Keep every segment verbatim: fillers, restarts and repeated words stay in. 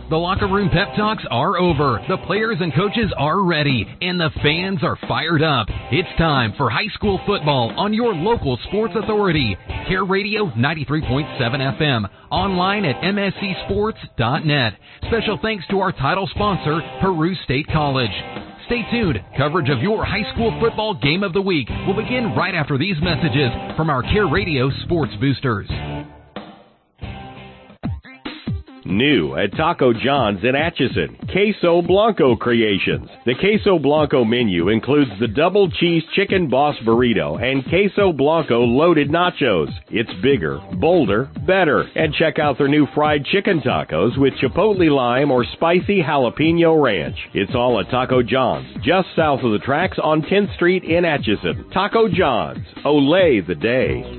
The locker room pep talks are over. The players and coaches are ready, and the fans are fired up. It's time for high school football on your local sports authority. Care Radio ninety-three point seven F M. Online at m s c sports dot net. Special thanks to our title sponsor, Peru State College. Stay tuned. Coverage of your high school football game of the week will begin right after these messages from our Care Radio Sports Boosters. New at Taco John's in Atchison, Queso Blanco Creations. The Queso Blanco menu includes the double cheese chicken boss burrito and Queso Blanco loaded nachos. It's bigger, bolder, better. And check out their new fried chicken tacos with chipotle lime or spicy jalapeno ranch. It's all at Taco John's, just south of the tracks on tenth Street in Atchison. Taco John's. Olay the day.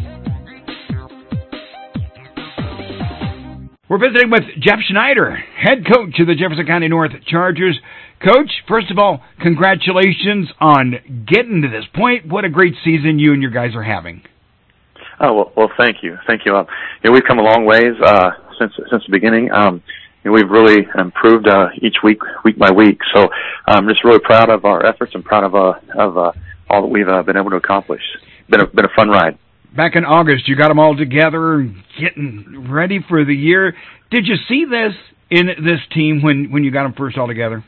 We're visiting with Jeff Schneider, head coach of the Jefferson County North Chargers. Coach, first of all, congratulations on getting to this point. What a great season you and your guys are having. Oh, well, well thank you. Thank you. Um, you know, we've come a long ways uh, since since the beginning. Um, you know, we've really improved uh, each week, week by week. So I'm just really proud of our efforts and proud of uh, of uh, all that we've uh, been able to accomplish. It's been a, been a fun ride. Back in August, you got them all together, getting ready for the year. Did you see this in this team when, when you got them first all together?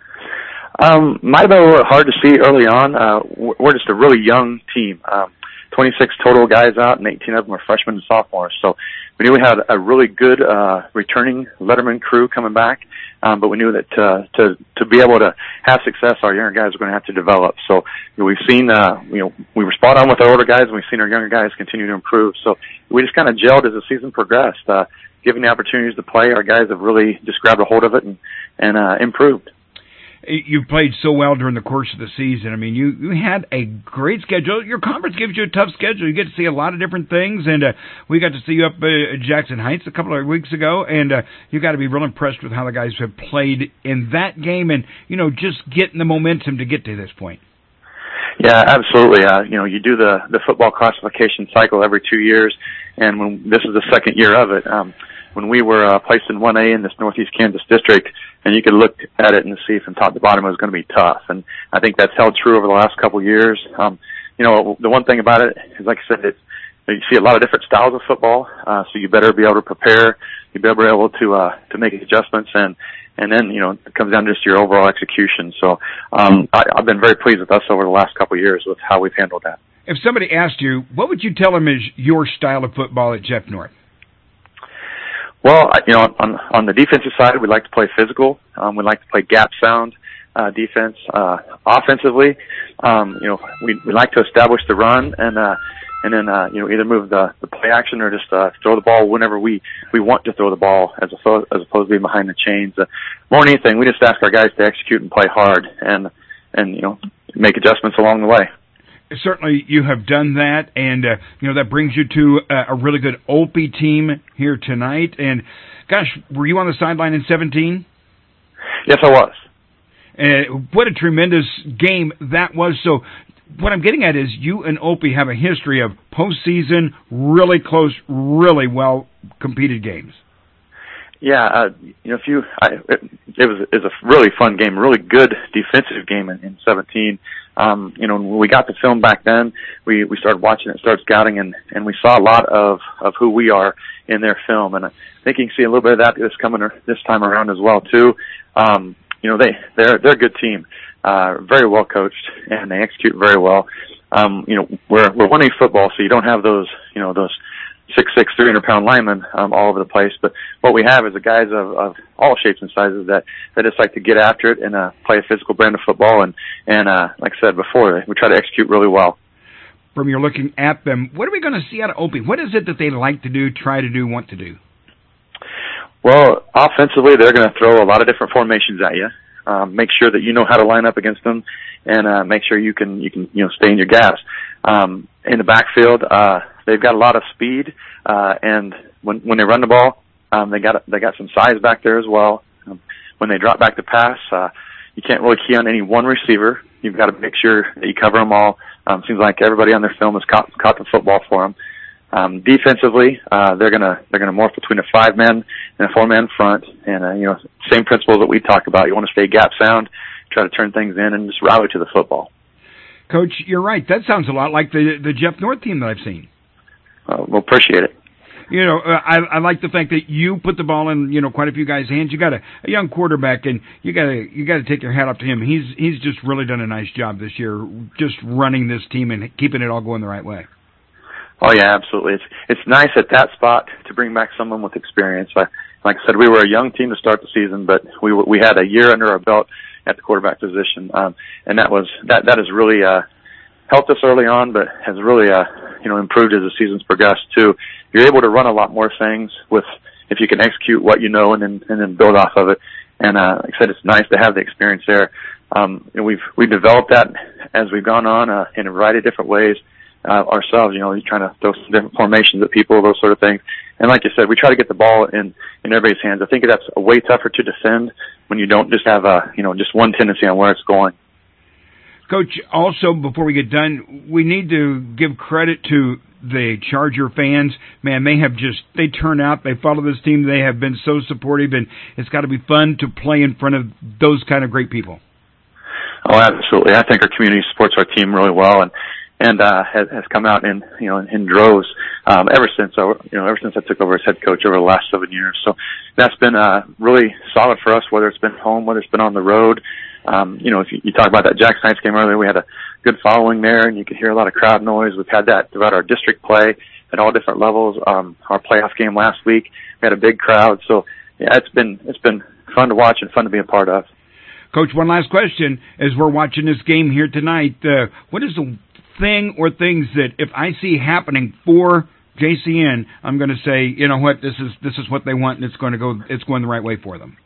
Um, might have been a little hard to see early on. Uh, we're just a really young team. Um, twenty-six total guys out, and eighteen of them are freshmen and sophomores. So we knew we had a really good uh, returning Letterman crew coming back. Um, but we knew that uh, to to be able to have success, our younger guys are going to have to develop. So you know, we've seen, uh, you know, we were spot on with our older guys, and we've seen our younger guys continue to improve. So we just kind of gelled as the season progressed. Uh, given the opportunities to play, our guys have really just grabbed a hold of it and and uh, improved. You played so well during the course of the season. I mean, you, you had a great schedule. Your conference gives you a tough schedule. You get to see a lot of different things, and uh, we got to see you up uh, at Jackson Heights a couple of weeks ago, and uh, you got to be real impressed with how the guys have played in that game and, you know, just getting the momentum to get to this point. Yeah, absolutely. Uh, you know, you do the, the football classification cycle every two years, and when this is the second year of it. Um, when we were uh, placed in one A in this Northeast Kansas district, and you could look at it and see from top to bottom it was going to be tough. And I think that's held true over the last couple of years. Um, you know, the one thing about it is, like I said, it, you see a lot of different styles of football, uh, so you better be able to prepare. You better be able to uh, to make adjustments, and and then, you know, it comes down to just your overall execution. So um, I, I've been very pleased with us over the last couple of years with how we've handled that. If somebody asked you, what would you tell them is your style of football at Jeff North? Well, you know, on on the defensive side, we like to play physical. Um, we like to play gap sound uh, defense. Uh, offensively, um, you know, we we like to establish the run and uh, and then uh, you know, either move the, the play action or just uh, throw the ball whenever we, we want to throw the ball, as opposed as opposed to being behind the chains. Uh, more than anything, we just ask our guys to execute and play hard and and you know, make adjustments along the way. Certainly, you have done that, and uh, you know, that brings you to uh, a really good O P team here tonight. And gosh, were you on the sideline in seventeen? Yes, I was. Uh, what a tremendous game that was. So, what I'm getting at is, you and O P have a history of postseason, really close, really well competed games. Yeah, uh, you know, if you, I, it, it was it was a really fun game, really good defensive game in, in seventeen. Um, you know, when we got the film back then, we, we started watching it, started scouting, and, and we saw a lot of, of who we are in their film. And I think you can see a little bit of that this coming this time around as well too. Um, you know, they they're they're a good team, uh, very well coached, and they execute very well. Um, you know, we're we're one A football, so you don't have those you know those six six, three hundred pound linemen um, all over the place. But what we have is the guys of, of all shapes and sizes that, that just like to get after it and uh, play a physical brand of football. And, and uh, like I said before, we try to execute really well. From your looking at them, what are we going to see out of O P? What is it that they like to do, try to do, want to do? Well, offensively, they're going to throw a lot of different formations at you. Um, make sure that you know how to line up against them, and uh, make sure you can you can you know stay in your gas. Um, in the backfield, uh, they've got a lot of speed, uh, and when when they run the ball, um, they got they got some size back there as well. Um, when they drop back to pass, uh, you can't really key on any one receiver. You've got to make sure that you cover them all. Um, seems like everybody on their film has caught caught the football for them. Um, defensively, uh, they're gonna they're gonna morph between a five man and a four man front, and uh, you know, same principles that we talk about. You want to stay gap sound, try to turn things in, and just rally to the football. Coach, you're right. That sounds a lot like the the Jeff North team that I've seen. Uh, we'll appreciate it. You know, uh, I, I like the fact that you put the ball in, you know, quite a few guys' hands. You got a, a young quarterback, and you got to you got to take your hat off to him. He's he's just really done a nice job this year, just running this team and keeping it all going the right way. Oh yeah, absolutely. It's it's nice at that spot to bring back someone with experience. I, like I said, we were a young team to start the season, but we were, we had a year under our belt at the quarterback position, um, and that was that that has really uh, helped us early on, but has really uh, you know improved as the season's progressed too. You're able to run a lot more things with if you can execute what you know and then and then build off of it. And uh, like I said, it's nice to have the experience there. Um, and we've we've developed that as we've gone on uh, in a variety of different ways uh, ourselves. You know, you're trying to throw some different formations at people, those sort of things. And like you said, we try to get the ball in in everybody's hands. I think that's a way tougher to defend when you don't just have a you know just one tendency on where it's going. Coach, also, before we get done, we need to give credit to the Charger fans. Man, they have just, they turn out, they follow this team, they have been so supportive, and it's got to be fun to play in front of those kind of great people. Oh, absolutely. I think our community supports our team really well, and and uh, has, has come out in you know in droves um, ever since I, you know ever since I took over as head coach over the last seven years. So that's been uh, really solid for us, whether it's been home, whether it's been on the road. Um, you know, if you, you talk about that Jackson Heights game earlier, we had a good following there, and you could hear a lot of crowd noise. We've had that throughout our district play at all different levels. Um, our playoff game last week, we had a big crowd. So yeah, it's been it's been fun to watch and fun to be a part of. Coach, one last question as we're watching this game here tonight. Uh, what is the thing or things that if I see happening for J C N, I'm going to say, you know what, this is this is what they want, and it's going to go, it's going the right way for them?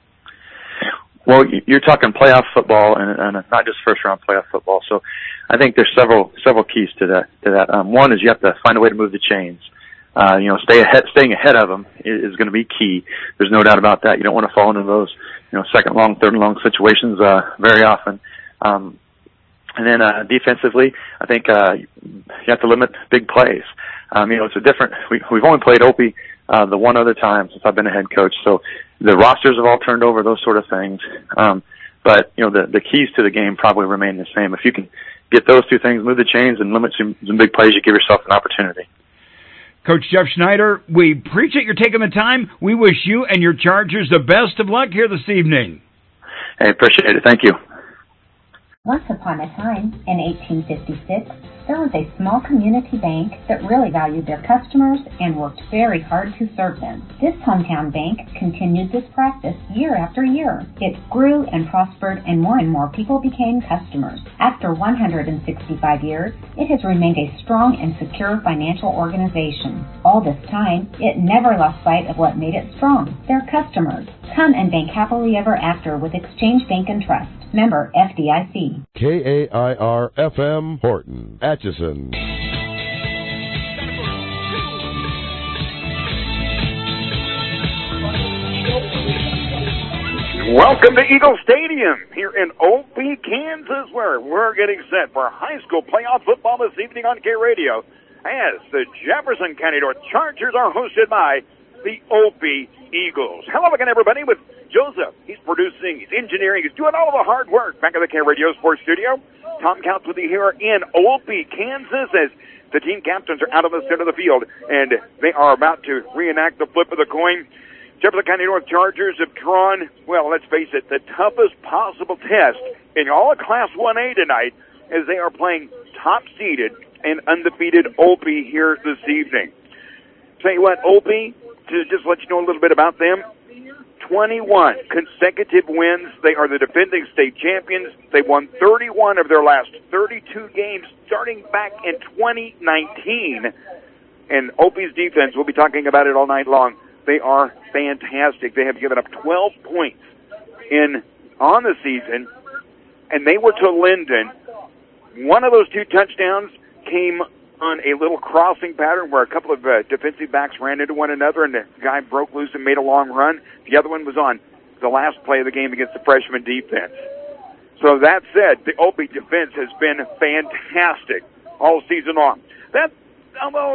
Well, you're talking playoff football, and, and not just first round playoff football. So, I think there's several several keys to that. To that, um, one is you have to find a way to move the chains. Uh, you know, stay ahead, staying ahead of them is, is going to be key. There's no doubt about that. You don't want to fall into those, you know, second long, third long situations uh, very often. Um, and then uh, defensively, I think uh, you have to limit big plays. Um, you know, it's a different. We, we've only played Opie uh, the one other time since I've been a head coach, so the rosters have all turned over, those sort of things. Um, but, you know, the, the keys to the game probably remain the same. If you can get those two things, move the chains and limit some, some big plays, you give yourself an opportunity. Coach Jeff Schneider, we appreciate your taking the time. We wish you and your Chargers the best of luck here this evening. Hey, appreciate it. Thank you. Once upon a time, in eighteen fifty-six, there was a small community bank that really valued their customers and worked very hard to serve them. This hometown bank continued this practice year after year. It grew and prospered, and more and more people became customers. After one hundred sixty-five years, it has remained a strong and secure financial organization. All this time, it never lost sight of what made it strong, their customers. Come and bank happily ever after with Exchange Bank and Trust. Member F D I C. K A I R F M Horton, Atchison. Welcome to Eagle Stadium here in Opie, Kansas, where we're getting set for high school playoff football this evening on K Radio, as the Jefferson County North Chargers are hosted by the Opie Eagles. Hello again, everybody, with Joseph. He's producing, he's engineering, he's doing all the hard work back at the K Radio Sports Studio. Tom Counts with you here in Opie, Kansas, as the team captains are out on the center of the field, and they are about to reenact the flip of the coin. Jefferson County North Chargers have drawn, well, let's face it, the toughest possible test in all of Class one A tonight, as they are playing top-seeded and undefeated Opie here this evening. Tell you what, Opie, to just let you know a little bit about them, twenty-one consecutive wins. They are the defending state champions. They won thirty-one of their last thirty-two games starting back in twenty nineteen. And Opie's defense, we'll be talking about it all night long, they are fantastic. They have given up twelve points in on the season, and they were to Linden. One of those two touchdowns came on a little crossing pattern where a couple of uh, defensive backs ran into one another, and the guy broke loose and made a long run. The other one was on the last play of the game against the freshman defense. So that said, the Opie defense has been fantastic all season long. That, although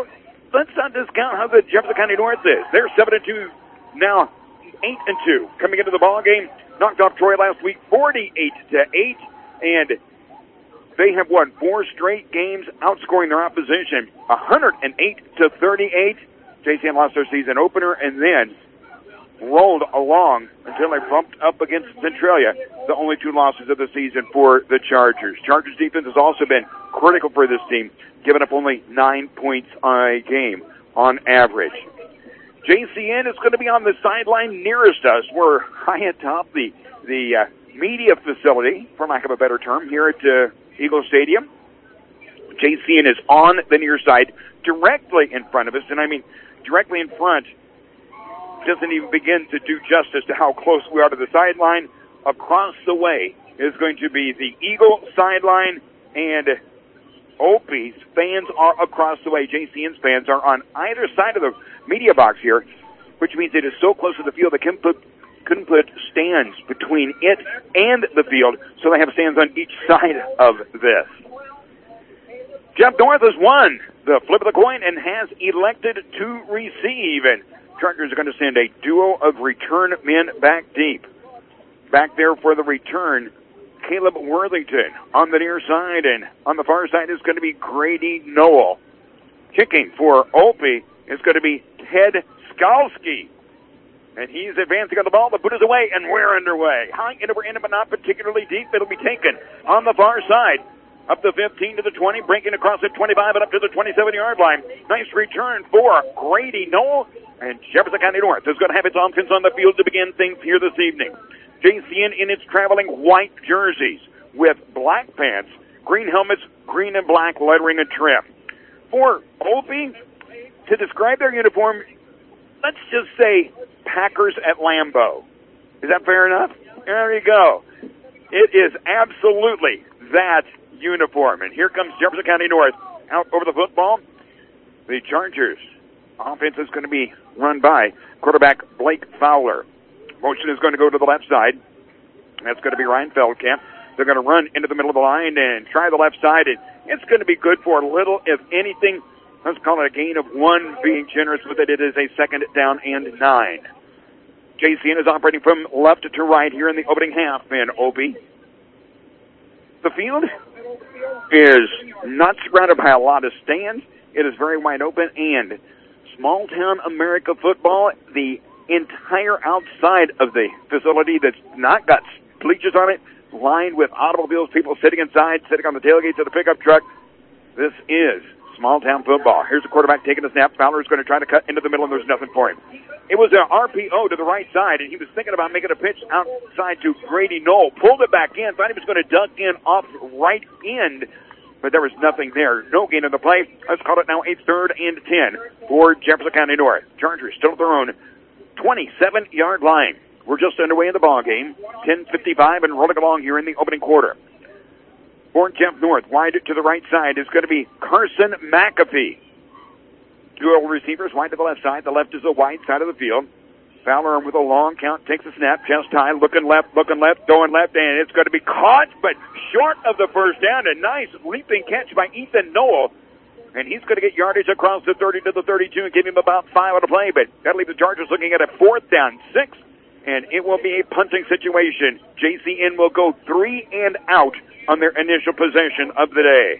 let's not discount how good Jefferson County North is. They're seven and two now, eight and two coming into the ball game. Knocked off Troy last week, forty-eight to eight, and they have won four straight games, outscoring their opposition one hundred eight to thirty-eight. J C N lost their season opener and then rolled along until they bumped up against Centralia, the only two losses of the season for the Chargers. Chargers defense has also been critical for this team, giving up only nine points a game on average. J C N is going to be on the sideline nearest us. We're high atop the the uh, media facility, for lack of a better term, here at uh, Eagle Stadium. J C N is on the near side, directly in front of us, and I mean directly in front doesn't even begin to do justice to how close we are to the sideline. Across the way is going to be the Eagle sideline, and O P's fans are across the way. J C N's fans are on either side of the media box here, which means it is so close to the field they couldn't put, couldn't put stands between it and the field, so they have stands on each side of this. Jeff North has won the flip of the coin and has elected to receive, and Chargers are going to send a duo of return men back deep. Back there for the return, Caleb Worthington on the near side, and on the far side is going to be Grady Noel. Kicking for O P is going to be Ted Skalski. And he's advancing on the ball. The boot is away, and we're underway. High into we're in, but not particularly deep. It'll be taken on the far side. Up to fifteen to the twenty, breaking across the twenty-five and up to the twenty-seven-yard line. Nice return for Grady Noel. And Jefferson County North is going to have its offense on the field to begin things here this evening. J C N in its traveling white jerseys with black pants, green helmets, green and black lettering and trim. For O P, to describe their uniform, let's just say Packers at Lambeau. Is that fair enough? There you go. It is absolutely that uniform. And here comes Jefferson County North out over the football. The Chargers offense is going to be run by quarterback Blake Fowler. Motion is going to go to the left side. That's going to be Ryan Feldkamp. They're going to run into the middle of the line and try the left side, and it's going to be good for little, if anything. Let's call it a gain of one, being generous with it. It is a second down and nine. J C N is operating from left to right here in the opening half in O P. The field is not surrounded by a lot of stands. It is very wide open, and small town America football, the entire outside of the facility that's not got bleachers on it, lined with automobiles, people sitting inside, sitting on the tailgates of the pickup truck. This is small town football. Here's the quarterback taking a snap. Fowler is going to try to cut into the middle, and there's nothing for him. It was an R P O to the right side, and he was thinking about making a pitch outside to Grady Noel. Pulled it back in, thought he was going to duck in off right end, but there was nothing there. No gain in the play. Let's call it now a third and ten for Jefferson County North. Chargers still at their own twenty-seven-yard line. We're just underway in the ball game. ten fifty-five and rolling along here in the opening quarter. For Jeff North, wide to the right side is going to be Carson McAfee. Dual receivers wide to the left side. The left is the wide side of the field. Fowler with a long count takes a snap, chest high, looking left, looking left, going left, and it's going to be caught, but short of the first down. A nice leaping catch by Ethan Noel. And he's going to get yardage across the thirty to the thirty-two and give him about five on the play, but that'll leave the Chargers looking at a fourth down six, and it will be a punting situation. J C N will go three and out on their initial possession of the day.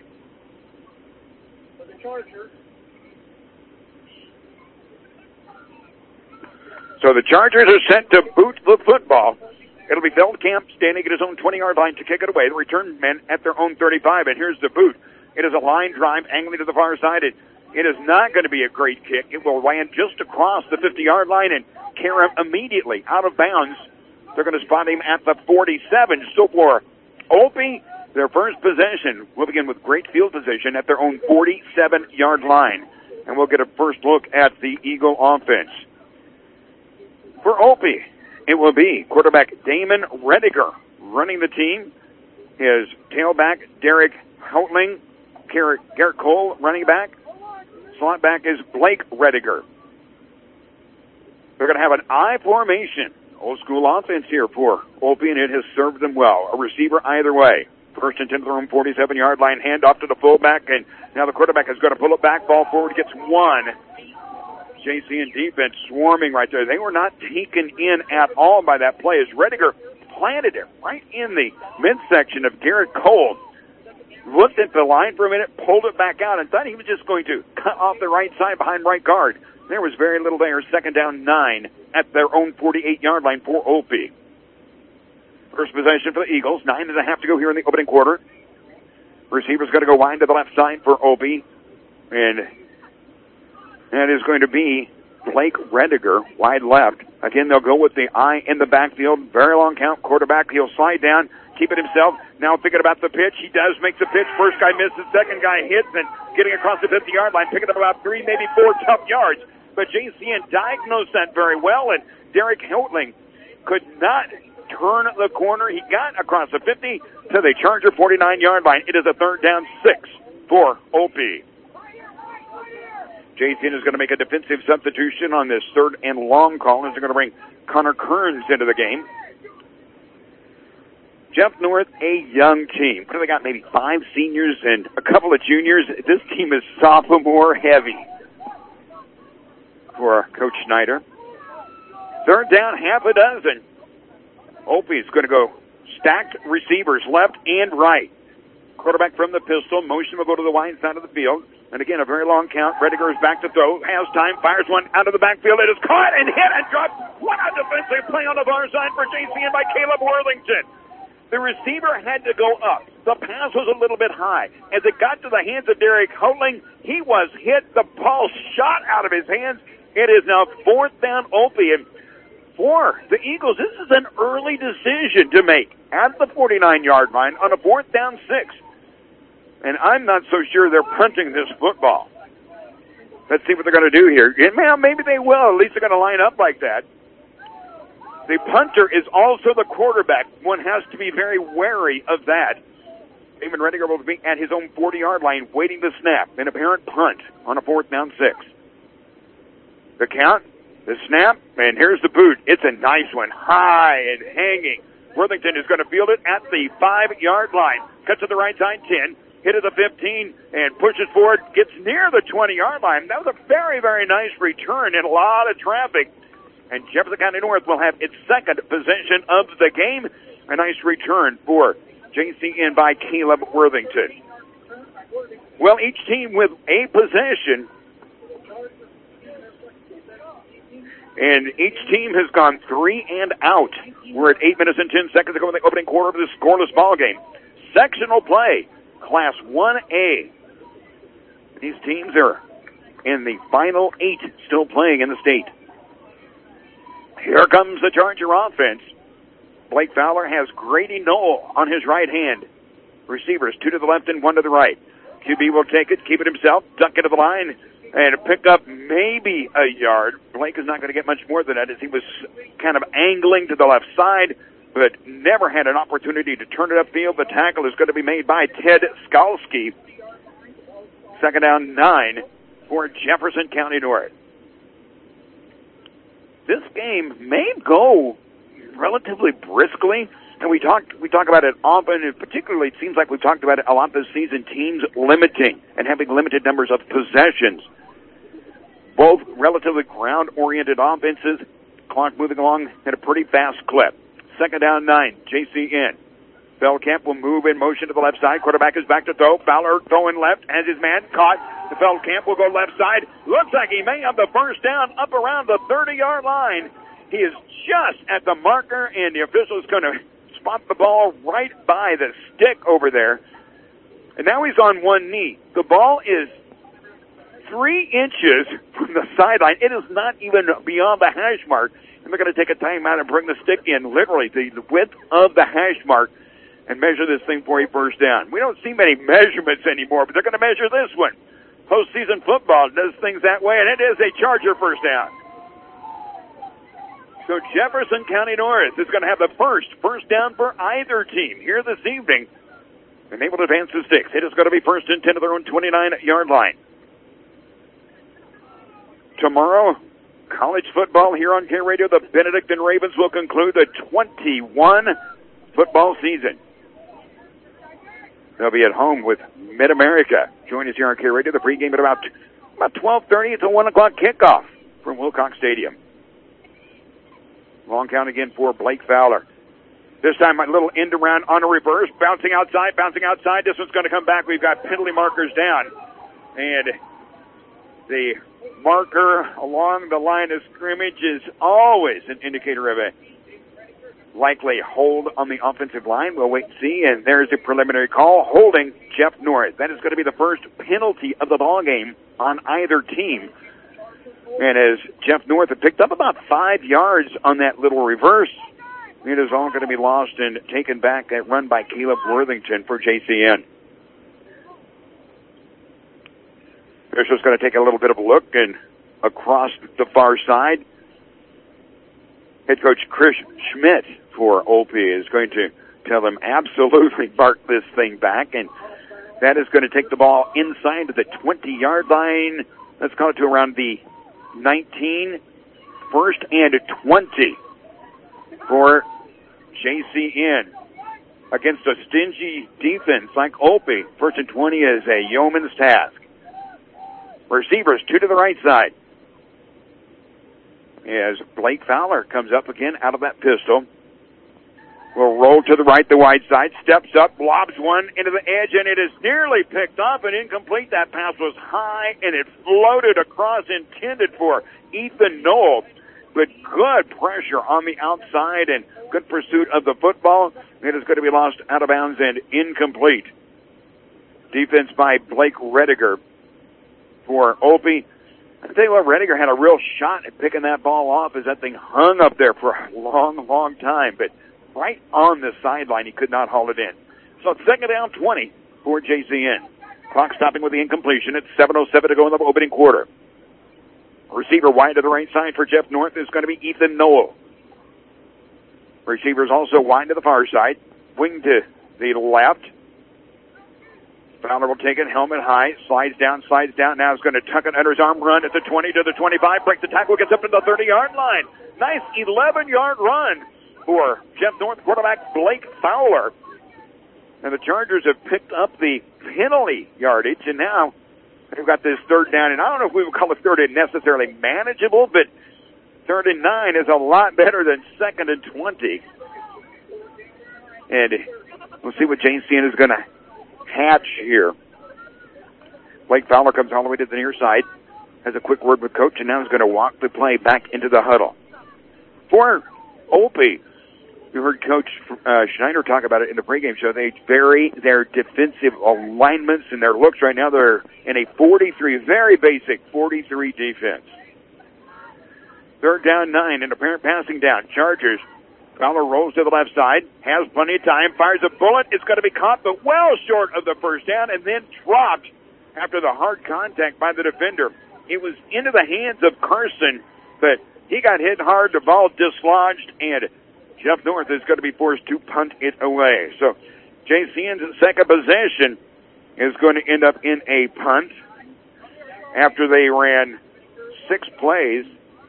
For the Chargers. So the Chargers are set to boot the football. It'll be Feldkamp standing at his own twenty-yard line to kick it away. The return men at their own thirty-five, and here's the boot. It is a line drive angling to the far side. It, it is not going to be a great kick. It will land just across the fifty-yard line and carry him immediately out of bounds. They're going to spot him at the forty-seven. So for O P, their first possession will begin with great field position at their own forty-seven-yard line. And we'll get a first look at the Eagle offense. For O P, it will be quarterback Damon Rediger running the team. His tailback, Derek Houtling. Garrett Cole running back. Slot back is Blake Rediger. They're going to have an I formation. Old school offense here for O P, and it has served them well. A receiver either way. First and ten to their own forty-seven-yard line. Hand off to the fullback, and now the quarterback is going to pull it back. Ball forward, gets one. J C N defense swarming right there. They were not taken in at all by that play as Rediger planted it right in the midsection of Garrett Cole. Looked at the line for a minute, pulled it back out, and thought he was just going to cut off the right side behind right guard. There was very little there. Second down, nine at their own forty-eight-yard line for O P. First possession for the Eagles. Nine and a half to go here in the opening quarter. Receiver's going to go wide to the left side for O P. And that is going to be Blake Rediger, wide left. Again, they'll go with the eye in the backfield. Very long count. Quarterback, he'll slide down, keep it himself. Now thinking about the pitch. He does make the pitch. First guy misses. Second guy hits, and getting across the fifty-yard line, picking up about three, maybe four tough yards. But J C N diagnosed that very well, and Derek Houtling could not turn the corner. He got across the fifty to the Charger forty-nine-yard line. It is a third down six for O P. J C N is going to make a defensive substitution on this third and long call, and they're going to bring Connor Kearns into the game. Jeff North, a young team. What do they got? Maybe five seniors and a couple of juniors. This team is sophomore heavy for Coach Schneider. Third down, half a dozen. O P is going to go stacked receivers left and right. Quarterback from the pistol. Motion will go to the wide side of the field. And again, a very long count. Rediger is back to throw. Has time. Fires one out of the backfield. It is caught and hit and dropped. What a defensive play on the far side for J C N by Caleb Worthington. The receiver had to go up. The pass was a little bit high. As it got to the hands of Derek Houtling, he was hit. The ball shot out of his hands. It is now fourth down O P. And for the Eagles, this is an early decision to make at the forty-nine-yard line on a fourth down six. And I'm not so sure they're punting this football. Let's see what they're going to do here. And, well, maybe they will. At least they're going to line up like that. The punter is also the quarterback. One has to be very wary of that. Damon Rediger will be at his own forty-yard line waiting to snap. An apparent punt on a fourth down six. The count, the snap, and here's the boot. It's a nice one, high and hanging. Worthington is going to field it at the five-yard line. Cuts to the right side, ten. Hit at the fifteen and pushes forward. Gets near the twenty-yard line. That was a very, very nice return and a lot of traffic. And Jefferson County North will have its second possession of the game. A nice return for J C N by Caleb Worthington. Well, each team with a possession. And each team has gone three and out. We're at eight minutes and ten seconds to go in the opening quarter of this scoreless ball game. Sectional play, Class one A. These teams are in the final eight, still playing in the state. Here comes the Charger offense. Blake Fowler has Grady Knoll on his right hand. Receivers, two to the left and one to the right. Q B will take it, keep it himself, duck into the line, and pick up maybe a yard. Blake is not going to get much more than that as he was kind of angling to the left side, but never had an opportunity to turn it upfield. The tackle is going to be made by Ted Skalski. Second down, nine for Jefferson County North. This game may go relatively briskly, and we talked we talk about it often, and particularly it seems like we've talked about it a lot this season, teams limiting and having limited numbers of possessions. Both relatively ground-oriented offenses, clock moving along at a pretty fast clip. Second down, nine, J C N. Feldkamp will move in motion to the left side. Quarterback is back to throw. Fowler throwing left, has his man caught. The Feldkamp will go left side. Looks like he may have the first down up around the thirty-yard line. He is just at the marker, and the official is going to spot the ball right by the stick over there. And now he's on one knee. The ball is three inches from the sideline. It is not even beyond the hash mark. And they're going to take a timeout and bring the stick in literally the width of the hash mark and measure this thing for a first down. We don't see many measurements anymore, but they're going to measure this one. Postseason football does things that way, and it is a Charger first down. So Jefferson County North is going to have the first first down for either team here this evening. And able to advance to six. It is going to be first and ten to their own twenty-nine-yard line. Tomorrow, college football here on K Radio. The Benedictine Ravens will conclude the twenty-one football season. They'll be at home with Mid-America. Join us here on K Radio. The pregame at about about twelve thirty. It's a one o'clock kickoff from Wilcox Stadium. Long count again for Blake Fowler. This time, a little end around on a reverse, bouncing outside, bouncing outside. This one's going to come back. We've got penalty markers down. And the marker along the line of scrimmage is always an indicator of a likely hold on the offensive line. We'll wait and see. And there's the preliminary call holding Jeff North. That is going to be the first penalty of the ball game on either team. And as Jeff North had picked up about five yards on that little reverse, it is all going to be lost and taken back at run by Caleb Worthington for J C N. Bishop's going to take a little bit of a look and across the far side. Head coach Chris Schmidt for O P is going to tell them absolutely bark this thing back, and that is going to take the ball inside of the twenty-yard line. Let's call it to around the nineteen, first and twenty for J C N. Against a stingy defense like O P, first and twenty is a yeoman's task. Receivers, two to the right side. As Blake Fowler comes up again out of that pistol. Will roll to the right, the wide side, steps up, lobs one into the edge, and it is nearly picked up and incomplete. That pass was high, and it floated across, intended for Ethan Knoll. But good pressure on the outside and good pursuit of the football. It is going to be lost out of bounds and incomplete. Defense by Blake Rediger for O P. I tell you what, Rediger had a real shot at picking that ball off as that thing hung up there for a long, long time. But right on the sideline, he could not haul it in. So second down, twenty for J C N. Clock stopping with the incompletion. It's seven oh seven to go in the opening quarter. Receiver wide to the right side for Jeff North is going to be Ethan Knoll. Receivers also wide to the far side. Wing to the left. Fowler will take it, helmet high, slides down, slides down. Now he's going to tuck it under his arm, run at the twenty to the twenty-five, breaks the tackle, gets up to the thirty-yard line. Nice eleven-yard run for Jeff North quarterback Blake Fowler. And the Chargers have picked up the penalty yardage, and now they've got this third down. And I don't know if we would call it third and necessarily manageable, but third and nine is a lot better than second and twenty. And we'll see what J C N is going to hatch here. Blake Fowler comes all the way to the near side, has a quick word with coach, and now is going to walk the play back into the huddle. For O P, you heard Coach uh, Schneider talk about it in the pregame show. They vary their defensive alignments and their looks right now. They're in a forty-three, very basic forty-three defense. Third down, nine, and apparent passing down. Chargers. Fowler rolls to the left side, has plenty of time, fires a bullet. It's going to be caught, but well short of the first down, and then dropped after the hard contact by the defender. It was into the hands of Carson, but he got hit hard. The ball dislodged, and Jeff North is going to be forced to punt it away. So J C N's second possession is going to end up in a punt after they ran six plays.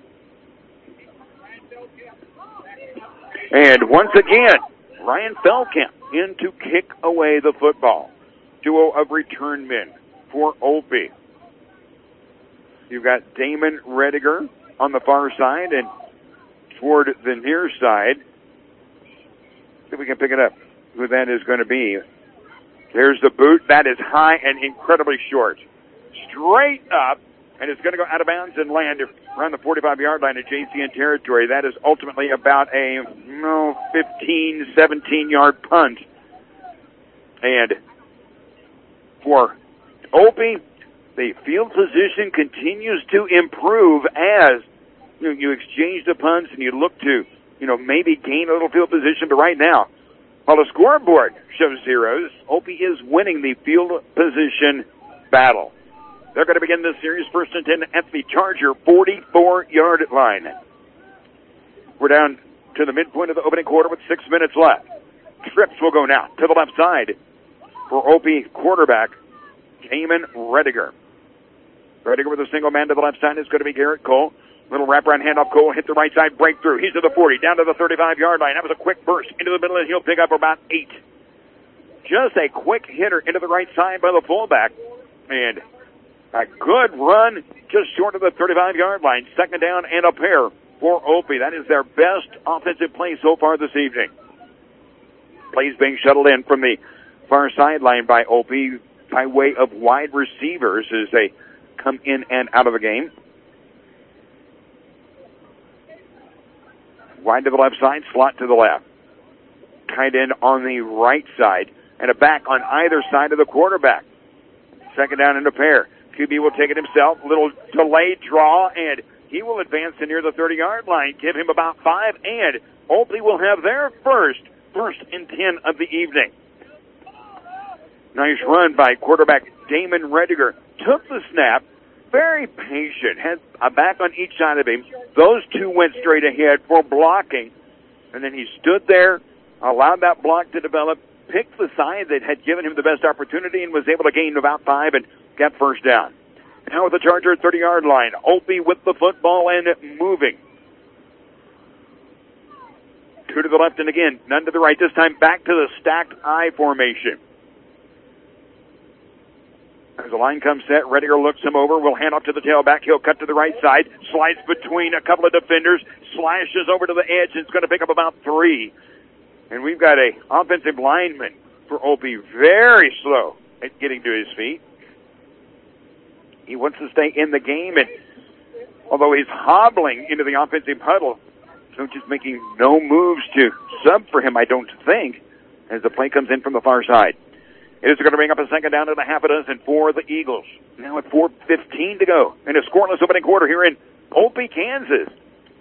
And once again, Ryan Feldkamp in to kick away the football. Duo of return men for O P. You've got Damon Rediger on the far side and toward the near side. See if we can pick it up, who that is going to be. There's the boot. That is high and incredibly short. Straight up, and it's going to go out of bounds and land around the forty-five-yard line of J C N territory. That is ultimately about a no, fifteen, seventeen-yard punt. And for O P, the field position continues to improve as you, you exchange the punts and you look to, you know, maybe gain a little field position. But right now, while the scoreboard shows zeros, O P is winning the field position battle. They're going to begin this series first and ten at the Charger forty-four-yard line. We're down to the midpoint of the opening quarter with six minutes left. Trips will go now to the left side for O P quarterback Damon Rediger. Rediger with a single man to the left side is going to be Garrett Cole. Little wraparound handoff. Cole hit the right side, breakthrough. He's to the forty, down to the thirty-five-yard line. That was a quick burst into the middle, and he'll pick up about eight. just a quick hitter into the right side by the fullback. And a good run just short of the thirty-five-yard line. Second down and a pair for Opie. That is their best offensive play so far this evening. Plays being shuttled in from the far sideline by Opie by way of wide receivers as they come in and out of the game. Wide to the left side, slot to the left. Tight end on the right side, and a back on either side of the quarterback. Second down and a pair. Q B will take it himself. Little delayed draw, and he will advance to near the thirty-yard line. Give him about five, and Opie will have their first, first and ten of the evening. Nice run by quarterback Damon Rediger. Took the snap, very patient, had a back on each side of him. Those two went straight ahead for blocking, and then he stood there, allowed that block to develop, picked the side that had given him the best opportunity, and was able to gain about five and get first down. Now with the Charger thirty-yard line, Opie with the football and moving. Two to the left and again, none to the right. This time back to the stacked I formation. As the line comes set, Rediger looks him over, will hand off to the tailback. He'll cut to the right side, slides between a couple of defenders, slashes over to the edge, and it's going to pick up about three. And we've got a offensive lineman for Opie very slow at getting to his feet. He wants to stay in the game, and although he's hobbling into the offensive huddle, Coach is making no moves to sub for him, I don't think, as the play comes in from the far side. It is going to bring up a second down and a half a dozen for the Eagles. Now at four fifteen to go in a scoreless opening quarter here in Opie, Kansas.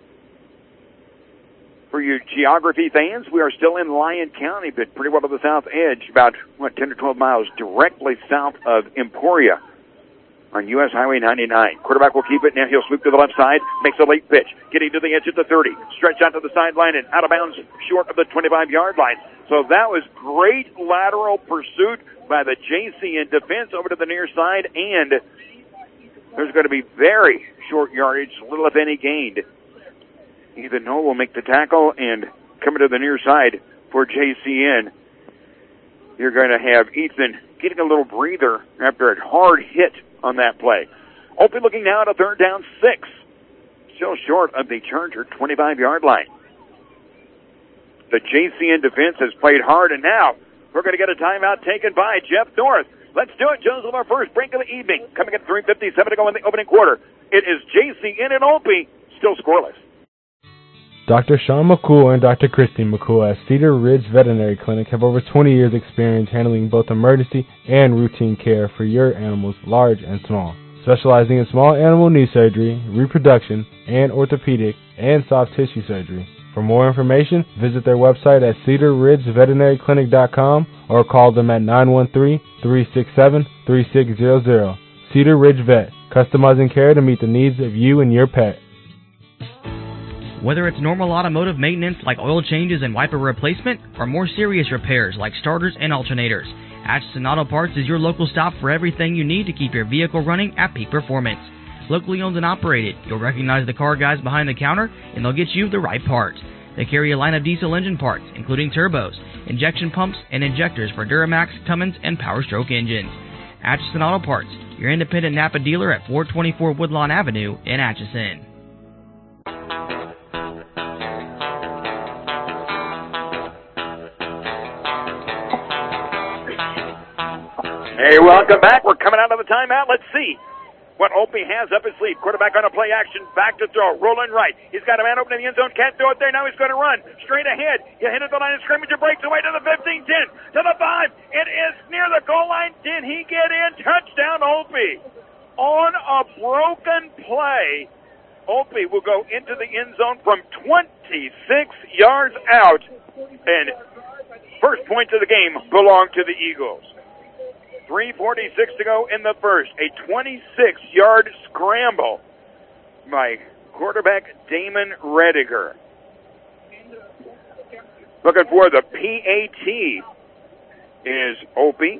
For you geography fans, we are still in Lyon County, but pretty well to the south edge, about, what, ten or twelve miles directly south of Emporia on U S Highway ninety-nine. Quarterback will keep it. Now he'll swoop to the left side, makes a late pitch, getting to the edge at the thirty, stretch out to the sideline and out of bounds short of the twenty-five-yard line. So that was great lateral pursuit by the J C N defense over to the near side, and there's going to be very short yardage, little if any gained. Ethan Noel will make the tackle and coming to the near side for J C N. You're going to have Ethan getting a little breather after a hard hit on that play. Opie looking now at a third down six. Still short of the Charger twenty-five-yard line. The J C N defense has played hard, and now we're going to get a timeout taken by Jeff North. Let's do it, Joseph, our first break of the evening. Coming at three fifty-seven to go in the opening quarter. It is J C N and Opie, still scoreless. Doctor Sean McCool and Doctor Christine McCool at Cedar Ridge Veterinary Clinic have over twenty years experience handling both emergency and routine care for your animals, large and small. Specializing in small animal knee surgery, reproduction, and orthopedic and soft tissue surgery. For more information, visit their website at cedar ridge veterinary clinic dot com or call them at nine one three, three six seven, three six zero zero. Cedar Ridge Vet, customizing care to meet the needs of you and your pet. Whether it's normal automotive maintenance like oil changes and wiper replacement, or more serious repairs like starters and alternators, Atchison Auto Parts is your local stop for everything you need to keep your vehicle running at peak performance. Locally owned and operated, you'll recognize the car guys behind the counter, and they'll get you the right parts. They carry a line of diesel engine parts, including turbos, injection pumps, and injectors for Duramax, Cummins, and Power Stroke engines. Atchison Auto Parts, your independent Napa dealer at four twenty-four Woodlawn Avenue in Atchison. Hey, welcome back. We're coming out of the timeout. Let's see what Opie has up his sleeve. Quarterback on a play action, back to throw, rolling right. He's got a man open in the end zone, can't throw it there. Now he's going to run straight ahead. He hit at the line of scrimmage and breaks away to the fifteen, ten, to the five. It is near the goal line. Did he get in? Touchdown, Opie. On a broken play, Opie will go into the end zone from twenty-six yards out, and first points of the game belong to the Eagles. three forty-six to go in the first. A twenty-six-yard scramble by quarterback Damon Rediger. Looking for the P A T is Opie.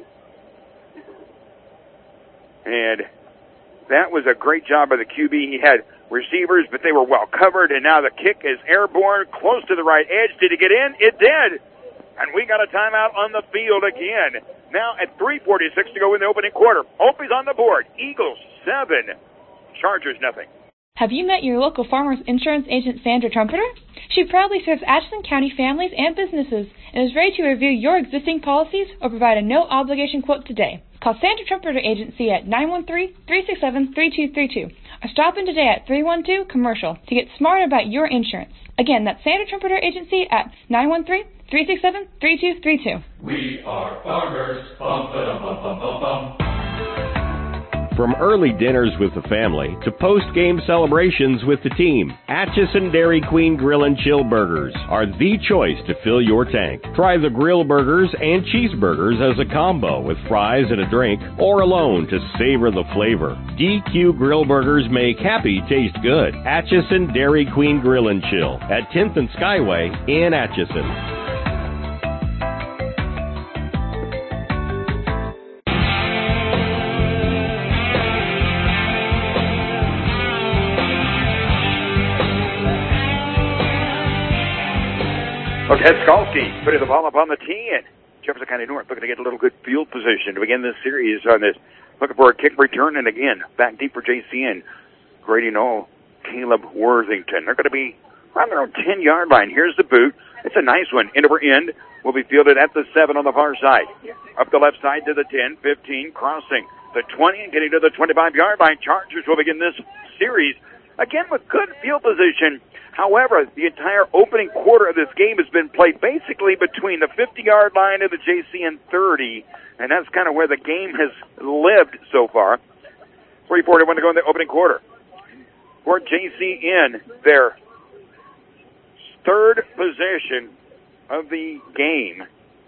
And that was a great job by the Q B. He had receivers, but they were well covered, and now the kick is airborne, close to the right edge. Did it get in? It did. And we got a timeout on the field again. Now at three forty-six to go in the opening quarter. Opie's on the board. Eagles seven, Chargers nothing. Have you met your local Farmers Insurance agent, Sandra Trumpeter? She proudly serves Atchison County families and businesses and is ready to review your existing policies or provide a no-obligation quote today. Call Sandra Trumpeter Agency at nine one three, three six seven, three two three two or stop in today at three one two Commercial to get smart about your insurance. Again, that's Sandra Trumpeter Agency at nine one three, three six seven, three two three two. We are farmers. Bum, ba-dum, bum, bum, bum, bum. From early dinners with the family to post-game celebrations with the team, Atchison Dairy Queen Grill and Chill Burgers are the choice to fill your tank. Try the grill burgers and cheeseburgers as a combo with fries and a drink, or alone to savor the flavor. D Q Grill Burgers make happy taste good. Atchison Dairy Queen Grill and Chill at tenth and Skyway in Atchison. Well, Ted Skalski putting the ball up on the tee, and Jefferson County North looking to get a little good field position to begin this series on this. Looking for a kick return, and again, back deep for J C N. Grady Knoll, Caleb Worthington. They're going to be around their own ten-yard line. Here's the boot. It's a nice one. End over end will be fielded at the seven on the far side. Up the left side to the ten, fifteen, crossing the twenty and getting to the twenty-five-yard line. Chargers will begin this series, again with good field position. However, the entire opening quarter of this game has been played basically between the fifty-yard line and the J C N thirty, and that's kind of where the game has lived so far. three forty-one to go in the opening quarter. For J C N, their third possession of the game.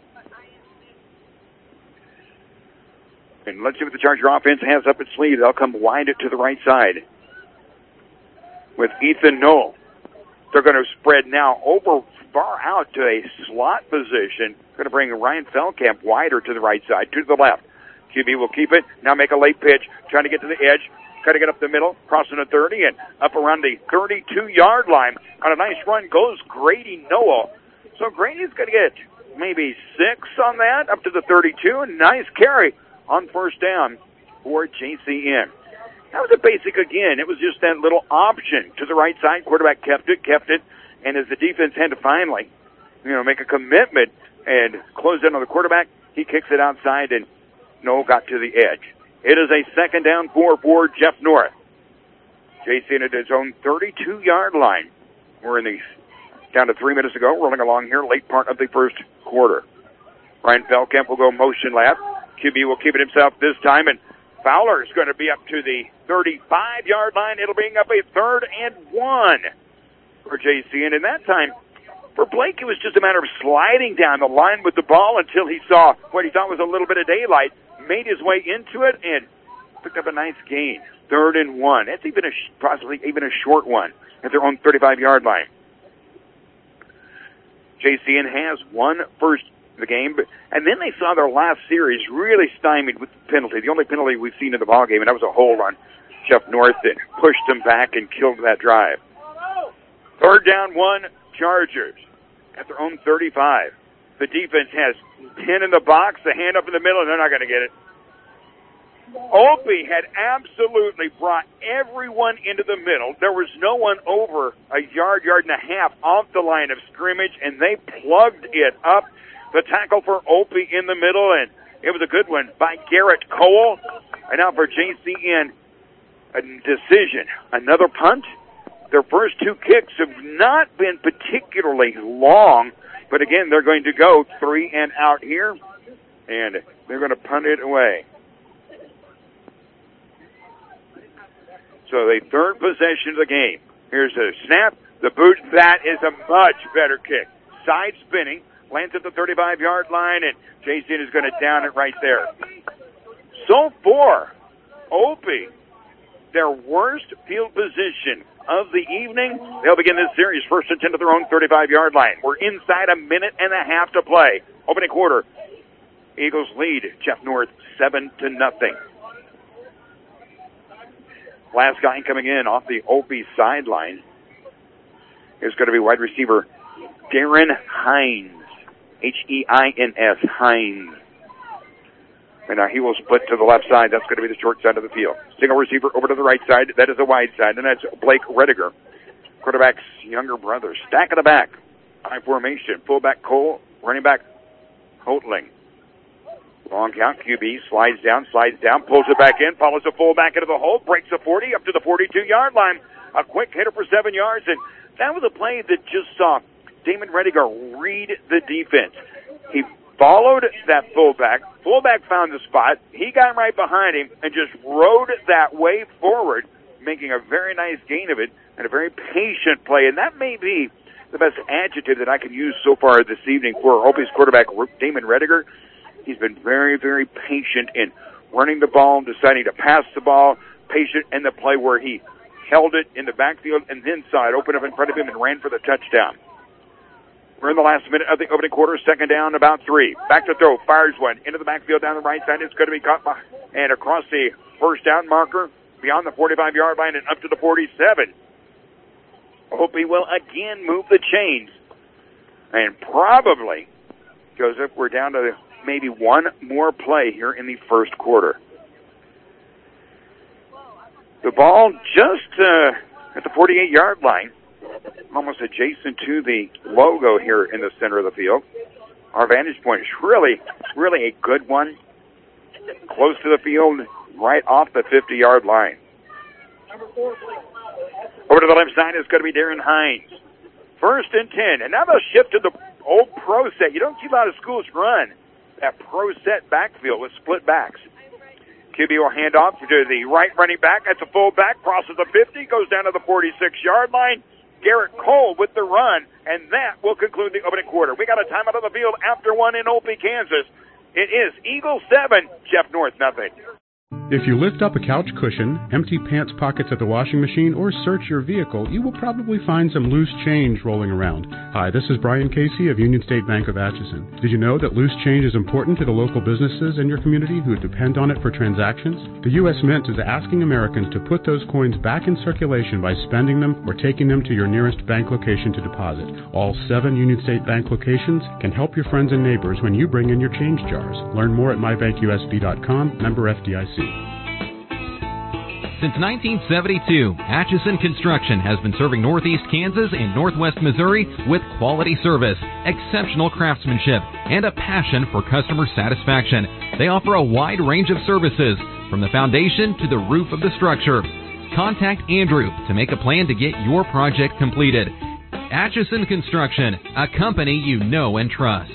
And let's see what the Charger offense has up its sleeve. They'll come wide to the right side with Ethan Knoll. They're going to spread now over far out to a slot position. Going to bring Ryan Feldkamp wider to the right side, to the left. Q B will keep it. Now make a late pitch, trying to get to the edge. Trying to get up the middle, crossing the thirty, and up around the thirty-two-yard line. On a nice run goes Grady Noah. So Grady's going to get maybe six on that, up to the thirty-two. And nice carry on first down for J C N. That was a basic again. It was just that little option to the right side. Quarterback kept it, kept it, and as the defense had to finally, you know, make a commitment and close in on the quarterback, he kicks it outside, and Noel got to the edge. It is a second down four for Jeff North. J C N at his own thirty-two-yard line. We're in the down to three minutes to go, rolling along here, late part of the first quarter. Ryan Feldkamp will go motion left. Q B will keep it himself this time, and Fowler is going to be up to the thirty-five-yard line. It'll bring up a third and one for J C N. And that time, for Blake, it was just a matter of sliding down the line with the ball until he saw what he thought was a little bit of daylight, made his way into it, and picked up a nice gain. Third and one. That's even a possibly even a short one at their own thirty-five-yard line. J C N has one first the game, but, and then they saw their last series really stymied with the penalty. The only penalty we've seen in the ball game, and that was a hold on Jeff North that pushed them back and killed that drive. Third down, one, Chargers at their own thirty-five. The defense has ten in the box, the hand up in the middle, and they're not going to get it. Opie had absolutely brought everyone into the middle. There was no one over a yard, yard and a half off the line of scrimmage, and they plugged it up. The tackle for Opie in the middle, and it was a good one by Garrett Cole. And now for J C N, a decision. Another punt. Their first two kicks have not been particularly long, but again, they're going to go three and out here, and they're going to punt it away. So the third possession of the game. Here's a snap. The boot. That is a much better kick. Side spinning. Lands at the thirty-five-yard line, and J C N is going to down it right there. So for Opie, their worst field position of the evening, they'll begin this series first and ten to their own thirty-five-yard line. We're inside a minute and a half to play. Opening quarter. Eagles lead Jeff North seven to nothing. Last guy coming in off the Opie sideline is going to be wide receiver Darren Hines. H E I N S, Hines. And now he will split to the left side. That's going to be the short side of the field. Single receiver over to the right side. That is the wide side. And that's Blake Rediger, quarterback's younger brother. Stack in the back. High formation. Fullback Cole. Running back Hoatling. Long count. Q B slides down, slides down, pulls it back in, follows the fullback into the hole, breaks the forty up to the forty-two-yard line. A quick hitter for seven yards. And that was a play that just saw Damon Rediger read the defense. He followed that fullback. Fullback found the spot. He got right behind him and just rode that way forward, making a very nice gain of it and a very patient play. And that may be the best adjective that I can use so far this evening for Opie's quarterback, Damon Rediger. He's been very, very patient in running the ball, deciding to pass the ball, patient in the play where he held it in the backfield and then saw it open up in front of him and ran for the touchdown. We're in the last minute of the opening quarter, second down, about three. Back to throw, fires one into the backfield down the right side. It's going to be caught by, and across the first down marker, beyond the forty-five-yard line and up to the forty-seven. Opie will again move the chains. And probably, Joseph, we're down to maybe one more play here in the first quarter. The ball just uh, at the forty-eight-yard line, almost adjacent to the logo here in the center of the field. Our vantage point is really, really a good one. Close to the field, right off the fifty-yard line. Over to the left side is going to be Darren Hines. First and ten. And now they'll shift to the old pro set. You don't see a lot of schools run that pro set backfield with split backs. Q B will hand off to the right running back. That's a full back. Crosses the fifty. Goes down to the forty-six-yard line. Garrett Cole with the run. And that will conclude the opening quarter. We got a timeout on the field after one in Opie, Kansas. It is Eagles seven, Jeff North nothing. If you lift up a couch cushion, empty pants pockets at the washing machine, or search your vehicle, you will probably find some loose change rolling around. Hi, this is Brian Casey of Union State Bank of Atchison. Did you know that loose change is important to the local businesses in your community who depend on it for transactions? The U S Mint is asking Americans to put those coins back in circulation by spending them or taking them to your nearest bank location to deposit. All seven Union State Bank locations can help your friends and neighbors when you bring in your change jars. Learn more at my bank U S B dot com, member F D I C. Since nineteen seventy-two, Atchison Construction has been serving Northeast Kansas and Northwest Missouri with quality service, exceptional craftsmanship, and a passion for customer satisfaction. They offer a wide range of services, from the foundation to the roof of the structure. Contact Andrew to make a plan to get your project completed. Atchison Construction, a company you know and trust.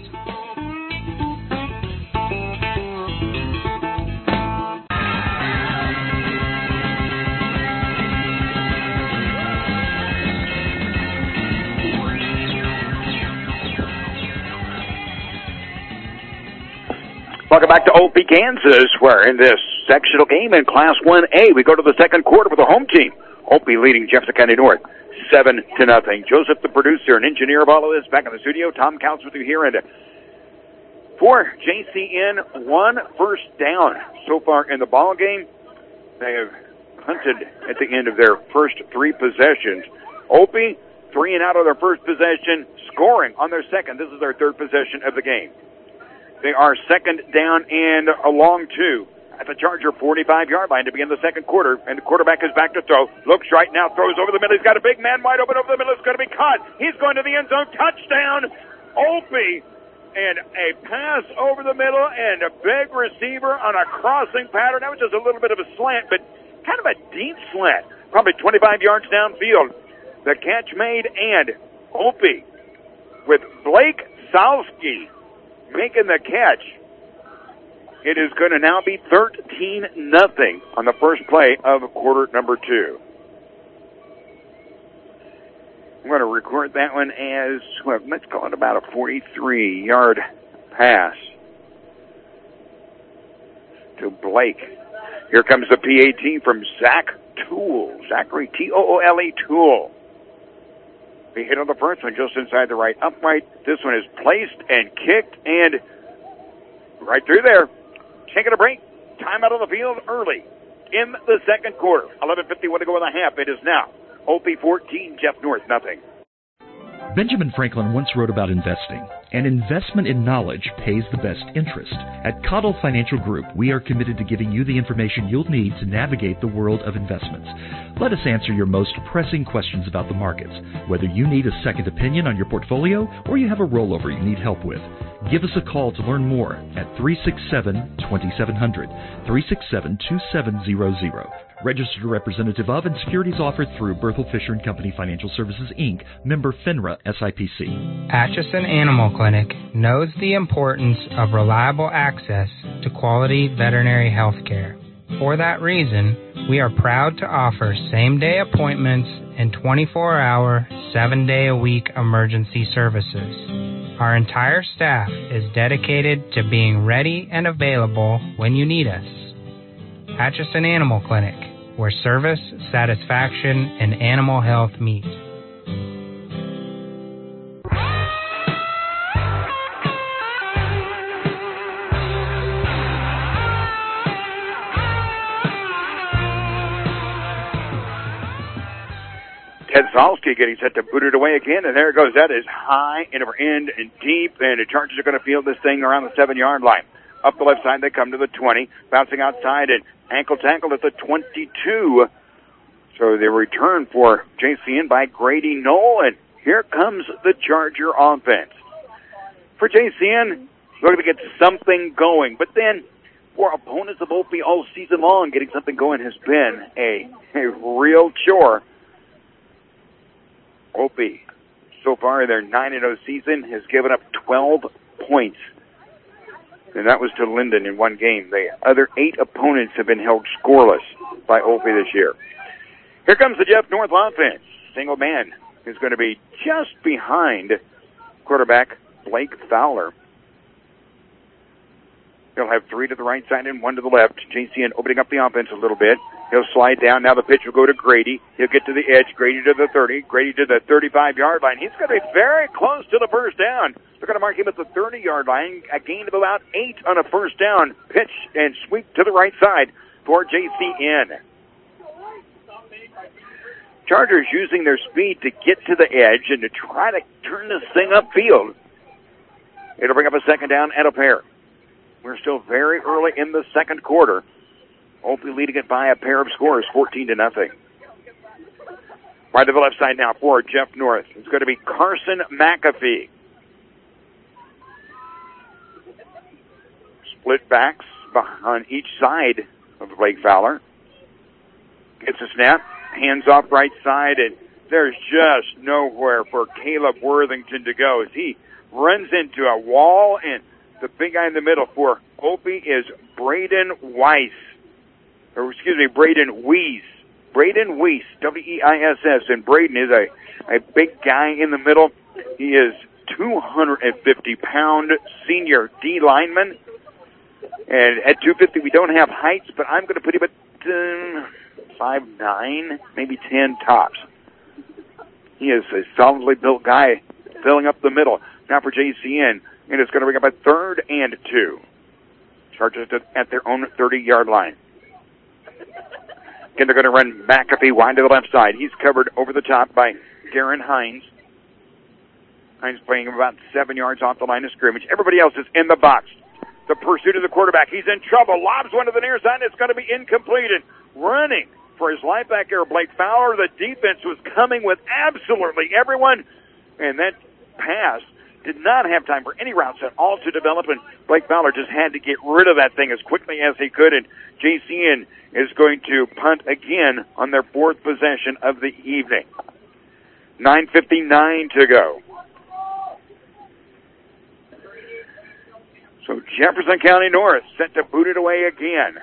Welcome back to Opie, Kansas, where in this sectional game in Class one A, we go to the second quarter with the home team. Opie leading Jefferson County North seven to nothing. Joseph, the producer and engineer of all of this, back in the studio. Tom counts with you here. And for J C N, one first down so far in the ball game. They have hunted at the end of their first three possessions. Opie, three and out of their first possession, scoring on their second. This is their third possession of the game. They are second down and a long two at the Charger forty-five-yard line to begin the second quarter. And the quarterback is back to throw. Looks right now, throws over the middle. He's got a big man wide open over the middle. It's going to be caught. He's going to the end zone. Touchdown, Opie. And a pass over the middle and a big receiver on a crossing pattern. That was just a little bit of a slant, but kind of a deep slant. Probably twenty-five yards downfield. The catch made, and Opie with Blake Salsky making the catch. It is going to now be thirteen nothing on the first play of quarter number two. I'm going to record that one as, well, let's call it about a forty-three-yard pass to Blake. Here comes the P A T from Zach Toole. Zachary T O O L E Toole. He hit on the first one just inside the right upright. This one is placed and kicked and right through there. Taking a break. Time out on the field early in the second quarter. eleven fifty-one to go in the half. It is now Opie fourteen, Jeff North nothing. Benjamin Franklin once wrote about investing. An investment in knowledge pays the best interest. At Cottle Financial Group, we are committed to giving you the information you'll need to navigate the world of investments. Let us answer your most pressing questions about the markets, whether you need a second opinion on your portfolio or you have a rollover you need help with. Give us a call to learn more at three six seven, two seven zero zero, three six seven, two seven zero zero. Registered representative of and securities offered through Berthel Fisher and Company Financial Services, Incorporated, member FINRA S I P C. Atchison Animal Clinic knows the importance of reliable access to quality veterinary health care. For that reason, we are proud to offer same-day appointments and twenty-four hour, seven day a week emergency services. Our entire staff is dedicated to being ready and available when you need us. Atchison Animal Clinic, where service, satisfaction, and animal health meet. Keselowski getting set to boot it away again, and there it goes. That is high and over end and deep, and the Chargers are going to field this thing around the seven-yard line. Up the left side, they come to the twenty, bouncing outside and ankle tackle at the twenty-two. So they return for J C N by Grady Knoll, and here comes the Charger offense. For J C N, looking to get something going, but then for opponents of Opie all season long, getting something going has been a, a real chore. Opie, so far in their nine and oh season, has given up twelve points. And that was to Linden in one game. The other eight opponents have been held scoreless by Opie this year. Here comes the Jeff North offense. Single man is going to be just behind quarterback Blake Fowler. He'll have three to the right side and one to the left. J C N opening up the offense a little bit. He'll slide down. Now the pitch will go to Grady. He'll get to the edge. Grady to the thirty. Grady to the thirty-five-yard line. He's going to be very close to the first down. They're going to mark him at the thirty-yard line. A gain of about eight on a first down. Pitch and sweep to the right side for J C N. Chargers using their speed to get to the edge and to try to turn this thing upfield. It'll bring up a second down and a pair. We're still very early in the second quarter. Opie leading it by a pair of scores, fourteen to nothing. Right to the left side now for Jeff North. It's going to be Carson McAfee. Split backs on each side of Blake Fowler. Gets a snap, hands off right side, and there's just nowhere for Caleb Worthington to go as he runs into a wall, and the big guy in the middle for Opie is Braden Weiss. Or excuse me, Braden Weiss. Braden Weiss, W E I S S, and Braden is a, a big guy in the middle. He is two hundred fifty pound senior D lineman. And at two fifty, we don't have heights, but I'm going to put him at uh, five nine, maybe ten tops. He is a solidly built guy filling up the middle. Now for J C N, and it's going to bring up a third and two. Chargers at their own thirty-yard line. Again, they're going to run McAfee wide to the left side. He's covered over the top by Darren Hines. Hines playing about seven yards off the line of scrimmage. Everybody else is in the box. The pursuit of the quarterback. He's in trouble. Lobs one to the near side. It's going to be incomplete. And running for his life back there, Blake Fowler. The defense was coming with absolutely everyone. And that pass did not have time for any routes at all to develop, and Blake Fowler just had to get rid of that thing as quickly as he could, and J C N is going to punt again on their fourth possession of the evening. nine fifty-nine to go. So Jefferson County North set to boot it away again.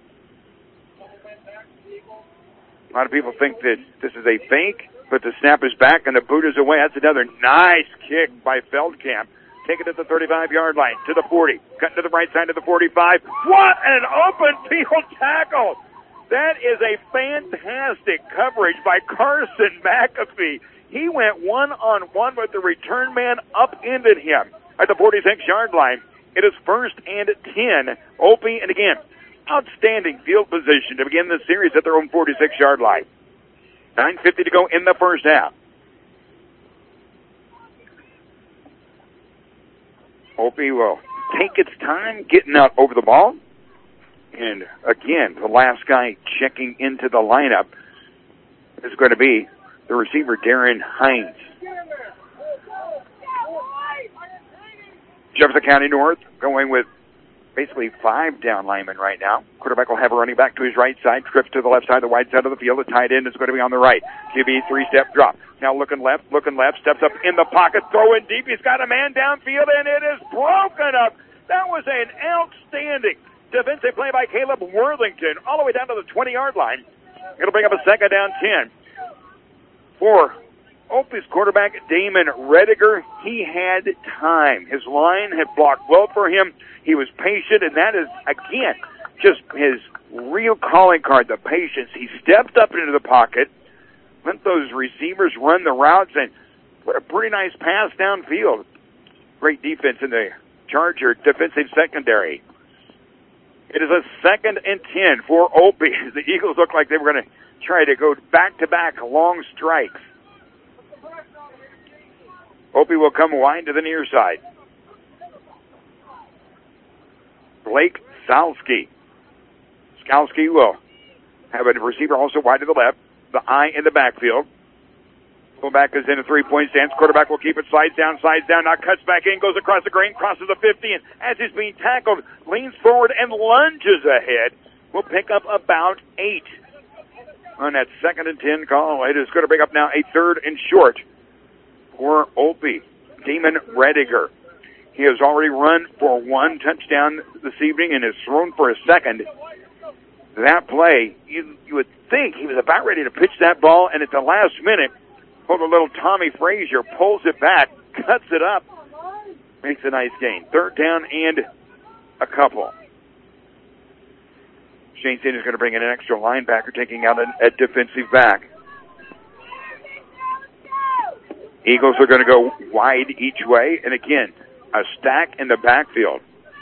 A lot of people think that this is a fake, but the snap is back and the boot is away. That's another nice kick by Feldkamp. Take it to the thirty-five-yard line, to the forty. Cut to the right side to the forty-five. What an open field tackle! That is a fantastic coverage by Carson McAfee. He went one-on-one with the return man, upended him at the forty-six-yard line. It is first and ten. Opie, and again, outstanding field position to begin the series at their own forty-six-yard line. nine fifty to go in the first half. Opie will take its time getting out over the ball. And again, the last guy checking into the lineup is going to be the receiver, Darren Hines. Jefferson County North going with basically five down linemen right now. Quarterback will have a running back to his right side, trips to the left side, the wide side of the field. The tight end is going to be on the right. Q B three-step drop. Now looking left, looking left, steps up in the pocket, throwing deep. He's got a man downfield, and it is broken up. That was an outstanding defensive play by Caleb Worthington all the way down to the twenty-yard line. It'll bring up a second down ten. For Opie's quarterback, Damon Rediger, he had time. His line had blocked well for him. He was patient, and that is, again, just his real calling card, the patience. He stepped up into the pocket, let those receivers run the routes, and put a pretty nice pass downfield. Great defense in the Charger defensive secondary. It is a second and ten for Opie. The Eagles look like they were going to try to go back-to-back long strikes. Opie will come wide to the near side. Blake Skalski. Skalski will have a receiver also wide to the left. The eye in the backfield. Fullback is in a three-point stance. Quarterback will keep it, slides down, slides down, now cuts back in, goes across the green, crosses the fifty, and as he's being tackled, leans forward and lunges ahead. Will pick up about eight. On that second and ten call, it is going to bring up now a third and short for Opie. Damon Rediger. He has already run for one touchdown this evening and has thrown for a second. That play, you, you would think he was about ready to pitch that ball, and at the last minute, hold a little Tommy Frazier, pulls it back, cuts it up, makes a nice gain. Third down and a couple. Shane Steen is going to bring in an extra linebacker, taking out a, a defensive back. Eagles are going to go wide each way, and again, a stack in the backfield.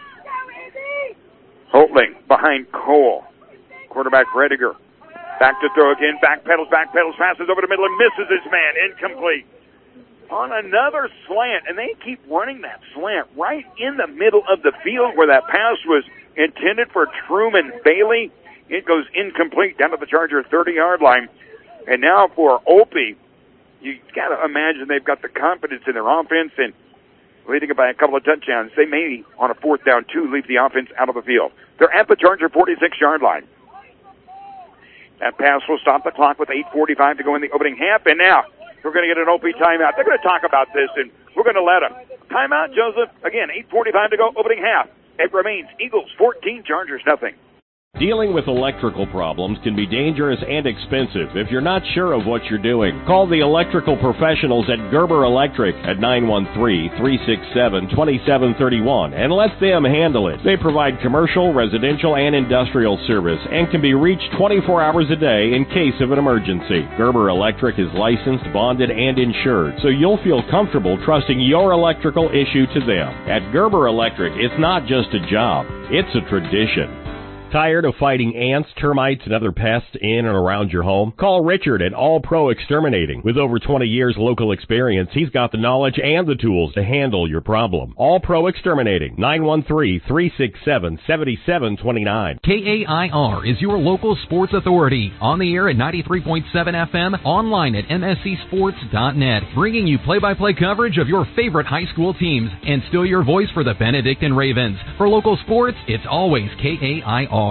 Holtling behind Cole. Quarterback Rediger. Back to throw again. Back pedals, back pedals, passes over the middle and misses his man. Incomplete. On another slant, and they keep running that slant right in the middle of the field where that pass was intended for Truman Bailey. It goes incomplete down to the Charger thirty-yard line. And now for Opie, you got to imagine they've got the confidence in their offense and leading it by a couple of touchdowns. They may, on a fourth down, two, leave the offense out of the field. They're at the Charger forty-six-yard line. That pass will stop the clock with eight forty-five to go in the opening half. And now we're going to get an Opie timeout. They're going to talk about this, and we're going to let them. Timeout, Joseph. Again, eight forty-five to go, opening half. It remains Eagles fourteen, Chargers nothing. Dealing with electrical problems can be dangerous and expensive if you're not sure of what you're doing. Call the electrical professionals at Gerber Electric at nine one three, three six seven, two seven three one and let them handle it. They provide commercial, residential, and industrial service and can be reached twenty-four hours a day in case of an emergency. Gerber Electric is licensed, bonded, and insured, so you'll feel comfortable trusting your electrical issue to them. At Gerber Electric, it's not just a job, it's a tradition. Tired of fighting ants, termites, and other pests in and around your home? Call Richard at All Pro Exterminating. With over twenty years local experience, he's got the knowledge and the tools to handle your problem. All Pro Exterminating, nine one three, three six seven, seven seven two nine. K A I R is your local sports authority. On the air at ninety-three point seven F M, online at M S C sports dot net, bringing you play-by-play coverage of your favorite high school teams and still your voice for the Benedictine Ravens. For local sports, it's always K A I R.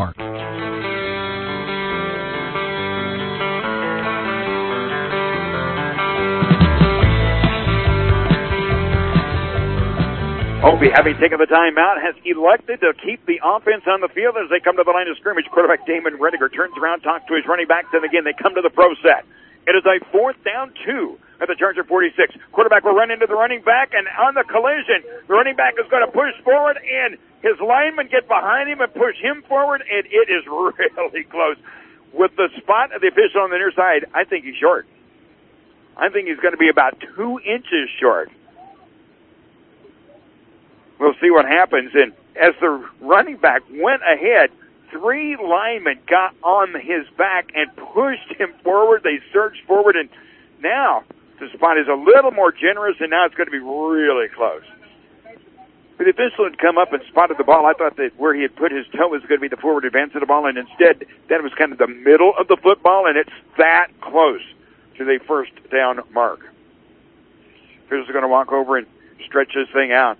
Opie, having taken the timeout, has elected to keep the offense on the field as they come to the line of scrimmage. Quarterback Damon Rediger turns around, talks to his running backs, and again they come to the pro set. It is a fourth down two at the Charger forty-six. Quarterback will run into the running back, and on the collision, the running back is going to push forward, and his linemen get behind him and push him forward, and it is really close. With the spot of the official on the near side, I think he's short. I think he's going to be about two inches short. We'll see what happens, and as the running back went ahead, three linemen got on his back and pushed him forward. They surged forward, and now the spot is a little more generous, and now it's going to be really close. But the official had come up and spotted the ball. I thought that where he had put his toe was going to be the forward advance of the ball, and instead that was kind of the middle of the football, and it's that close to the first down mark. Officials are going to walk over and stretch this thing out.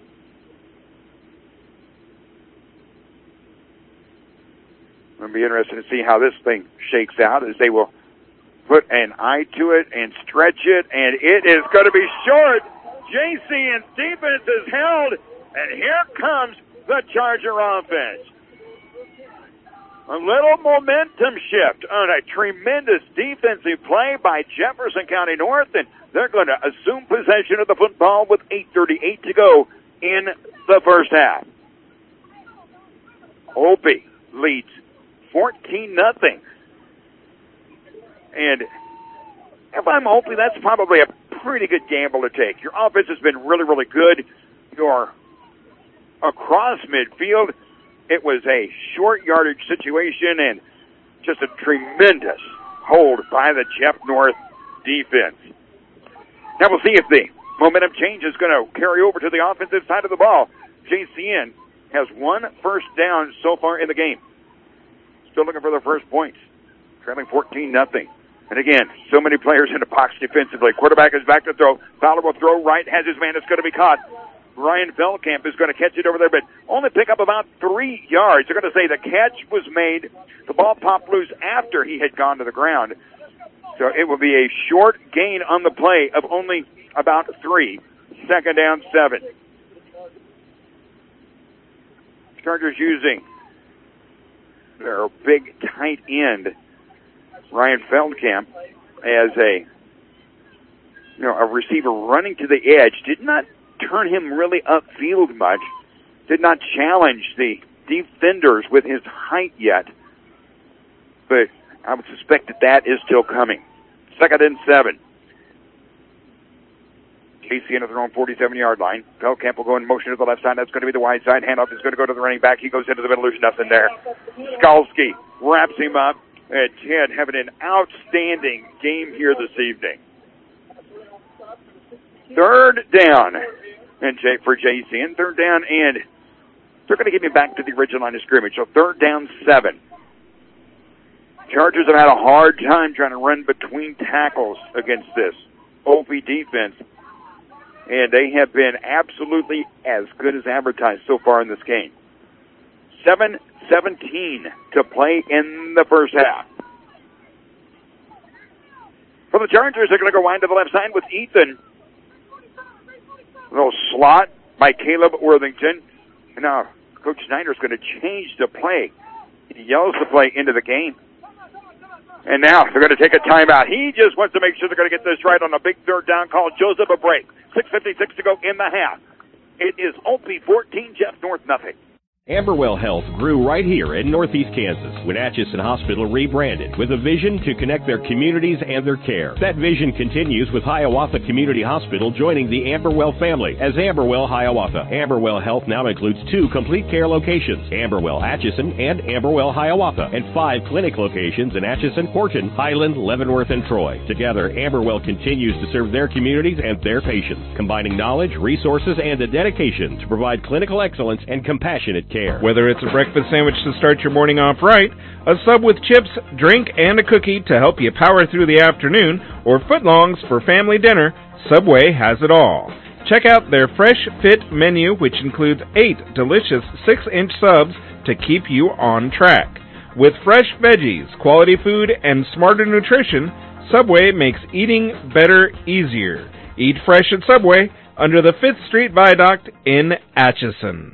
It'll be interesting to see how this thing shakes out as they will put an eye to it and stretch it, and it is going to be short. J C N's defense is held, and here comes the Charger offense. A little momentum shift on a tremendous defensive play by Jefferson County North, and they're going to assume possession of the football with eight thirty-eight to go in the first half. Opie leads fourteen nothing. And if I'm Opie, that's probably a pretty good gamble to take. Your offense has been really, really good. You're across midfield. It was a short yardage situation and just a tremendous hold by the Jeff North defense. Now we'll see if the momentum change is going to carry over to the offensive side of the ball. J C N has one first down so far in the game. Still looking for their first points. Trailing fourteen nothing. And again, so many players in the box defensively. Quarterback is back to throw. Fowler will throw right, has his man. It's going to be caught. Ryan Feldkamp is going to catch it over there, but only pick up about three yards. They're going to say the catch was made. The ball popped loose after he had gone to the ground. So it will be a short gain on the play of only about three. Second down, seven. Chargers using their big tight end, Ryan Feldkamp, as a you know a receiver running to the edge. Did not turn him really upfield much. Did not challenge the defenders with his height yet. But I would suspect that that is still coming. Second and seven. J C N at their own forty-seven-yard line. Feldkamp will go in motion to the left side. That's going to be the wide side. Handoff is going to go to the running back. He goes into the middle. There's nothing there. Skalski wraps him up. And Ted having an outstanding game here this evening. Third down and J for J C N. Third down, and they're going to get me back to the original line of scrimmage. So third down, seven. Chargers have had a hard time trying to run between tackles against this O P defense. And they have been absolutely as good as advertised so far in this game. seven seventeen to play in the first half. For the Chargers, they're going to go wide to the left side with Ethan. A little slot by Caleb Worthington. And now Coach Snyder's going to change the play. He yells the play into the game. And now they're going to take a timeout. He just wants to make sure they're going to get this right on a big third down call. Joseph a break. six fifty-six to go in the half. It is O P fourteen, Jeff North nothing. Amberwell Health grew right here in Northeast Kansas when Atchison Hospital rebranded with a vision to connect their communities and their care. That vision continues with Hiawatha Community Hospital joining the Amberwell family as Amberwell Hiawatha. Amberwell Health now includes two complete care locations, Amberwell Atchison and Amberwell Hiawatha, and five clinic locations in Atchison, Horton, Highland, Leavenworth, and Troy. Together, Amberwell continues to serve their communities and their patients, combining knowledge, resources, and a dedication to provide clinical excellence and compassionate care. Whether it's a breakfast sandwich to start your morning off right, a sub with chips, drink, and a cookie to help you power through the afternoon, or footlongs for family dinner, Subway has it all. Check out their Fresh Fit menu, which includes eight delicious six-inch subs to keep you on track. With fresh veggies, quality food, and smarter nutrition, Subway makes eating better easier. Eat fresh at Subway under the fifth Street Viaduct in Atchison.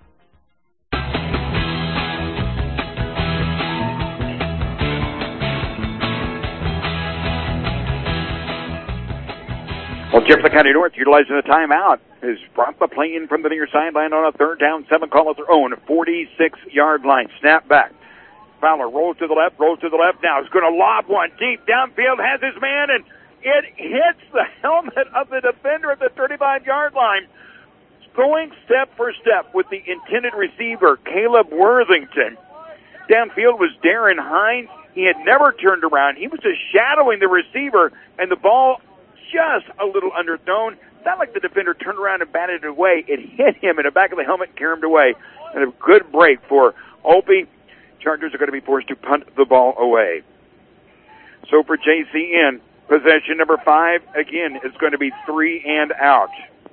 Well, Jefferson County North utilizing the timeout has brought the play in from the near sideline on a third down, seven call at their own, forty-six-yard line. Snap back. Fowler rolls to the left, rolls to the left now. He's going to lob one deep downfield, has his man, and it hits the helmet of the defender at the thirty-five-yard line. Going step for step with the intended receiver, Caleb Worthington. Downfield was Darren Hines. He had never turned around. He was just shadowing the receiver, and the ball just a little underthrown. not like the defender turned around and batted it away. It hit him in the back of the helmet and carried him away. And a good break for Opie. Chargers are going to be forced to punt the ball away. So for J C N, possession number five, again, is going to be three and out.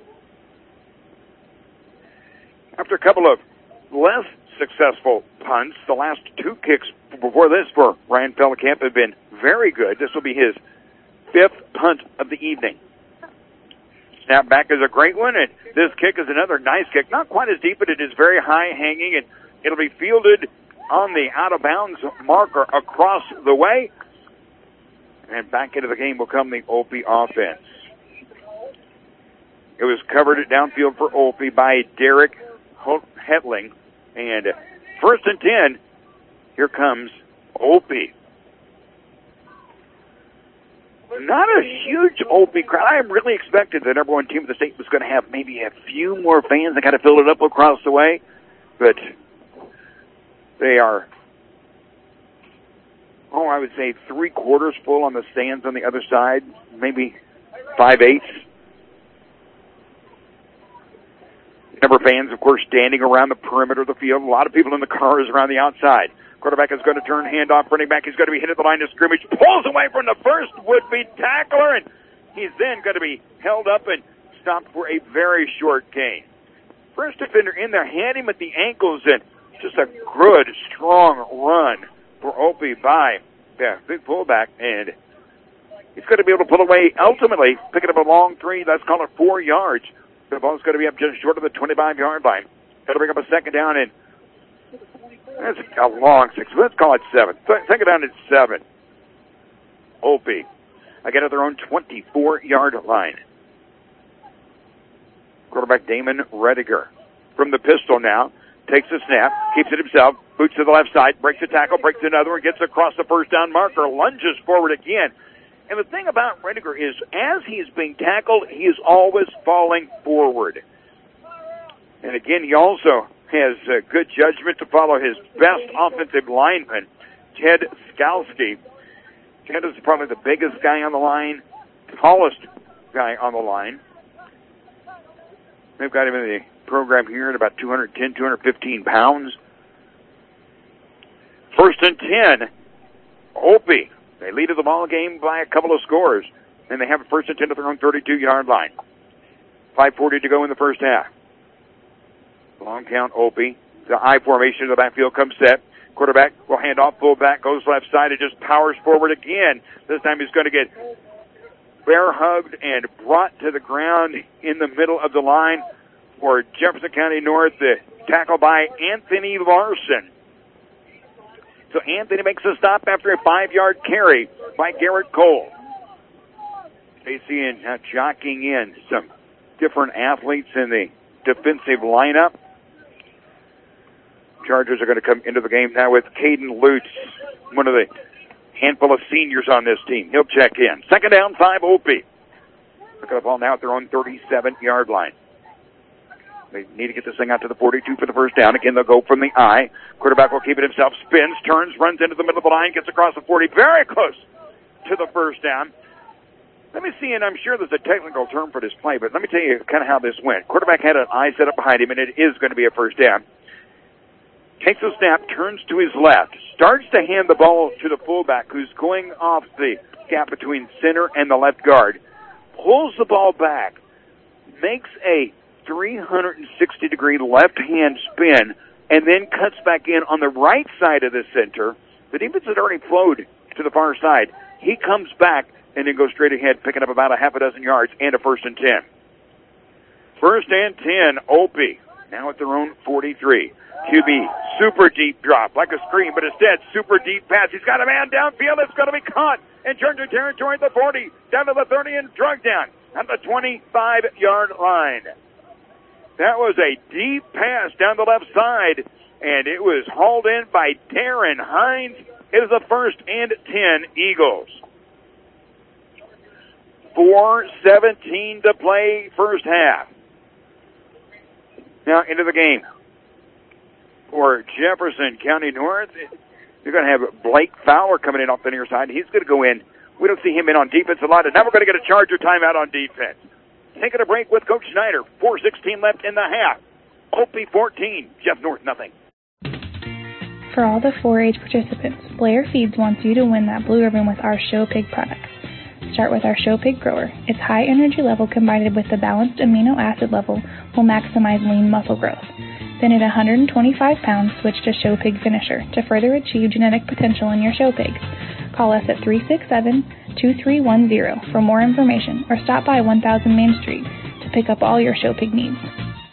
After a couple of less successful punts, the last two kicks before this for Ryan Pellicamp have been very good. This will be his fifth punt of the evening. Snap back is a great one, and this kick is another nice kick. Not quite as deep, but it is very high hanging, and it'll be fielded on the out-of-bounds marker across the way. And back into the game will come the Opie offense. It was covered downfield for Opie by Derek Hetling. And first and ten, here comes Opie. Not a huge Opie crowd. I really expected the number one team of the state was going to have maybe a few more fans that kind of filled it up across the way. But they are, oh, I would say three quarters full on the stands on the other side, maybe five-eighths. Number of fans, of course, standing around the perimeter of the field. A lot of people in the cars around the outside. Quarterback is going to turn handoff. Running back is going to be hit at the line of scrimmage. Pulls away from the first would-be tackler, and he's then going to be held up and stopped for a very short gain. First defender in there, had him at the ankles, and just a good, strong run for Opie by the big fullback, and he's going to be able to pull away, ultimately picking up a long three. Let's call it four yards. The ball's going to be up just short of the twenty-five-yard line. Got to bring up a second down, and that's a long six. Let's call it seven. Second down at seven. Opie, again at their own twenty-four-yard line. Quarterback Damon Rediger from the pistol now. Takes the snap, keeps it himself, boots to the left side, breaks a tackle, breaks another one, gets across the first down marker, lunges forward again. And the thing about Rediger is, as he's being tackled, he is always falling forward. And again, he also has uh, good judgment to follow his best offensive lineman, Ted Skalski. Ted is probably the biggest guy on the line, tallest guy on the line. They've got him in the program here at about two ten, two fifteen pounds. First and ten, Opie. They lead the ball game by a couple of scores, and they have a first and ten at their own thirty-two-yard line. five forty to go in the first half. Long count, Opie. The I formation of the backfield comes set. Quarterback will hand off, fullback goes left side and just powers forward again. This time he's going to get bear hugged and brought to the ground in the middle of the line for Jefferson County North. The tackle by Anthony Larson. So Anthony makes a stop after a five-yard carry by Garrett Cole. They see in uh, jockeying in some different athletes in the defensive lineup. Chargers are going to come into the game now with Caden Lutz, one of the handful of seniors on this team. He'll check in. Second down, five, Opie. Look at the ball now at their own thirty-seven-yard line. They need to get this thing out to the forty-two for the first down. Again, they'll go from the I. Quarterback will keep it himself, spins, turns, runs into the middle of the line, gets across the forty, very close to the first down. Let me see, and I'm sure there's a technical term for this play, but let me tell you kind of how this went. Quarterback had an I set up behind him, and it is going to be a first down. Takes a snap, turns to his left, starts to hand the ball to the fullback, who's going off the gap between center and the left guard, pulls the ball back, makes a three sixty degree left-hand spin, and then cuts back in on the right side of the center. The defense had already flowed to the far side. He comes back and then goes straight ahead, picking up about a half a dozen yards and a first and ten. First and ten, Opie, now at their own forty-three. Q B, super deep drop, like a screen, but instead, super deep pass. He's got a man downfield. It's going to be caught in Charger territory at the forty, down to the thirty, and drug down at the twenty-five-yard line. That was a deep pass down the left side, and it was hauled in by Darren Hines. It is a first and ten, Eagles. four seventeen to play, first half. Now into the game. For Jefferson County North, you're going to have Blake Fowler coming in off the near side. He's going to go in. We don't see him in on defense a lot, and now we're going to get a Charger timeout on defense. taking a break with Coach Snyder. four sixteen left in the half. Opie fourteen, Jeff North nothing. For all the four H participants, Blair Feeds wants you to win that blue ribbon with our Show Pig products. Start with our Show Pig Grower. Its high energy level combined with the balanced amino acid level will maximize lean muscle growth. Then at one hundred twenty-five pounds, switch to Show Pig Finisher to further achieve genetic potential in your show pigs. Call us at three six seven, two three one zero for more information or stop by one thousand Main Street to pick up all your show pig needs.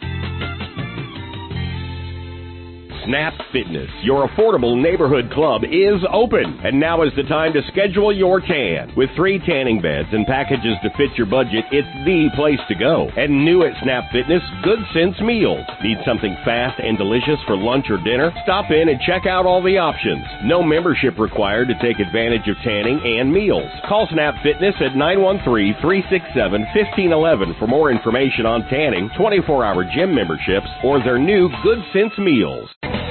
Snap Fitness, your affordable neighborhood club, is open. And now is the time to schedule your tan. With three tanning beds and packages to fit your budget, it's the place to go. And new at Snap Fitness, Good Sense Meals. Need something fast and delicious for lunch or dinner? Stop in and check out all the options. No membership required to take advantage of tanning and meals. Call Snap Fitness at nine one three, three six seven, one five one one for more information on tanning, twenty-four hour gym memberships, or their new Good Sense Meals.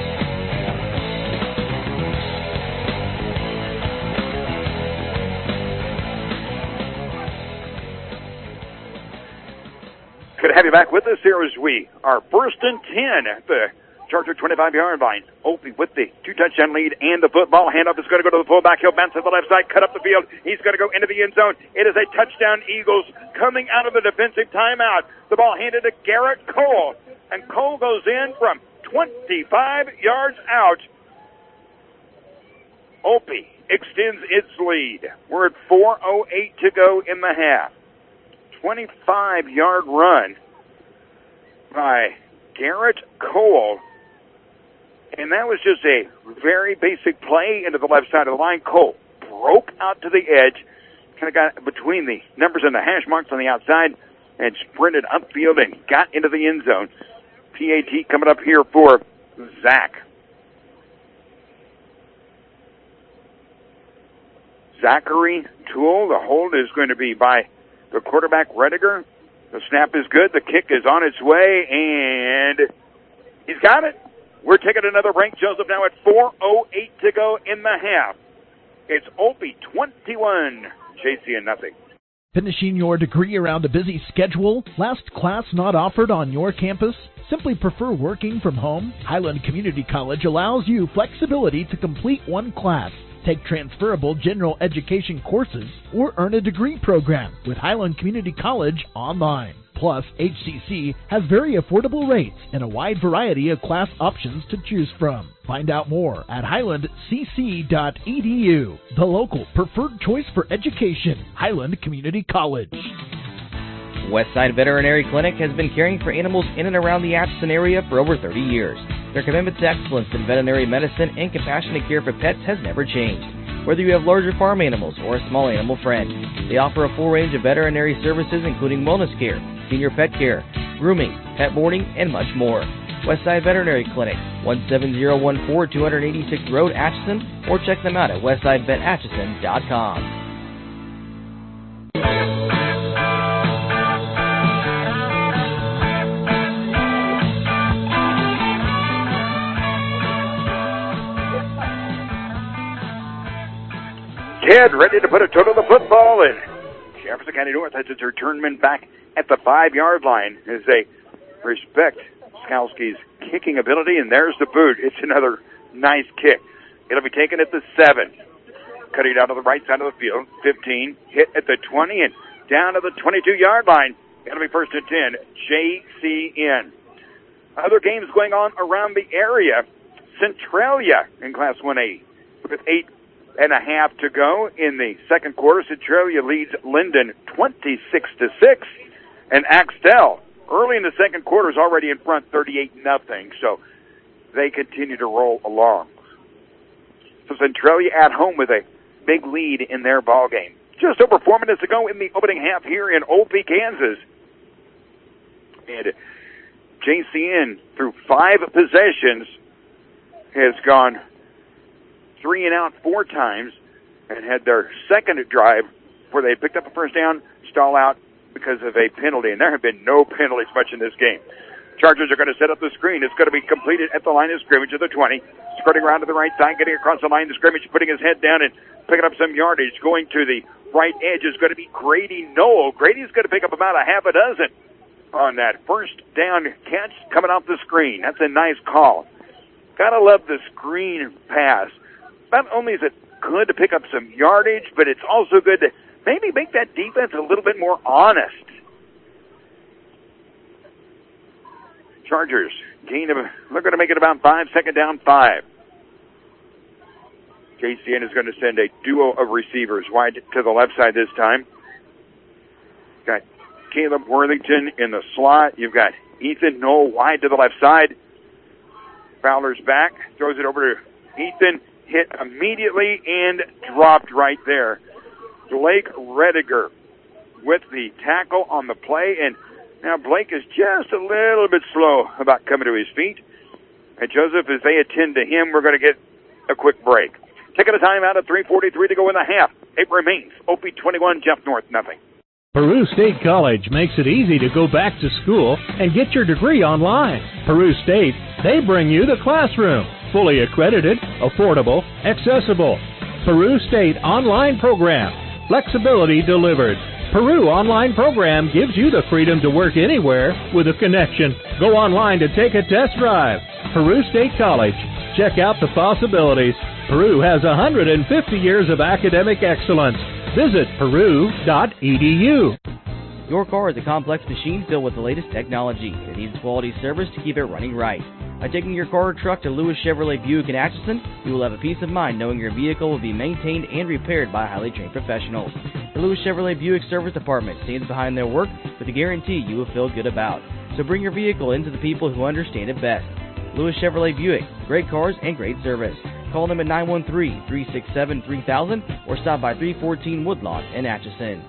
Good to have you back with us here as we are first and ten at the Charger twenty-five-yard line. Opie with the two-touchdown lead and the football. Handoff is going to go to the fullback. He'll bounce to the left side, cut up the field. He's going to go into the end zone. It is a touchdown, Eagles, coming out of the defensive timeout. The ball handed to Garrett Cole, and Cole goes in from twenty-five yards out. Opie extends its lead. We're at four oh eight to go in the half. twenty-five-yard run by Garrett Cole. And that was just a very basic play into the left side of the line. Cole broke out to the edge, kind of got between the numbers and the hash marks on the outside, and sprinted upfield and got into the end zone. P A T coming up here for Zach. Zachary Toole. The hold is going to be by the quarterback, Rediger. The snap is good. The kick is on its way, and he's got it. We're taking another break, Joseph, now at four oh eight to go in the half. It's Opie twenty-one, J C N nothing. Finishing your degree around a busy schedule? Last class not offered on your campus? Simply prefer working from home? Highland Community College allows you flexibility to complete one class, take transferable general education courses, or earn a degree program with Highland Community College online. Plus, H C C has very affordable rates and a wide variety of class options to choose from. Find out more at highland c c dot e d u. The local preferred choice for education, Highland Community College. Westside Veterinary Clinic has been caring for animals in and around the Atchison area for over thirty years. Their commitment to excellence in veterinary medicine and compassionate care for pets has never changed. Whether you have larger farm animals or a small animal friend, they offer a full range of veterinary services including wellness care, senior pet care, grooming, pet boarding, and much more. Westside Veterinary Clinic, one seven zero one four, two eighty-six Road, Atchison, or check them out at westside vet atchison dot com. Ted ready to put a toe to the football, and Jefferson County North has its returnman back at the five-yard line as they respect Skalski's kicking ability, and there's the boot. It's another nice kick. It'll be taken at the seven. Cutting down to the right side of the field. fifteen, hit at the twenty, and down to the twenty-two-yard line. It'll be first and ten, J C N. Other games going on around the area. Centralia in Class one A with eight and a half to go in the second quarter. Centralia leads Linden twenty-six to six, and Axtell early in the second quarter is already in front thirty-eight nothing. So they continue to roll along. So Centralia at home with a big lead in their ball game. Just over four minutes to go in the opening half here in Opie, Kansas. And J C N, through five possessions, has gone three and out four times and had their second drive where they picked up a first down, stall out because of a penalty. And there have been no penalties much in this game. Chargers are going to set up the screen. It's going to be completed at the line of scrimmage at the twenty. Skirting around to the right side, getting across the line of scrimmage, putting his head down and picking up some yardage, going to the right edge is going to be Grady Knoll. Grady's going to pick up about a half a dozen on that first down catch coming off the screen. That's a nice call. Gotta love the screen pass. Not only is it good to pick up some yardage, but it's also good to maybe make that defense a little bit more honest. Chargers gain of, they're going to make it about five, second down five. K C N is going to send a duo of receivers wide to the left side this time. Got Caleb Worthington in the slot. You've got Ethan Knoll wide to the left side. Fowler's back, throws it over to Ethan, hit immediately and dropped right there. Blake Rediger with the tackle on the play, and now Blake is just a little bit slow about coming to his feet. And Joseph, as they attend to him, we're going to get a quick break. Taking a timeout at three forty-three to go in the half. It remains O P twenty-one, Jeff North, nothing. Peru State College makes it easy to go back to school and get your degree online. Peru State, they bring you the classroom. Fully accredited, affordable, accessible. Peru State online program. Flexibility delivered. Peru online program gives you the freedom to work anywhere with a connection. Go online to take a test drive. Peru State College. Check out the possibilities. Peru has one hundred fifty years of academic excellence. Visit peru dot e d u. Your car is a complex machine filled with the latest technology. It needs quality service to keep it running right. By taking your car or truck to Lewis Chevrolet Buick in Atchison, you will have a peace of mind knowing your vehicle will be maintained and repaired by highly trained professionals. The Lewis Chevrolet Buick Service Department stands behind their work with a guarantee you will feel good about. So bring your vehicle into the people who understand it best. Lewis Chevrolet Buick, great cars and great service. Call them at nine one three, three six seven, three thousand or stop by three fourteen Woodlawn in Atchison.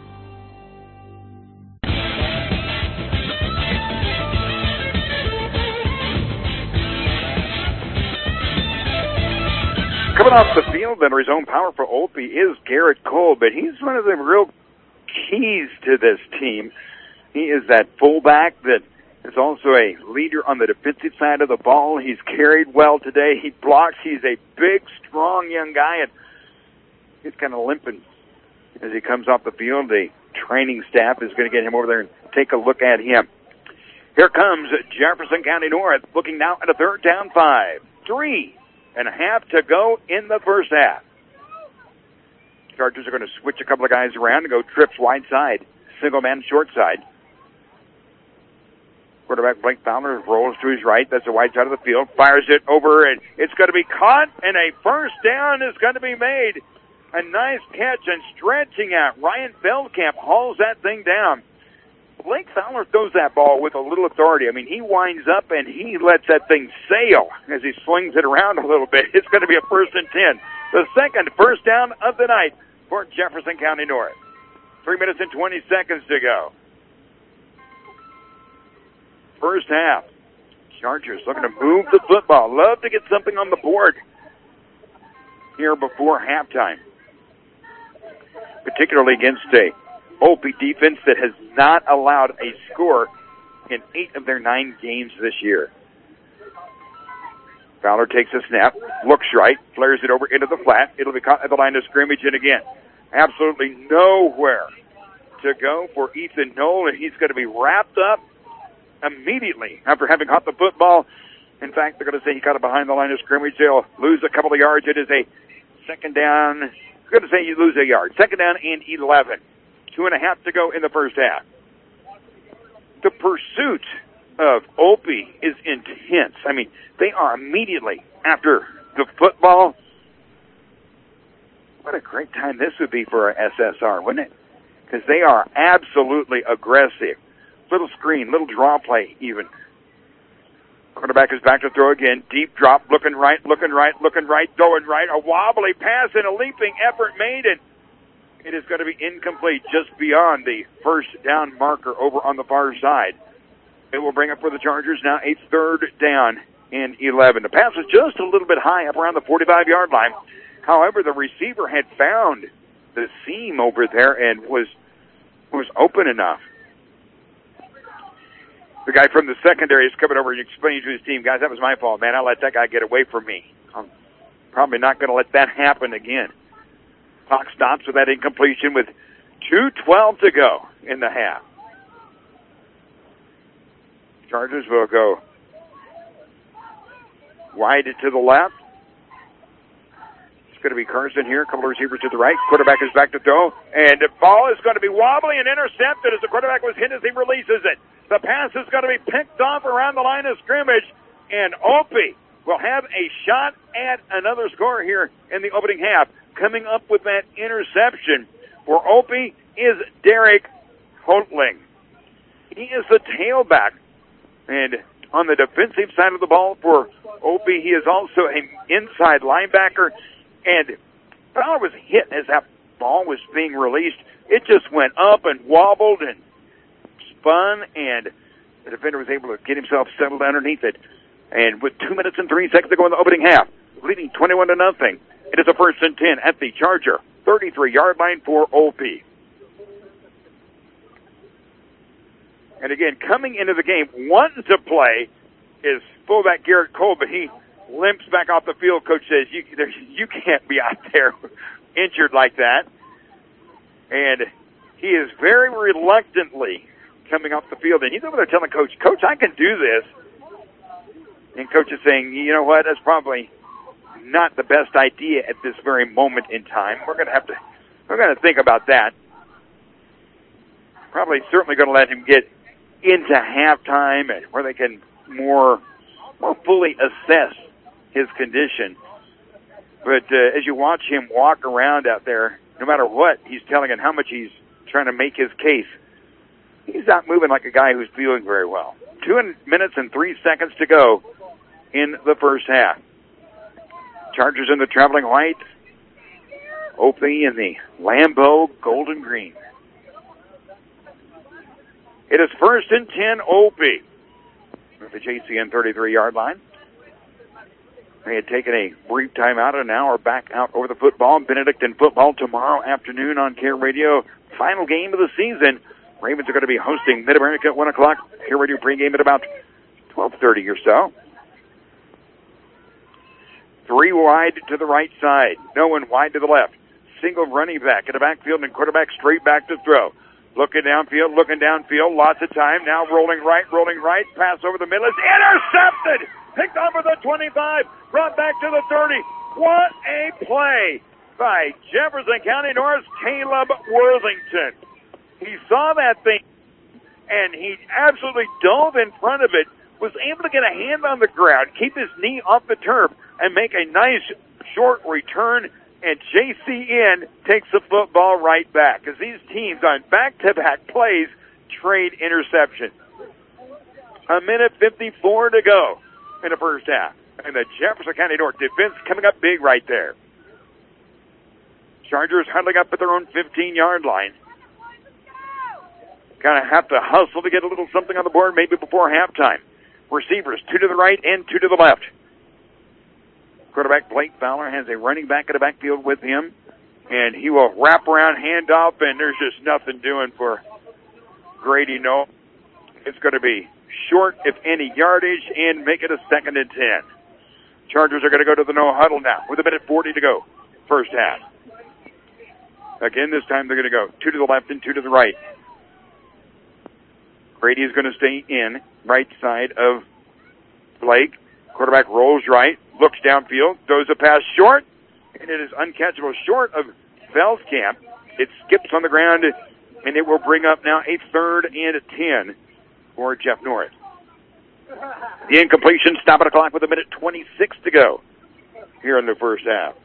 Coming off the field under his own powerful Opie is Garrett Cole, but he's one of the real keys to this team. He is that fullback that is also a leader on the defensive side of the ball. He's carried well today. He blocks. He's a big, strong young guy, and he's kind of limping as he comes off the field. The training staff is going to get him over there and take a look at him. Here comes Jefferson County North, looking now at a third down five. Three and a half to go in the first half. Chargers are going to switch a couple of guys around and go trips wide side, single man short side. Quarterback Blake Fowler rolls to his right. That's the wide side of the field. Fires it over, and it's going to be caught, and a first down is going to be made. A nice catch and stretching out. Ryan Feldkamp hauls that thing down. Blake Fowler throws that ball with a little authority. I mean, he winds up, and he lets that thing sail as he swings it around a little bit. It's going to be a first and ten. The second first down of the night for Jefferson County North. Three minutes and twenty seconds to go. First half. Chargers looking to move the football. Love to get something on the board here before halftime. Particularly against a O P defense that has not allowed a score in eight of their nine games this year. Fowler takes a snap, looks right, flares it over into the flat. It'll be caught at the line of scrimmage, and again, absolutely nowhere to go for Ethan Knoll, and he's going to be wrapped up immediately after having caught the football. In fact, they're going to say he caught it behind the line of scrimmage. They'll lose a couple of yards. It is a second down. I'm going to say you lose a yard. Second down and eleven. Two and a half to go in the first half. The pursuit of Opie is intense. I mean, they are immediately after the football. What a great time this would be for S S R, wouldn't it? Because they are absolutely aggressive. Little screen, little draw play even. Quarterback is back to throw again. Deep drop, looking right, looking right, looking right, throwing right. A wobbly pass and a leaping effort made, and it is going to be incomplete just beyond the first down marker over on the far side. It will bring up for the Chargers now a third down and eleven. The pass was just a little bit high up around the forty-five-yard line. However, the receiver had found the seam over there and was was open enough. The guy from the secondary is coming over and explaining to his team, guys, that was my fault, man. I let that guy get away from me. I'm probably not going to let that happen again. Clock stops with that incompletion with two twelve to go in the half. Chargers will go wide to the left. It's going to be Carson here. A couple of receivers to the right. Quarterback is back to throw. And the ball is going to be wobbly and intercepted as the quarterback was hit as he releases it. The pass is going to be picked off around the line of scrimmage. And Opie will have a shot at another score here in the opening half. Coming up with that interception for Opie is Derek Holtling. He is the tailback. And on the defensive side of the ball for Opie, he is also an inside linebacker. And Fowler was hit as that ball was being released. It just went up and wobbled and spun, and the defender was able to get himself settled underneath it. And with two minutes and three seconds to go in the opening half, leading twenty-one to nothing, it is a first and ten at the Charger thirty-three-yard line for O P. And again, coming into the game, wanting to play is fullback Garrett Cole, but he limps back off the field. Coach says, you, you can't be out there injured like that. And he is very reluctantly coming off the field. And he's over there telling Coach, Coach, I can do this. And Coach is saying, you know what, that's probably not the best idea at this very moment in time. We're going to have to, we're going to think about that. Probably certainly going to let him get into halftime and where they can more more fully assess his condition. But uh, as you watch him walk around out there, no matter what he's telling and how much he's trying to make his case, he's not moving like a guy who's feeling very well. Two minutes and three seconds to go in the first half. Chargers in the traveling white. Opie in the Lambeau golden green. It is first and ten, Opie. At the J C N thirty-three-yard line. They had taken a brief timeout and now are back out over the football. Benedictine football tomorrow afternoon on Care Radio. Final game of the season. Ravens are going to be hosting Mid-America at one o'clock. Care Radio pregame at about twelve thirty or so. Three wide to the right side. No one wide to the left. Single running back in the backfield and quarterback straight back to throw. Looking downfield, looking downfield, lots of time. Now rolling right, rolling right. Pass over the middle. It's intercepted! Picked off at the twenty-five. Brought back to the thirty. What a play by Jefferson County North's Caleb Worthington. He saw that thing, and he absolutely dove in front of it, was able to get a hand on the ground, keep his knee off the turf, and make a nice short return. And J C N takes the football right back as these teams on back-to-back plays trade interception. A minute fifty-four to go in the first half. And the Jefferson County North defense coming up big right there. Chargers huddling up at their own fifteen-yard line. Kind of have to hustle to get a little something on the board maybe before halftime. Receivers, two to the right and two to the left. Quarterback Blake Fowler has a running back in the backfield with him, and he will wrap around handoff, and there's just nothing doing for Grady No. It's going to be short, if any, yardage, and make it a second and ten. Chargers are going to go to the no huddle now with a minute forty to go, first half. Again, this time they're going to go two to the left and two to the right. Grady is going to stay in, right side of Blake. Quarterback rolls right, looks downfield, throws a pass short, and it is uncatchable short of Felskamp. It skips on the ground, and it will bring up now a third and ten for Jeff North. The incompletion, stop at the clock with a minute twenty-six to go here in the first half.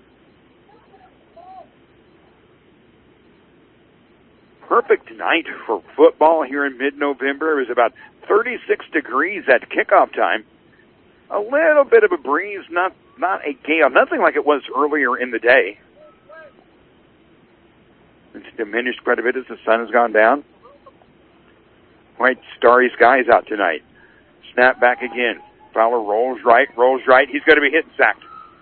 Perfect night for football here in mid-November. It was about thirty-six degrees at kickoff time. A little bit of a breeze, not not a gale, nothing like it was earlier in the day. It's diminished quite a bit as the sun has gone down. White starry skies out tonight. Snap back again. Fowler rolls right, rolls right. He's going to be hit and sacked.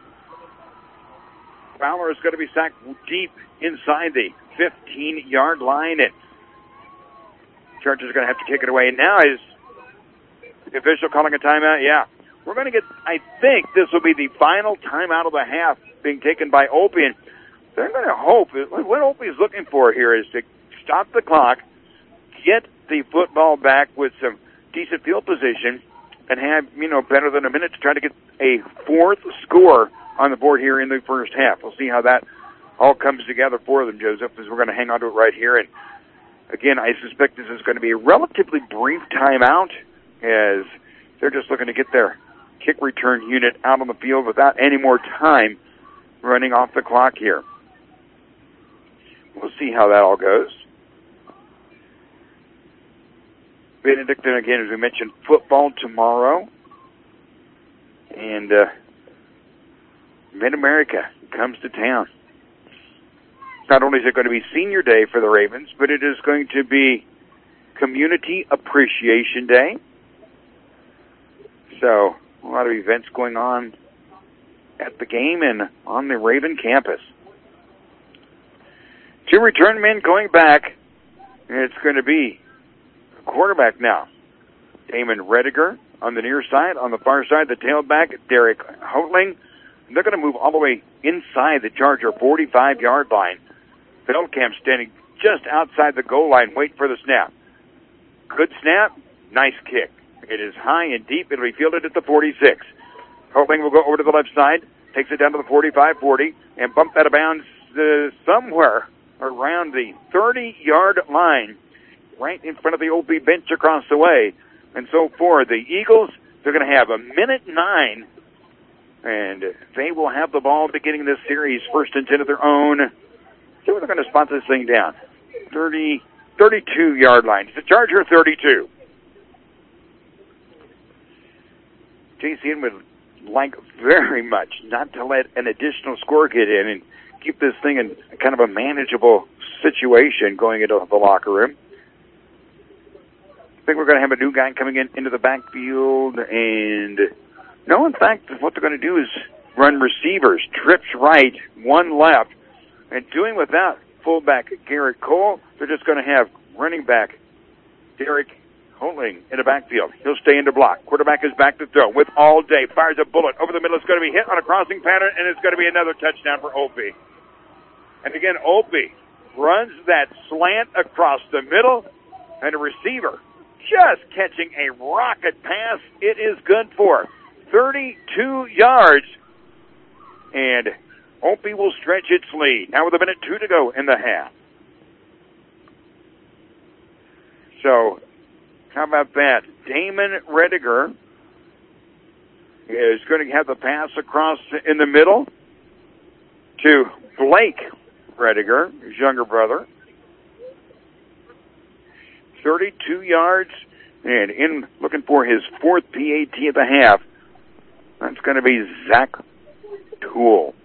Fowler is going to be sacked deep inside the fifteen-yard line, and Chargers are going to have to kick it away. And now is the official calling a timeout? Yeah. We're going to get, I think this will be the final timeout of the half being taken by Opie. And they're going to hope, what Opie's looking for here is to stop the clock, get the football back with some decent field position, and have, you know, better than a minute to try to get a fourth score on the board here in the first half. We'll see how that all comes together for them, Joseph, as we're going to hang on to it right here. And again, I suspect this is going to be a relatively brief timeout, as they're just looking to get their kick return unit out on the field without any more time running off the clock here. We'll see how that all goes. Benedictine, again, as we mentioned, football tomorrow. And uh, Mid-America comes to town. Not only is it going to be Senior Day for the Ravens, but it is going to be Community Appreciation Day. So, a lot of events going on at the game and on the Raven campus. Two return men going back, and it's going to be a quarterback now. Damon Rediger on the near side. On the far side, the tailback, Derek Houtling. They're going to move all the way inside the Charger forty-five-yard line. Feldkamp standing just outside the goal line, waiting for the snap. Good snap, nice kick. It is high and deep. It'll be fielded at the forty-six. Houtling will go over to the left side, takes it down to the forty-five forty, and bump that out of bounds uh, somewhere around the thirty-yard line, right in front of the O P bench across the way. And so for the Eagles, they're going to have a minute nine, and they will have the ball beginning this series, first and ten of their own. See where they're going to spot this thing down. thirty, thirty-two-yard line. It's the Charger thirty-two. J C N would like very much not to let an additional score get in and keep this thing in kind of a manageable situation going into the locker room. I think we're going to have a new guy coming in into the backfield, and no, in fact, what they're going to do is run receivers, trips right, one left, and doing without fullback Garrett Cole, they're just going to have running back Derek Houtling in the backfield. He'll stay in the block. Quarterback is back to throw with all day. Fires a bullet over the middle. It's going to be hit on a crossing pattern, and it's going to be another touchdown for Opie. And again, Opie runs that slant across the middle, and a receiver just catching a rocket pass. It is good for thirty-two yards, and Opie will stretch its lead. Now with a minute two to go in the half. So, how about that? Damon Rediger is going to have the pass across in the middle to Blake Rediger, his younger brother. thirty-two yards, and in looking for his fourth P A T of the half, that's going to be Zach Toole.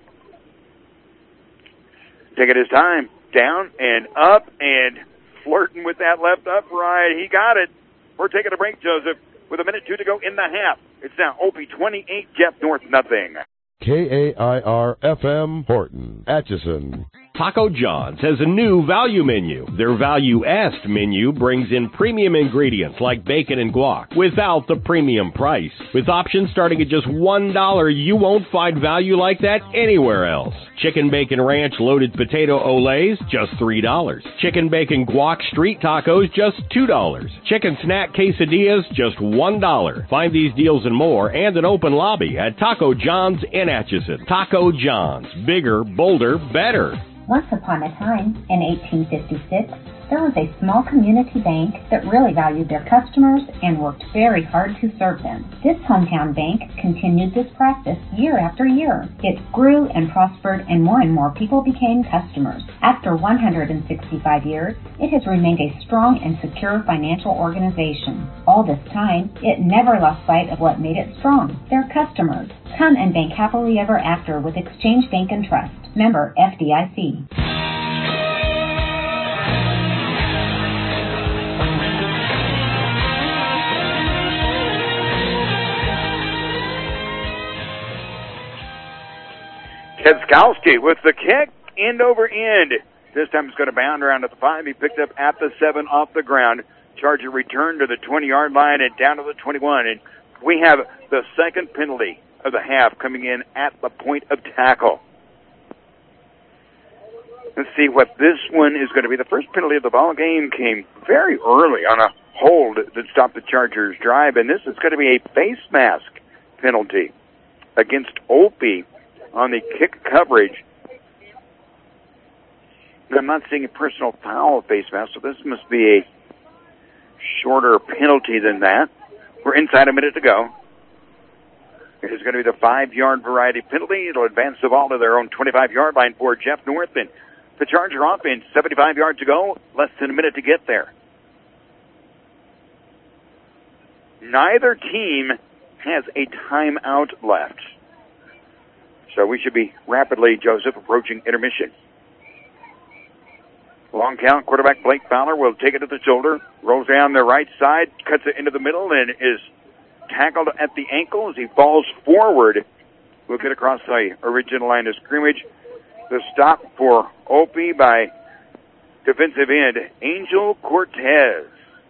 Taking his time, down and up, and flirting with that left upright. He got it. We're taking a break, Joseph, with a minute two to go in the half. It's now Opie twenty-eight, Jeff North nothing. K A I R F M Horton, Atchison. Taco John's has a new value menu. Their Value-est menu brings in premium ingredients like bacon and guac without the premium price. With options starting at just one dollar, you won't find value like that anywhere else. Chicken Bacon Ranch Loaded Potato Olays, just three dollars. Chicken Bacon Guac Street Tacos, just two dollars. Chicken Snack Quesadillas, just one dollar. Find these deals and more and an open lobby at Taco John's in Atchison. Taco John's. Bigger, bolder, better. Once upon a time, in eighteen fifty-six, there was a small community bank that really valued their customers and worked very hard to serve them. This hometown bank continued this practice year after year. It grew and prospered, and more and more people became customers. After one hundred sixty-five years, it has remained a strong and secure financial organization. All this time, it never lost sight of what made it strong, their customers. Come and bank happily ever after with Exchange Bank and Trust. Member F D I C. Kedskowski with the kick, end over end. This time it's going to bound around at the five. He picked up at the seven off the ground. Charger returned to the twenty-yard line and down to the twenty-one. And we have the second penalty of the half coming in at the point of tackle. Let's see what this one is going to be. The first penalty of the ball game came very early on a hold that stopped the Chargers' drive, and this is going to be a face mask penalty against Opie on the kick coverage. I'm not seeing a personal foul face mask, so this must be a shorter penalty than that. We're inside a minute to go. It is going to be the five-yard variety penalty. It'll advance the ball to their own twenty-five-yard line for Jeff North, and the Charger offense, seventy-five yards to go, less than a minute to get there. Neither team has a timeout left. So we should be rapidly, Joseph, approaching intermission. Long count, quarterback Blake Fowler will take it to the shoulder, rolls down the right side, cuts it into the middle, and is tackled at the ankle as he falls forward. We'll get across the original line of scrimmage. The stop for Opie by defensive end Angel Cortez.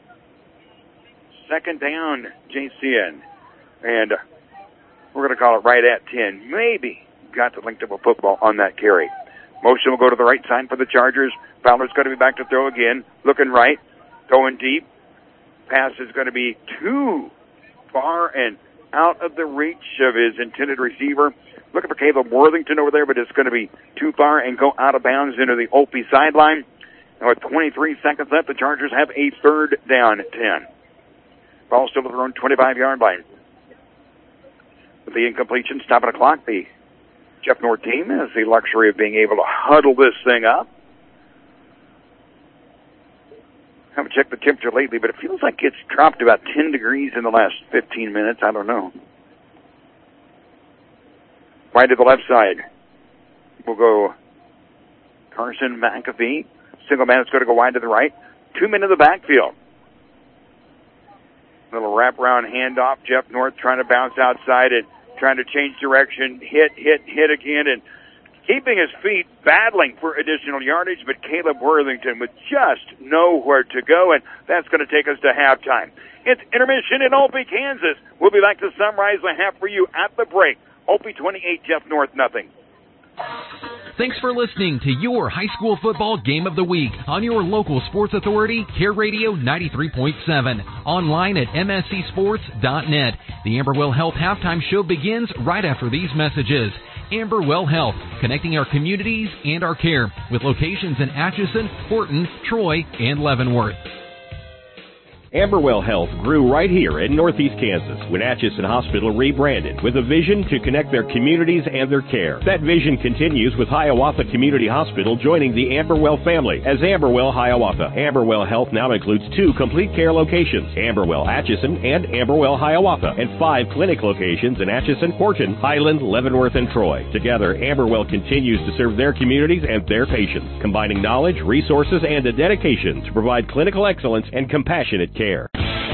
Second down, J C N. And we're going to call it right at ten. Maybe got the length of a football on that carry. Motion will go to the right side for the Chargers. Fowler's going to be back to throw again. Looking right. Going deep. Pass is going to be too far and out of the reach of his intended receiver. Looking for Caleb Worthington over there, but it's going to be too far and go out of bounds into the Opie sideline. And with twenty-three seconds left, the Chargers have a third down at ten. Ball still at their own twenty-five-yard line. With the incompletion, stopping the clock, the Jeff North team has the luxury of being able to huddle this thing up. I haven't checked the temperature lately, but it feels like it's dropped about ten degrees in the last fifteen minutes. I don't know. Wide to the left side. We'll go Carson McAfee. Single man is going to go wide to the right. Two men in the backfield. Little wraparound handoff. Jeff North trying to bounce outside and trying to change direction. Hit, hit, hit again, and keeping his feet, battling for additional yardage, but Caleb Worthington with just nowhere to go, and that's going to take us to halftime. It's intermission in Opie, Kansas. We'll be back to summarize the half for you at the break. Opie twenty-eight, Jeff North nothing. Thanks for listening to your high school football game of the week on your local sports authority, Care Radio ninety-three point seven. Online at m s c sports dot net. The Amberwell Health halftime show begins right after these messages. Amberwell Health, connecting our communities and our care with locations in Atchison, Horton, Troy, and Leavenworth. Amberwell Health grew right here in Northeast Kansas when Atchison Hospital rebranded with a vision to connect their communities and their care. That vision continues with Hiawatha Community Hospital joining the Amberwell family as Amberwell Hiawatha. Amberwell Health now includes two complete care locations, Amberwell Atchison and Amberwell Hiawatha, and five clinic locations in Atchison, Horton, Highland, Leavenworth, and Troy. Together, Amberwell continues to serve their communities and their patients, combining knowledge, resources, and a dedication to provide clinical excellence and compassionate care.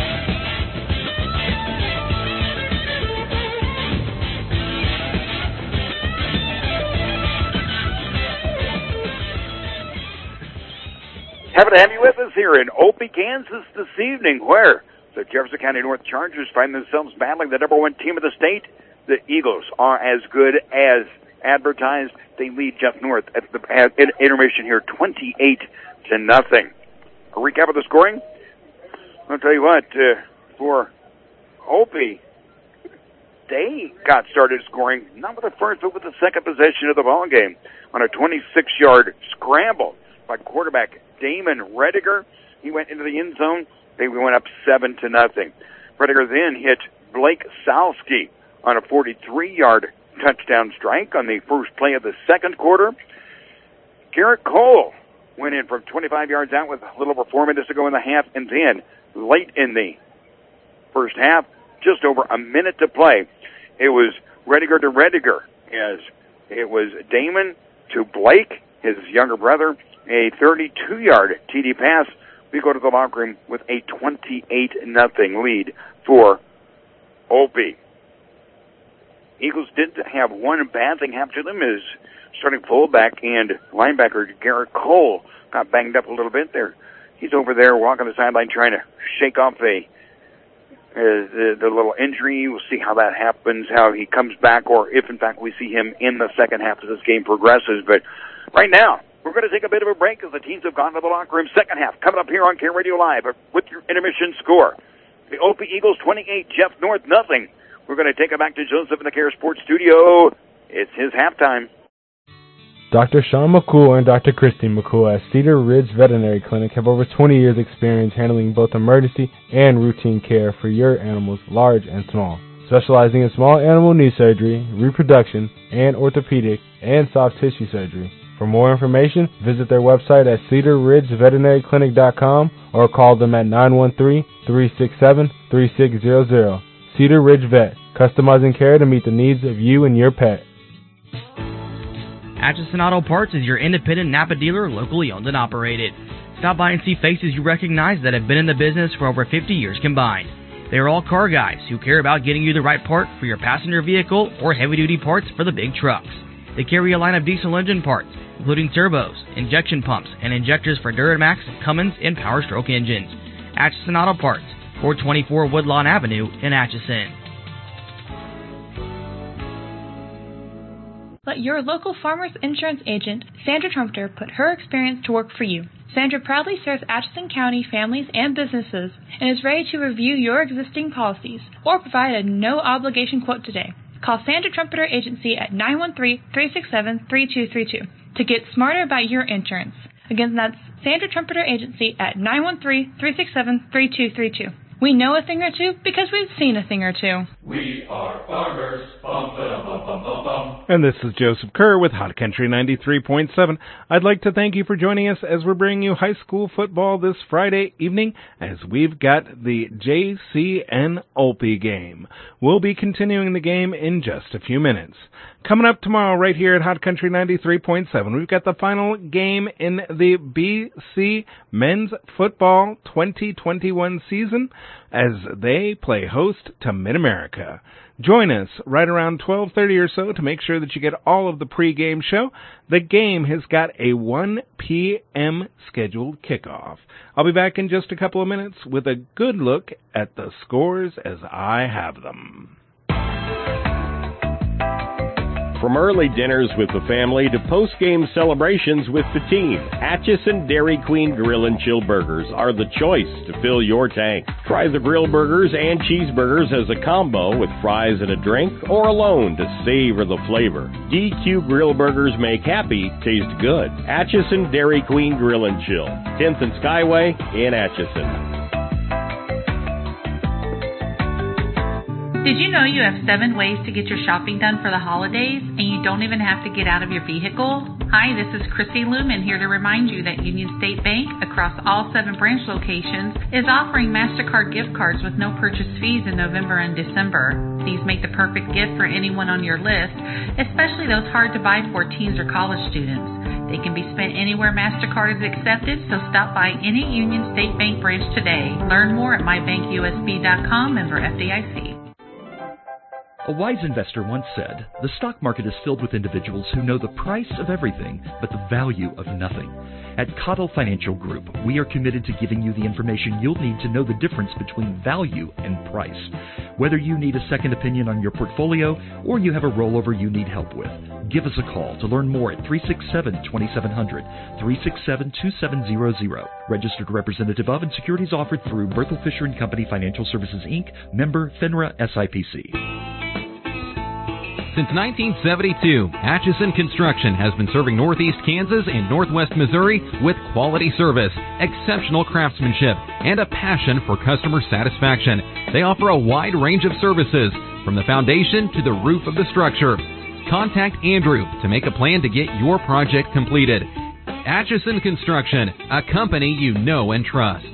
Happy to have you with us here in Opie, Kansas this evening, where the Jefferson County North Chargers find themselves battling the number one team of the state. The Eagles are as good as advertised. They lead Jeff North at the at intermission here, twenty-eight to nothing. A recap of the scoring. I'll tell you what, uh, for Opie, they got started scoring, not with the first, but with the second possession of the ball game on a twenty-six-yard scramble by quarterback Damon Rediger. He went into the end zone. They went up seven to nothing. Rediger then hit Blake Salsky on a forty-three-yard touchdown strike on the first play of the second quarter. Garrett Cole went in from twenty-five yards out with a little over four minutes to go in the half, and then late in the first half, just over a minute to play, it was Rediger to Rediger, as it was Damon to Blake, his younger brother, a thirty-two-yard T D pass. We go to the locker room with a twenty-eight nothing lead for Opie. Eagles did have one bad thing happen to them, is starting fullback and linebacker Garrett Cole got banged up a little bit there. He's over there walking the sideline trying to shake off a, uh, the, the little injury. We'll see how that happens, how he comes back, or if, in fact, we see him in the second half as this game progresses. But right now, We're going to take a bit of a break as the teams have gone to the locker room. Second half coming up here on Care Radio Live with your intermission score. The O P Eagles twenty-eight, Jeff North nothing. We're going to take it back to Joseph in the Care Sports Studio. It's his halftime. Doctor Sean McCool and Doctor Christy McCool at Cedar Ridge Veterinary Clinic have over twenty years experience handling both emergency and routine care for your animals, large and small. Specializing in small animal knee surgery, reproduction, and orthopedic and soft tissue surgery. For more information, visit their website at cedar ridge veterinary clinic dot com or call them at nine one three, three six seven, three six zero zero. Cedar Ridge Vet, customizing care to meet the needs of you and your pet. Atchison Auto Parts is your independent Napa dealer, locally owned and operated. Stop by and see faces you recognize that have been in the business for over fifty years combined. They are all car guys who care about getting you the right part for your passenger vehicle or heavy-duty parts for the big trucks. They carry a line of diesel engine parts, including turbos, injection pumps, and injectors for Duramax, Cummins, and Power Stroke engines. Atchison Auto Parts, four twenty-four Woodlawn Avenue in Atchison. Let your local Farmers Insurance agent, Sandra Trumpeter, put her experience to work for you. Sandra proudly serves Atchison County families and businesses and is ready to review your existing policies or provide a no-obligation quote today. Call Sandra Trumpeter Agency at nine one three, three six seven, three two three two to get smarter about your insurance. Again, that's Sandra Trumpeter Agency at nine one three, three six seven, three two three two. We know a thing or two because we've seen a thing or two. We are farmers. Bum, ba-dum, bum, bum, bum, bum. And this is Joseph Kerr with Hot Country ninety-three point seven. I'd like to thank you for joining us as we're bringing you high school football this Friday evening as we've got the J C N Olpe game. We'll be continuing the game in just a few minutes. Coming up tomorrow right here at Hot Country ninety-three point seven, we've got the final game in the B C Men's Football twenty twenty-one season as they play host to Mid-America. Join us right around twelve thirty or so to make sure that you get all of the pregame show. The game has got a one p.m. scheduled kickoff. I'll be back in just a couple of minutes with a good look at the scores as I have them. From early dinners with the family to post-game celebrations with the team, Atchison Dairy Queen Grill and Chill Burgers are the choice to fill your tank. Try the grill burgers and cheeseburgers as a combo with fries and a drink, or alone to savor the flavor. D Q Grill Burgers make happy taste good. Atchison Dairy Queen Grill and Chill, tenth and Skyway in Atchison. Did you know you have seven ways to get your shopping done for the holidays and you don't even have to get out of your vehicle? Hi, this is Chrissy Lumen here to remind you that Union State Bank, across all seven branch locations, is offering MasterCard gift cards with no purchase fees in November and December. These make the perfect gift for anyone on your list, especially those hard-to-buy-for teens or college students. They can be spent anywhere MasterCard is accepted, so stop by any Union State Bank branch today. Learn more at my bank U S B dot com, member F D I C. A wise investor once said, "The stock market is filled with individuals who know the price of everything but the value of nothing." At Cottle Financial Group, we are committed to giving you the information you'll need to know the difference between value and price. Whether you need a second opinion on your portfolio or you have a rollover you need help with, give us a call to learn more at three six seven, two seven zero zero, three six seven, two seven zero zero. Registered representative of and securities offered through Berthel Fisher and Company Financial Services, Incorporated, member FINRA S I P C. Since nineteen seventy-two, Atchison Construction has been serving Northeast Kansas and Northwest Missouri with quality service, exceptional craftsmanship, and a passion for customer satisfaction. They offer a wide range of services, from the foundation to the roof of the structure. Contact Andrew to make a plan to get your project completed. Atchison Construction, a company you know and trust.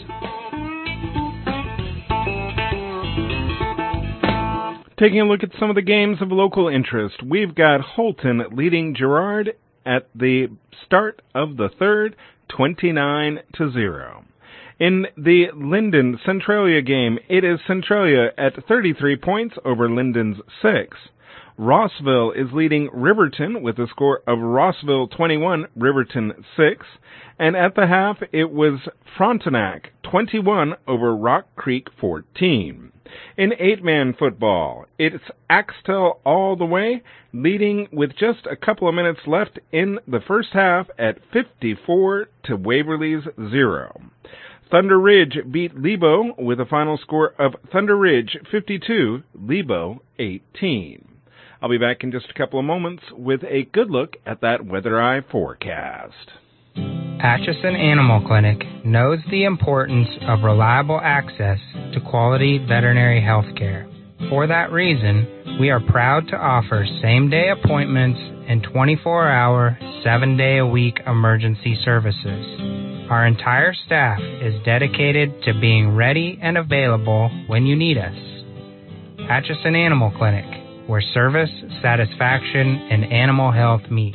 Taking a look at some of the games of local interest, we've got Holton leading Girard at the start of the third, twenty-nine to zero. In the Linden Centralia game, it is Centralia at thirty-three points over Linden's six. Rossville is leading Riverton with a score of Rossville twenty-one, Riverton six. And at the half, it was Frontenac twenty-one over Rock Creek fourteen. In eight-man football, it's Axtell all the way, leading with just a couple of minutes left in the first half at fifty-four to Waverly's zero. Thunder Ridge beat Lebo with a final score of Thunder Ridge fifty-two, Lebo eighteen. I'll be back in just a couple of moments with a good look at that Weather Eye forecast. Atchison Animal Clinic knows the importance of reliable access to quality veterinary health care. For that reason, we are proud to offer same-day appointments and twenty-four hour, seven-day-a-week emergency services. Our entire staff is dedicated to being ready and available when you need us. Atchison Animal Clinic, where service, satisfaction, and animal health meet.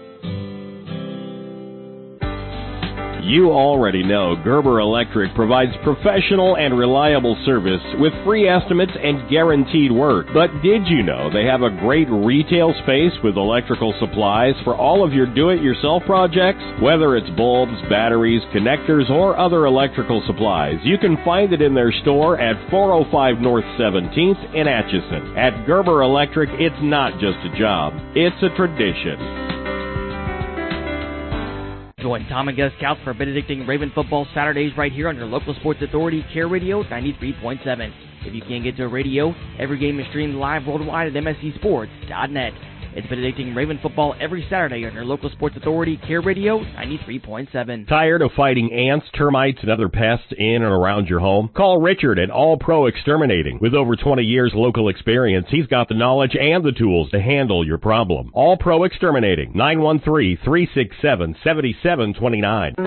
You already know Gerber Electric provides professional and reliable service with free estimates and guaranteed work. But did you know they have a great retail space with electrical supplies for all of your do-it-yourself projects? Whether it's bulbs, batteries, connectors, or other electrical supplies, you can find it in their store at four oh five North seventeenth in Atchison. At Gerber Electric, it's not just a job, it's a tradition. Join Tom and Gus Scouts for Benedictine Raven football Saturdays right here on your local sports authority, Care Radio ninety-three point seven. If you can't get to a radio, every game is streamed live worldwide at M S C sports dot net. It's Benedictine Raven football every Saturday on your local sports authority, Care Radio ninety-three point seven. Tired of fighting ants, termites, and other pests in and around your home? Call Richard at All Pro Exterminating. With over twenty years local experience, he's got the knowledge and the tools to handle your problem. All Pro Exterminating, nine one three, three six seven, seven seven two nine.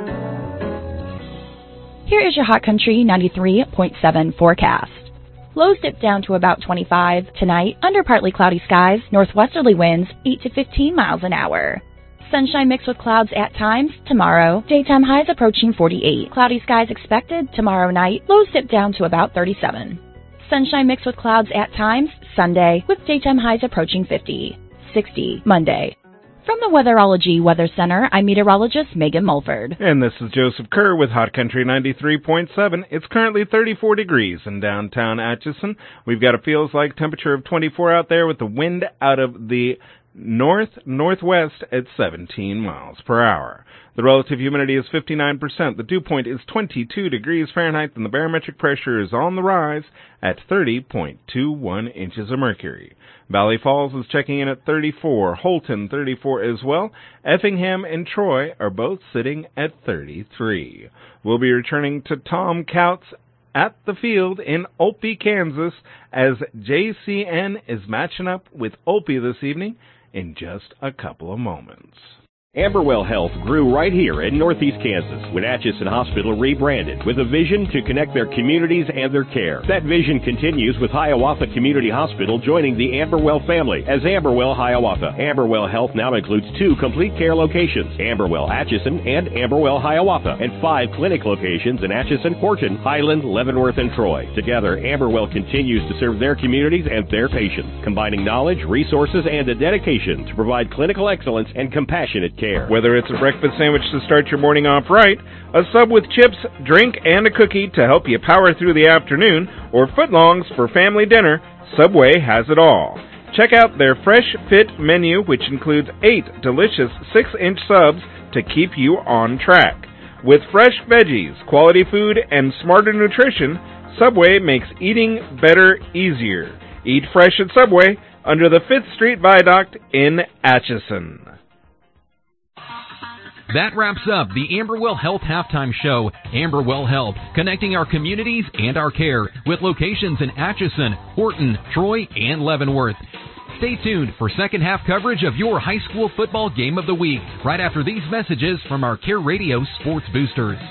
Here is your Hot Country ninety-three point seven forecast. Lows dip down to about twenty-five. Tonight, under partly cloudy skies, northwesterly winds eight to fifteen miles an hour. Sunshine mixed with clouds at times. Tomorrow, daytime highs approaching forty-eight. Cloudy skies expected. Tomorrow night, lows dip down to about thirty-seven. Sunshine mixed with clouds at times. Sunday, with daytime highs approaching fifty. sixty Monday. From the Weatherology Weather Center, I'm meteorologist Megan Mulford. And this is Joseph Kerr with Hot Country ninety-three point seven. It's currently thirty-four degrees in downtown Atchison. We've got a feels-like temperature of twenty-four out there with the wind out of the north-northwest at seventeen miles per hour. The relative humidity is fifty-nine percent. The dew point is twenty-two degrees Fahrenheit, and the barometric pressure is on the rise at thirty point two one inches of mercury. Valley Falls is checking in at thirty-four, Holton thirty-four as well. Effingham and Troy are both sitting at thirty-three. We'll be returning to Tom Couts at the field in Opie, Kansas, as J C N is matching up with Opie this evening in just a couple of moments. Amberwell Health grew right here in Northeast Kansas when Atchison Hospital rebranded with a vision to connect their communities and their care. That vision continues with Hiawatha Community Hospital joining the Amberwell family as Amberwell Hiawatha. Amberwell Health now includes two complete care locations, Amberwell Atchison and Amberwell Hiawatha, and five clinic locations in Atchison, Horton, Highland, Leavenworth, and Troy. Together, Amberwell continues to serve their communities and their patients, combining knowledge, resources, and a dedication to provide clinical excellence and compassionate care. Whether it's a breakfast sandwich to start your morning off right, a sub with chips, drink, and a cookie to help you power through the afternoon, or footlongs for family dinner, Subway has it all. Check out their Fresh Fit menu, which includes eight delicious six-inch subs to keep you on track. With fresh veggies, quality food, and smarter nutrition, Subway makes eating better easier. Eat fresh at Subway under the fifth Street Viaduct in Atchison. That wraps up the Amberwell Health Halftime Show. Amberwell Health, connecting our communities and our care with locations in Atchison, Horton, Troy, and Leavenworth. Stay tuned for second half coverage of your high school football game of the week right after these messages from our Care Radio Sports Boosters.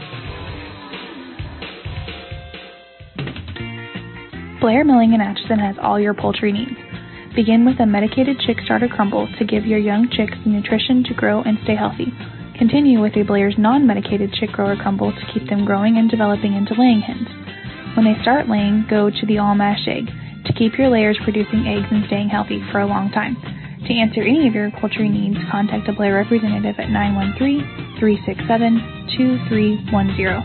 Blair Milling in Atchison has all your poultry needs. Begin with a medicated chick starter crumble to give your young chicks the nutrition to grow and stay healthy. Continue with a Blair's non-medicated chick grower crumble to keep them growing and developing into laying hens. When they start laying, go to the all-mash egg. to keep your layers producing eggs and staying healthy for a long time. To answer any of your poultry needs, contact a Blair representative at nine one three, three six seven, two three one zero.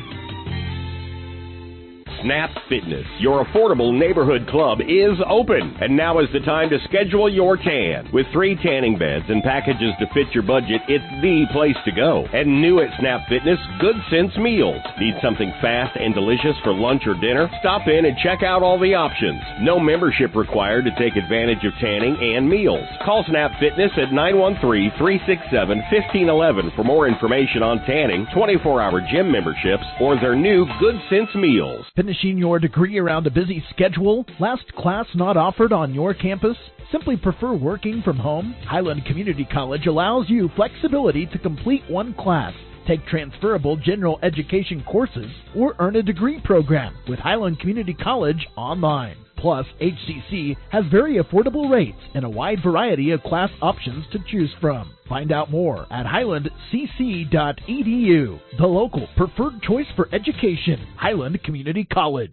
Snap Fitness, your affordable neighborhood club, is open. And now is the time to schedule your tan. With three tanning beds and packages to fit your budget, it's the place to go. And new at Snap Fitness, Good Sense Meals. Need something fast and delicious for lunch or dinner? Stop in and check out all the options. No membership required to take advantage of tanning and meals. Call Snap Fitness at nine one three, three six seven, one five one one for more information on tanning, twenty-four hour gym memberships, or their new Good Sense Meals. Finishing your degree around a busy schedule? Last class not offered on your campus? Simply prefer working from home? Highland Community College allows you flexibility to complete one class, take transferable general education courses, or earn a degree program with Highland Community College online. Plus, H C C has very affordable rates and a wide variety of class options to choose from. Find out more at highland c c dot e d u, the local preferred choice for education, Highland Community College.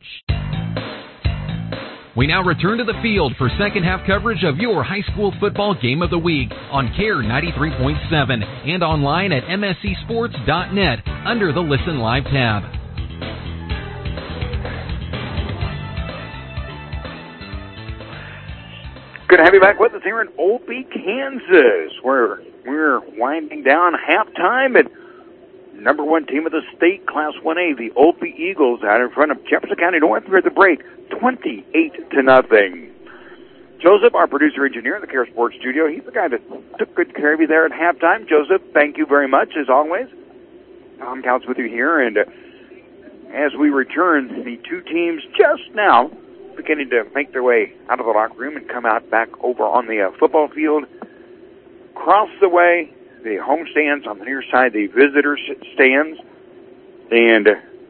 We now return to the field for second half coverage of your high school football game of the week on C A R E ninety-three point seven and online at m s c sports dot net under the Listen Live tab. Good to have you back with us here in Opie, Kansas, where we're winding down halftime at number one team of the state, Class one A, the Opie Eagles, out in front of Jefferson County North here at the break, twenty-eight to nothing. Joseph, our producer-engineer in the C A R E Sports Studio, he's the guy that took good care of you there at halftime. Joseph, thank you very much, as always. Tom Counts with you here, and uh, as we return, the two teams just now beginning to make their way out of the locker room and come out back over on the uh, football field. Across the way, the home stands, on the near side, the visitor stands, and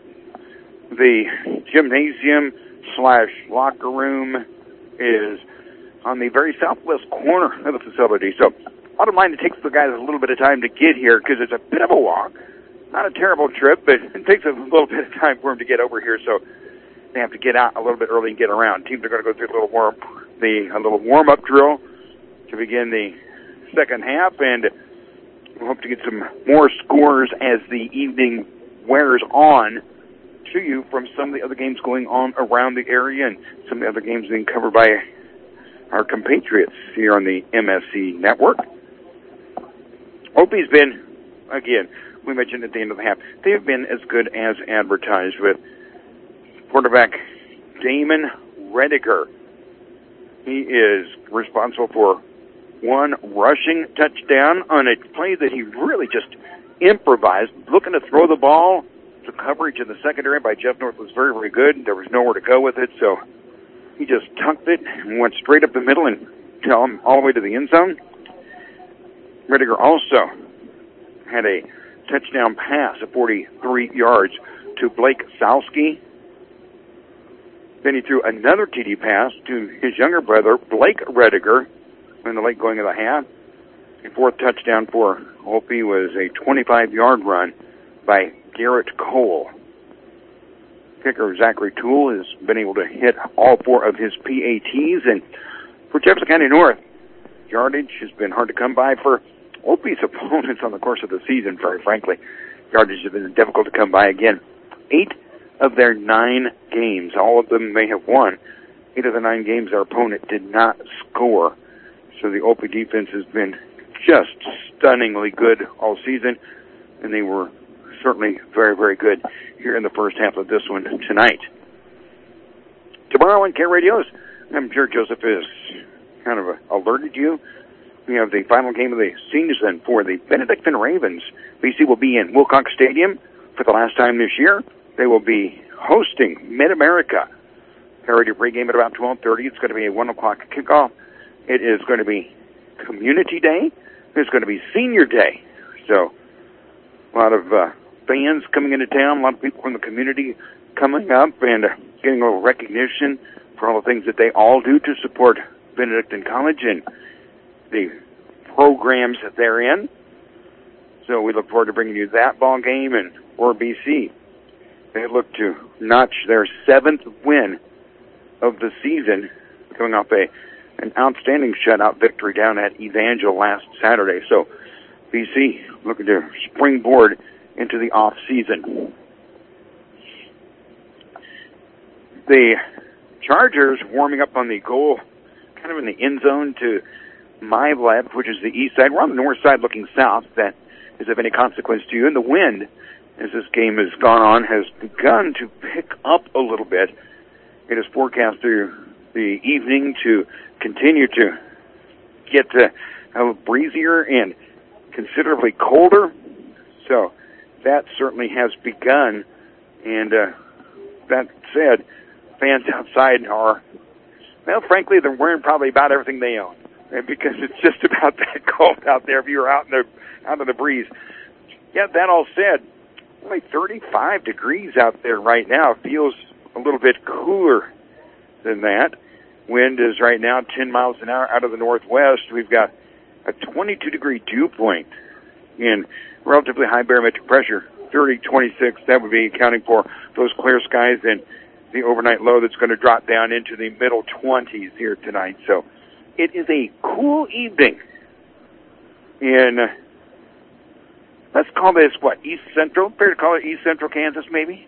the gymnasium slash locker room is on the very southwest corner of the facility. So, bottom line, it takes the guys a little bit of time to get here because it's a bit of a walk. Not a terrible trip, but it takes a little bit of time for them to get over here. So, they have to get out a little bit early and get around. Teams are going to go through a little warm, the a little warm-up drill to begin the second half, and we hope to get some more scores as the evening wears on to you from some of the other games going on around the area and some of the other games being covered by our compatriots here on the M S C network. Opie's been, again, we mentioned at the end of the half, they've been as good as advertised with quarterback Damon Rediger. He is responsible for one rushing touchdown on a play that he really just improvised, looking to throw the ball. The coverage in the secondary by Jeff North was very, very good. There was nowhere to go with it, so he just tucked it and went straight up the middle and all the way to the end zone. Rediger also had a touchdown pass of forty-three yards to Blake Salsky. Then he threw another T D pass to his younger brother, Blake Rediger, in the late going of the half. The fourth touchdown for Opie was a twenty-five yard run by Garrett Cole. Kicker Zachary Toole has been able to hit all four of his P A Ts. And for Jefferson County North, yardage has been hard to come by for Opie's opponents on the course of the season, very frankly. Yardage has been difficult to come by again. Eight of their nine games, all of them may have won. Eight of the nine games, their opponent did not score. So the Opie defense has been just stunningly good all season, and they were certainly very, very good here in the first half of this one tonight. Tomorrow on C A R E Radios, I'm sure Joseph has kind of alerted you. We have the final game of the season for the Benedictine Ravens. B C will be in Wilcox Stadium for the last time this year. They will be hosting Mid-America. C A R E Radio pregame at about twelve thirty. It's going to be a one o'clock kickoff. It is going to be Community Day. It's going to be Senior Day. So a lot of uh, fans coming into town, a lot of people from the community coming up and uh, getting a little recognition for all the things that they all do to support Benedictine College and the programs that they're in. So we look forward to bringing you that ball game. And for B C, they look to notch their seventh win of the season, coming off a an outstanding shutout victory down at Evangel last Saturday. So B C looking to springboard into the off season. The Chargers warming up on the goal, kind of in the end zone to my left, which is the east side. We're on the north side looking south. That is of any consequence to you. And the wind, as this game has gone on, has begun to pick up a little bit. It is forecast through the evening to continue to get uh, a little breezier and considerably colder. So that certainly has begun. And uh, that said, fans outside are, well, frankly, they're wearing probably about everything they own, because it's just about that cold out there if you're out in the out in the breeze. Yeah, that all said, only thirty-five degrees out there right now. It feels a little bit cooler than that. Wind is right now ten miles an hour out of the northwest. We've got a twenty-two degree dew point in relatively high barometric pressure, thirty twenty-six. That would be accounting for those clear skies and the overnight low that's going to drop down into the middle twenties here tonight. So it is a cool evening in, uh, let's call this, what, East Central? Fair to call it East Central Kansas, maybe?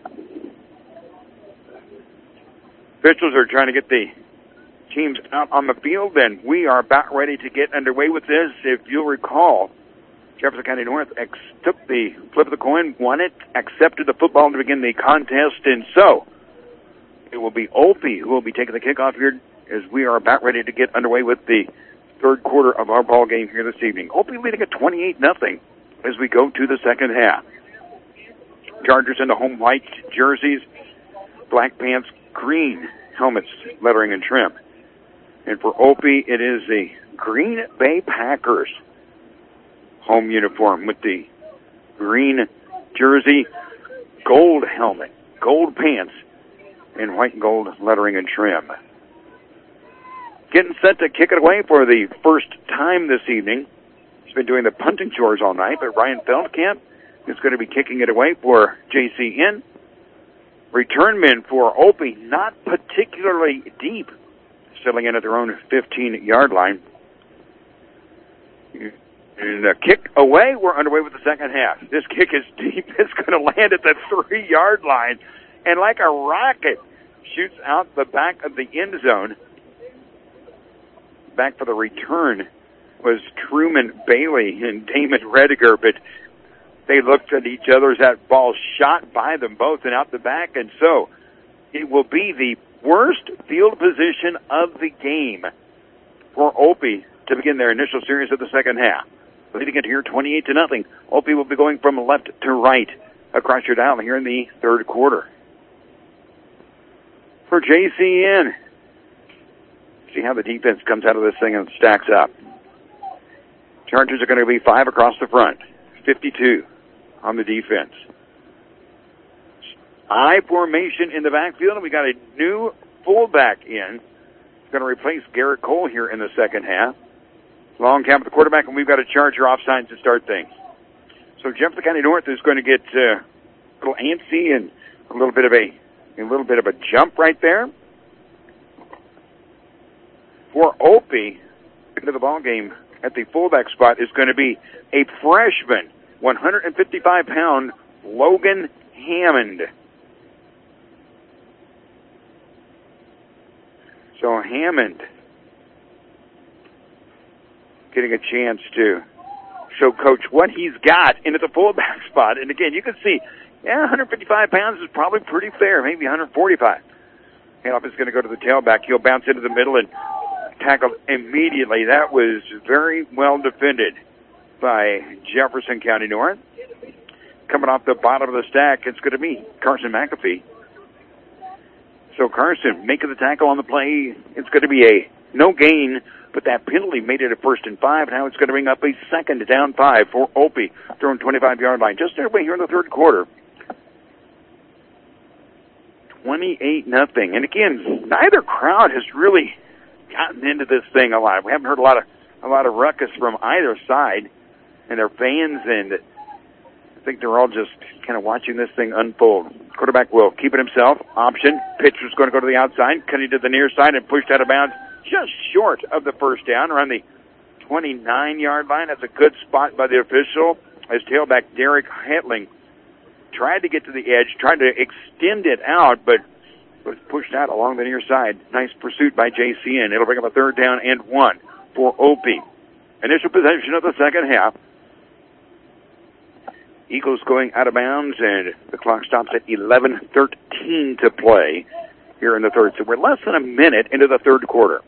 Officials are trying to get the teams out on the field, and we are about ready to get underway with this. If you'll recall, Jefferson County North ex- took the flip of the coin, won it, accepted the football to begin the contest, and so it will be Opie who will be taking the kickoff here as we are about ready to get underway with the third quarter of our ball game here this evening. Opie leading at twenty-eight nothing as we go to the second half. Chargers in the home white jerseys, black pants, green helmets, lettering and trim. And for Opie, it is the Green Bay Packers home uniform with the green jersey, gold helmet, gold pants, and white and gold lettering and trim. Getting set to kick it away for the first time this evening. He's been doing the punting chores all night, but Ryan Feldkamp is going to be kicking it away for J C N. Return men for Opie, not particularly deep, settling in at their own fifteen-yard line. And the kick away, we're underway with the second half. This kick is deep. It's going to land at the three-yard line. And like a rocket, shoots out the back of the end zone. Back for the return was Truman Bailey and Damon Rediger, but they looked at each other as that ball shot by them both and out the back, and so it will be the worst field position of the game for Opie to begin their initial series of the second half. Leading it here twenty-eight to nothing. Opie will be going from left to right across your dial here in the third quarter. For J C N, see how the defense comes out of this thing and stacks up. Chargers are going to be five across the front, fifty-two on the defense. I formation in the backfield, and we got a new fullback in. He's going to replace Garrett Cole here in the second half. Long count for the quarterback, and we've got a Charger offside to start things. So Jefferson County North is going to get uh, a little antsy and a little bit of a a little bit of a jump right there. For Opie, into the ball game at the fullback spot is going to be a freshman, one hundred fifty-five pound Logan Hammond. So Hammond getting a chance to show Coach what he's got into the fullback spot. And again, you can see, yeah, one hundred fifty-five pounds is probably pretty fair, maybe one hundred forty-five. Handoff is going to go to the tailback. He'll bounce into the middle and tackle immediately. That was very well defended by Jefferson County North. Coming off the bottom of the stack, it's going to be Carson McAfee. So Carson making the tackle on the play. It's going to be a no gain, but that penalty made it a first and five. Now it's going to bring up a second down five for Opie, throwing twenty-five-yard line. Just their way here in the third quarter. twenty-eight nothing. And again, neither crowd has really gotten into this thing a lot. We haven't heard a lot of a lot of ruckus from either side and their fans, and think they're all just kind of watching this thing unfold. Quarterback will keep it himself. Option. Pitcher's going to go to the outside. Cutting to the near side and pushed out of bounds just short of the first down around the twenty-nine-yard line. That's a good spot by the official as tailback Derek Hetling tried to get to the edge, tried to extend it out, but was pushed out along the near side. Nice pursuit by J C N. It'll bring up a third down and one for Opie. Initial possession of the second half. Eagles going out of bounds, and the clock stops at eleven thirteen to play here in the third. So we're less than a minute into the third quarter.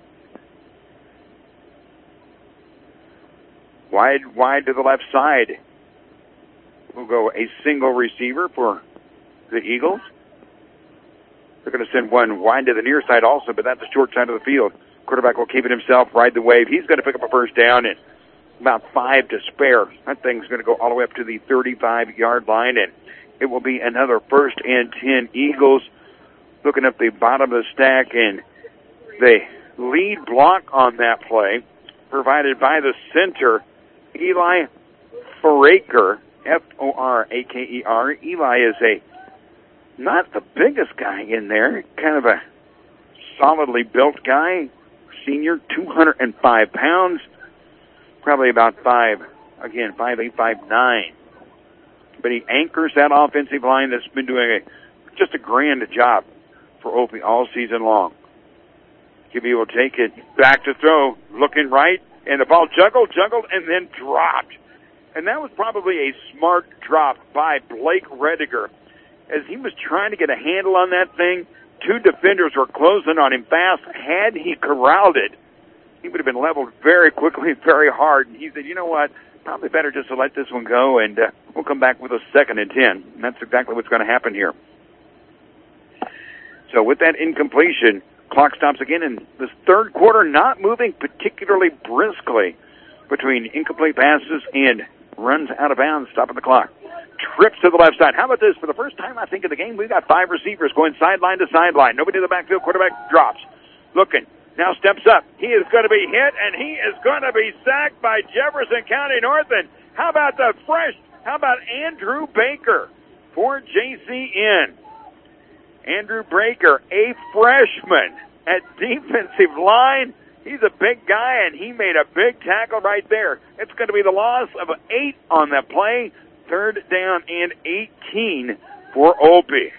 Wide, wide to the left side. We'll go a single receiver for the Eagles. They're going to send one wide to the near side also, but that's the short side of the field. Quarterback will keep it himself, ride the wave. He's going to pick up a first down and about five to spare. That thing's going to go all the way up to the thirty-five-yard line, and it will be another first and ten. Eagles looking at the bottom of the stack, and the lead block on that play provided by the center, Eli Foraker, F O R A K E R. Eli is a not the biggest guy in there, kind of a solidly built guy, senior, two hundred five pounds. Probably about five, again, five eight, five nine. But he anchors that offensive line that's been doing a, just a grand job for Opie all season long. Gibby will take it back to throw, looking right, and the ball juggled, juggled, and then dropped. And that was probably a smart drop by Blake Rediger. As he was trying to get a handle on that thing, two defenders were closing on him fast. Had he corralled it, he would have been leveled very quickly, very hard. And he said, you know what, probably better just to let this one go, and uh, we'll come back with a second and ten. And that's exactly what's going to happen here. So with that incompletion, clock stops again in this third quarter, not moving particularly briskly between incomplete passes and runs out of bounds, stopping the clock. Trips to the left side. How about this? For the first time, I think, in the game, we've got five receivers going sideline to sideline. Nobody in the backfield. Quarterback drops. Looking. Now steps up. He is going to be hit, and he is going to be sacked by Jefferson County North. And how about the fresh, how about Andrew Baker for J C N? Andrew Baker, a freshman at defensive line. He's a big guy, and he made a big tackle right there. It's going to be the loss of eight on that play. Third down and eighteen for Opie.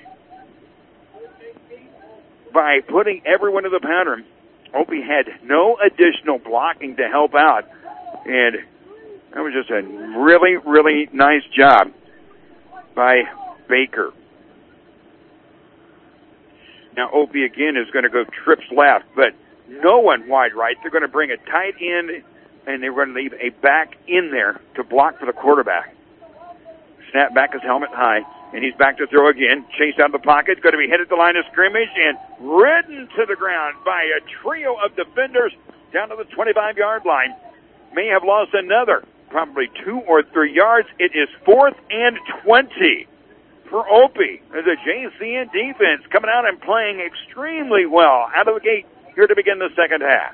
By putting everyone in the pattern, Opie had no additional blocking to help out. And that was just a really, really nice job by Baker. Now Opie again is going to go trips left, but no one wide right. They're going to bring a tight end, and they're going to leave a back in there to block for the quarterback. Snap back his helmet high, and he's back to throw again. Chased out of the pocket, going to be hit at the line of scrimmage, and ridden to the ground by a trio of defenders down to the twenty-five-yard line. May have lost another, probably two or three yards. It is fourth and twenty for Opie. There's a J C N defense coming out and playing extremely well out of the gate here to begin the second half.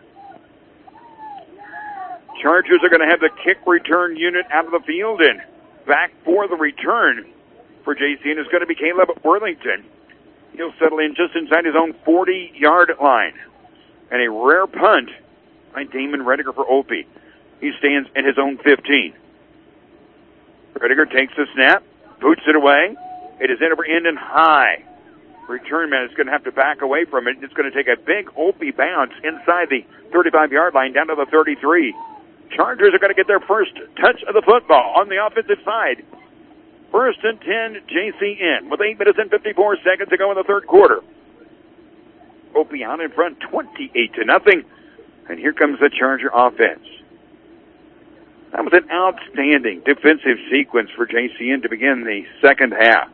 Chargers are going to have the kick return unit out of the field, and back for the return for J C N is going to be Caleb Worthington. He'll settle in just inside his own forty-yard line. And a rare punt by Damon Rediger for Opie. He stands at his own fifteen. Rediger takes the snap, boots it away. It is in over end and high. Return man is going to have to back away from it. It's going to take a big Opie bounce inside the thirty-five-yard line down to the thirty-three. Chargers are going to get their first touch of the football on the offensive side. First and ten, J C N, with eight minutes and fifty-four seconds to go in the third quarter. Opie out in front, twenty-eight to nothing. And here comes the Charger offense. That was an outstanding defensive sequence for J C N to begin the second half.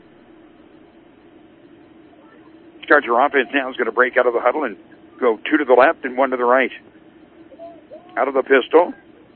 Charger offense now is going to break out of the huddle and go two to the left and one to the right. Out of the pistol.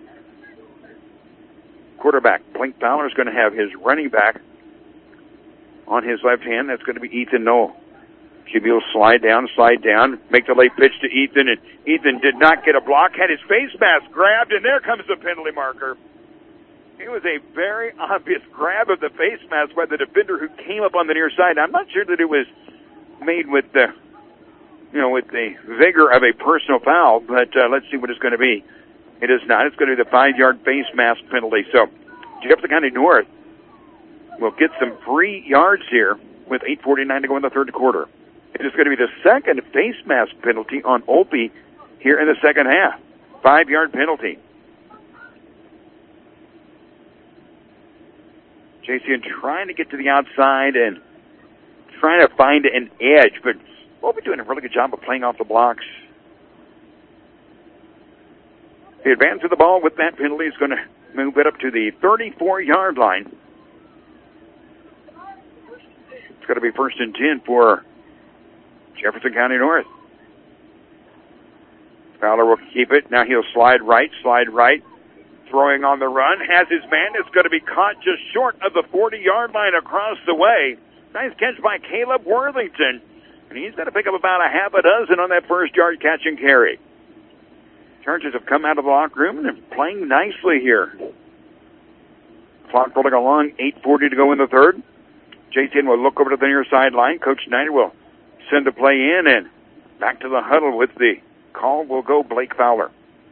Quarterback, Blake Fowler, is going to have his running back on his left hand. That's going to be Ethan Knoll. Q B will slide down, slide down, make the late pitch to Ethan, and Ethan did not get a block, had his face mask grabbed, and there comes the penalty marker. It was a very obvious grab of the face mask by the defender who came up on the near side. I'm not sure that it was made with the, you know, with the vigor of a personal foul, but uh, let's see what it's going to be. It is not. It's going to be the five-yard face mask penalty. So Jefferson County North will get some free yards here with eight forty-nine to go in the third quarter. It is going to be the second face mask penalty on Opie here in the second half. Five-yard penalty. J C N trying to get to the outside and trying to find an edge, but we'll be doing a really good job of playing off the blocks. The advance of the ball with that penalty is going to move it up to the thirty-four-yard line. It's going to be first and ten for Jefferson County North. Fowler will keep it. Now he'll slide right, slide right. Throwing on the run, has his man. It's going to be caught just short of the forty-yard line across the way. Nice catch by Caleb Worthington. And he's going to pick up about a half a dozen on that first yard catch and carry. Chargers have come out of the locker room and they're playing nicely here. Clock rolling along, eight forty to go in the third. J C N will look over to the near sideline. Coach Snyder will send the play in, and back to the huddle with the call will go Blake Fowler.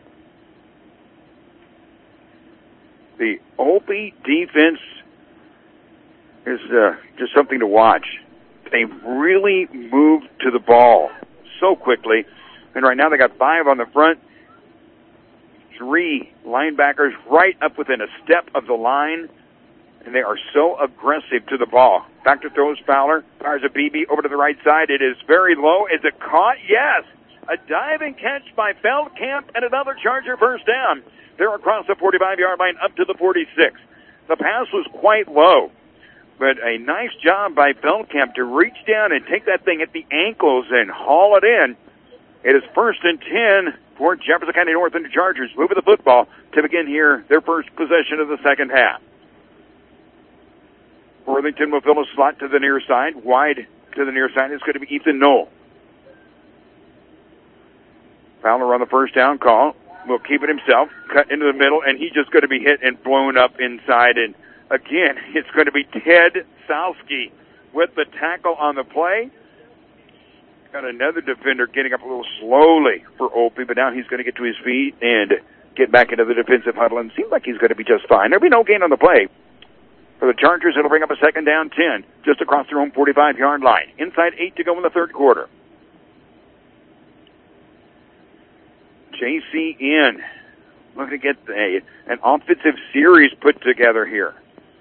The Opie defense is uh, just something to watch. They really moved to the ball so quickly. And right now they got five on the front, three linebackers right up within a step of the line, and they are so aggressive to the ball. Back to throws Fowler, fires a B B over to the right side. It is very low. Is it caught? Yes. A diving catch by Feldkamp and another Charger first down. They're across the forty-five-yard line up to the forty-six. The pass was quite low, but a nice job by Feldkamp to reach down and take that thing at the ankles and haul it in. It is first and ten for Jefferson County North and the Chargers. Moving the football to begin here their first possession of the second half. Worthington will fill a slot to the near side. Wide to the near side is going to be Ethan Knoll. Fowler on the first down call. Will keep it himself, cut into the middle, and he's just going to be hit and blown up inside. And again, it's going to be Ted Salsky with the tackle on the play. Got another defender getting up a little slowly for Opie, but now he's going to get to his feet and get back into the defensive huddle, and seems like he's going to be just fine. There'll be no gain on the play. For the Chargers, it'll bring up a second down ten, just across their own forty-five-yard line. Inside eight to go in the third quarter. J C N looking to get a, an offensive series put together here.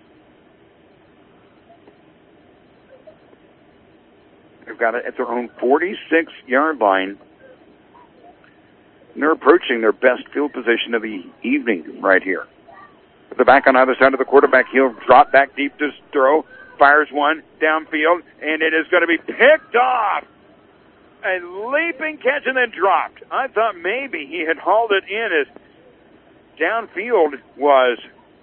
They've got it at their own forty-six-yard line. And they're approaching their best field position of the evening right here. With the back on either side of the quarterback, he'll drop back deep to throw, fires one downfield, and it is going to be picked off. A leaping catch and then dropped. I thought maybe he had hauled it in as downfield was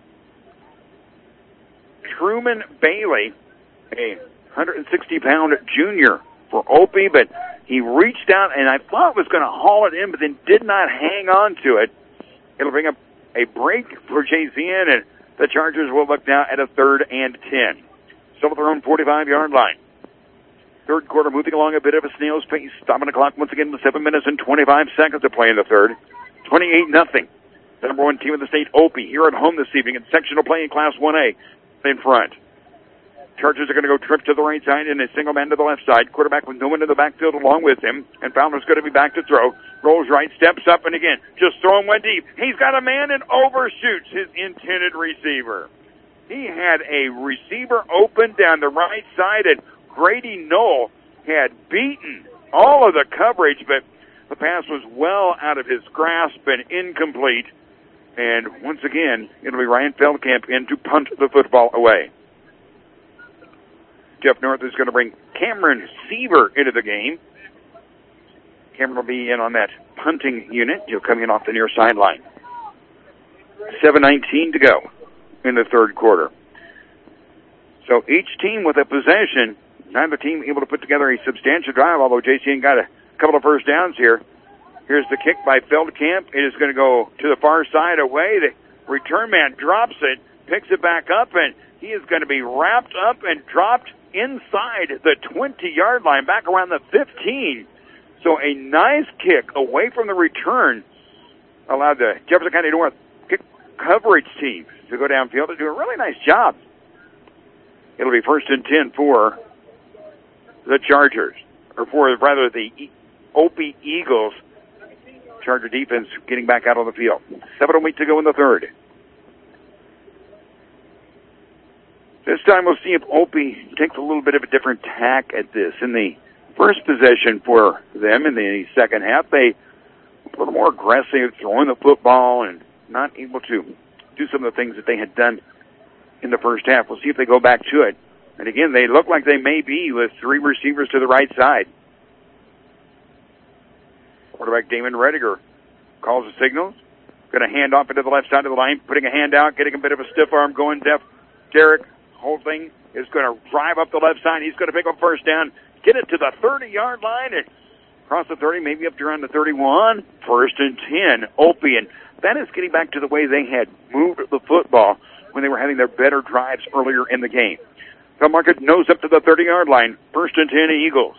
Truman Bailey, a one hundred sixty pound junior for Opie, but he reached out and I thought was going to haul it in, but then did not hang on to it. It'll bring up a break for J C N, and the Chargers will look now at a third and ten. Still at their own forty-five-yard line. Third quarter moving along a bit of a snail's pace. Stopping the clock once again with seven minutes and twenty-five seconds to play in the third. twenty-eight nothing. The number one team in the state, Opie, here at home this evening in sectional play in Class one A in front. Chargers are going to go trip to the right side and a single man to the left side. Quarterback with no one in the backfield along with him. And Fowler's going to be back to throw. Rolls right, steps up, and again, just throwing one deep. He's got a man and overshoots his intended receiver. He had a receiver open down the right side, and Grady Knoll had beaten all of the coverage, but the pass was well out of his grasp and incomplete. And once again, it'll be Ryan Feldkamp in to punt the football away. Jeff North is going to bring Cameron Seaver into the game. Cameron will be in on that punting unit. He'll come in off the near sideline. seven nineteen to go in the third quarter. So each team with a possession, neither team able to put together a substantial drive, although J C N got a couple of first downs here. Here's the kick by Feldkamp. It is going to go to the far side away. The return man drops it. picks it back up, and he is going to be wrapped up and dropped inside the twenty-yard line, back around the fifteen. So a nice kick away from the return allowed the Jefferson County North kick coverage team to go downfield and do a really nice job. It'll be first and ten for the Chargers, or for rather the Opie Eagles. Charger defense getting back out on the field. Seven oh eight to go in the third. This time we'll see if Opie takes a little bit of a different tack at this. In the first possession for them in the second half, they were a little more aggressive, throwing the football and not able to do some of the things that they had done in the first half. We'll see if they go back to it. And again, they look like they may be with three receivers to the right side. Quarterback Damon Rediger calls the signals. Going to hand off into the left side of the line, putting a hand out, getting a bit of a stiff arm going. Def Derek Holding is going to drive up the left side. He's going to pick up first down, get it to the thirty-yard line, and cross the thirty, maybe up to around the thirty-one. First and ten, Opie. And that is getting back to the way they had moved the football when they were having their better drives earlier in the game. Phil Market nose up to the thirty-yard line. First and ten, Eagles.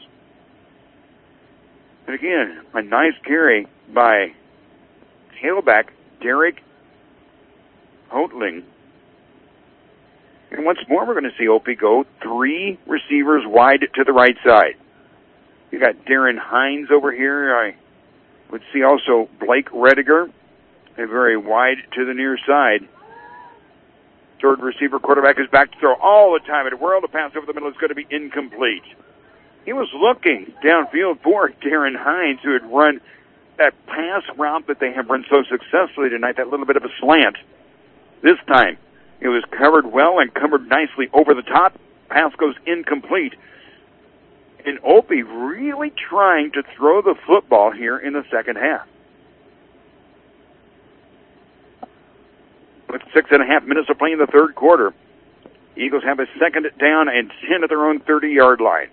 And again, a nice carry by tailback Derek Holding. And once more, we're going to see Opie go three receivers wide to the right side. You got Darren Hines over here. I would see also Blake Rediger, a very wide to the near side. Third receiver quarterback is back to throw all the time. And whirl, the pass over the middle is going to be incomplete. He was looking downfield for Darren Hines, who had run that pass route that they have run so successfully tonight, that little bit of a slant. This time, it was covered well and covered nicely over the top. Pass goes incomplete. And Opie really trying to throw the football here in the second half. With six and a half minutes of play in the third quarter, Eagles have a second down and ten at their own thirty-yard line.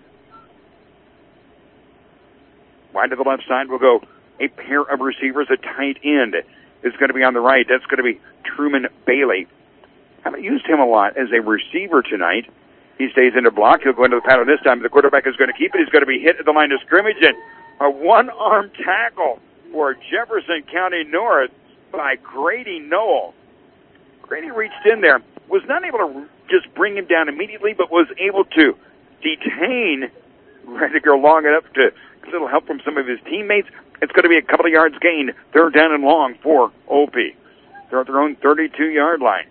Wide to the left side will go a pair of receivers. A tight end is going to be on the right. That's going to be Truman Bailey. Haven't used him a lot as a receiver tonight. He stays in the block. He'll go into the pattern this time. The quarterback is going to keep it. He's going to be hit at the line of scrimmage, and a one-arm tackle for Jefferson County North by Grady Noel. Grady reached in there, was not able to just bring him down immediately, but was able to detain Rediger long enough to get a little help from some of his teammates. It's going to be a couple of yards gained. Third down and long for Opie. They're at their own thirty-two-yard line.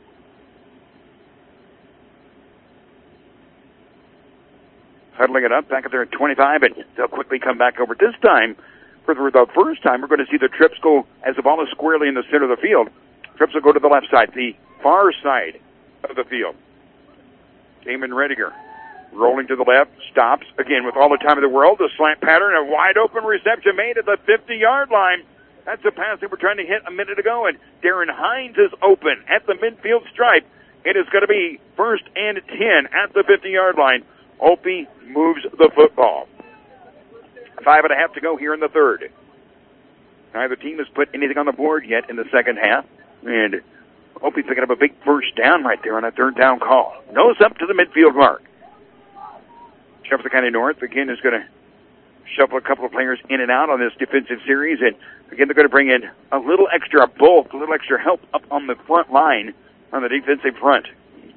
Huddling it up back at their twenty-five, and they'll quickly come back over. This time, for the first time, we're going to see the trips go, as the ball is squarely in the center of the field, trips will go to the left side, the far side of the field. Damon Rediger rolling to the left, stops, again with all the time in the world, the slant pattern, a wide open reception made at the fifty-yard line. That's the pass they were trying to hit a minute ago, and Darren Hines is open at the midfield stripe. It is going to be first and ten at the fifty-yard line. Opie moves the football. Five and a half to go here in the third. Neither team has put anything on the board yet in the second half. And Opie picking up a big first down right there on a third down call. Nose up to the midfield mark. Jefferson County North, again, is going to shuffle a couple of players in and out on this defensive series. And, again, they're going to bring in a little extra bulk, a little extra help up on the front line on the defensive front.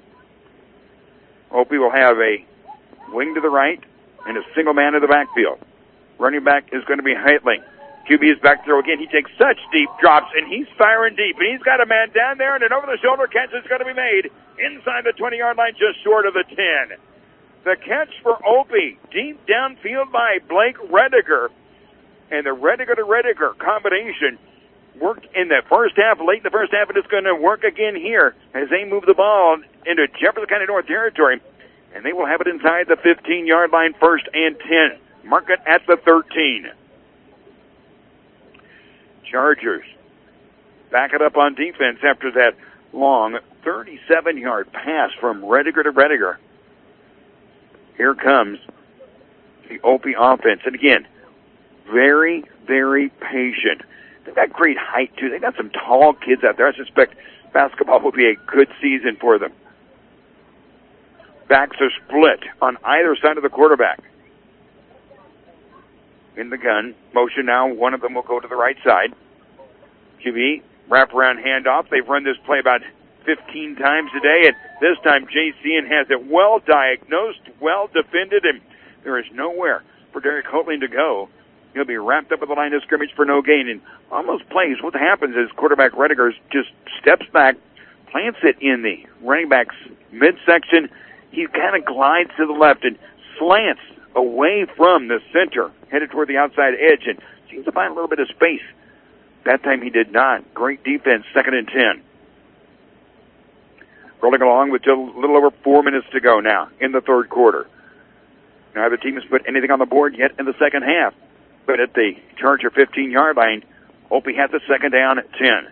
Opie will have a wing to the right and a single man in the backfield. Running back is going to be Heitling. Q B is back throw again. He takes such deep drops, and he's firing deep. And he's got a man down there, and an over-the-shoulder catch is going to be made inside the twenty-yard line, just short of the ten. The catch for Opie, deep downfield by Blake Rediger. And the Rediger to Rediger combination worked in the first half, late in the first half, and it's going to work again here as they move the ball into Jefferson County North territory. And they will have it inside the fifteen-yard line, first and ten. Mark it at the thirteen. Chargers back it up on defense after that long thirty-seven-yard pass from Rediger to Rediger. Here comes the Opie offense. And again, very, very patient. They've got great height, too. They've got some tall kids out there. I suspect basketball will be a good season for them. Backs are split on either side of the quarterback. In the gun, motion now, one of them will go to the right side. Q B, wraparound handoff. They've run this play about fifteen times today, and this time J C N has it well diagnosed, well defended, and there is nowhere for Derek Hoatling to go. He'll be wrapped up at the line of scrimmage for no gain. And on those plays, what happens is quarterback Rediger just steps back, plants it in the running back's midsection. He kind of glides to the left and slants away from the center, headed toward the outside edge, and seems to find a little bit of space. That time he did not. Great defense, second and ten. Rolling along with a little over four minutes to go now in the third quarter. Neither team has put anything on the board yet in the second half. But at the Charger fifteen-yard line, Opie has the second down at ten.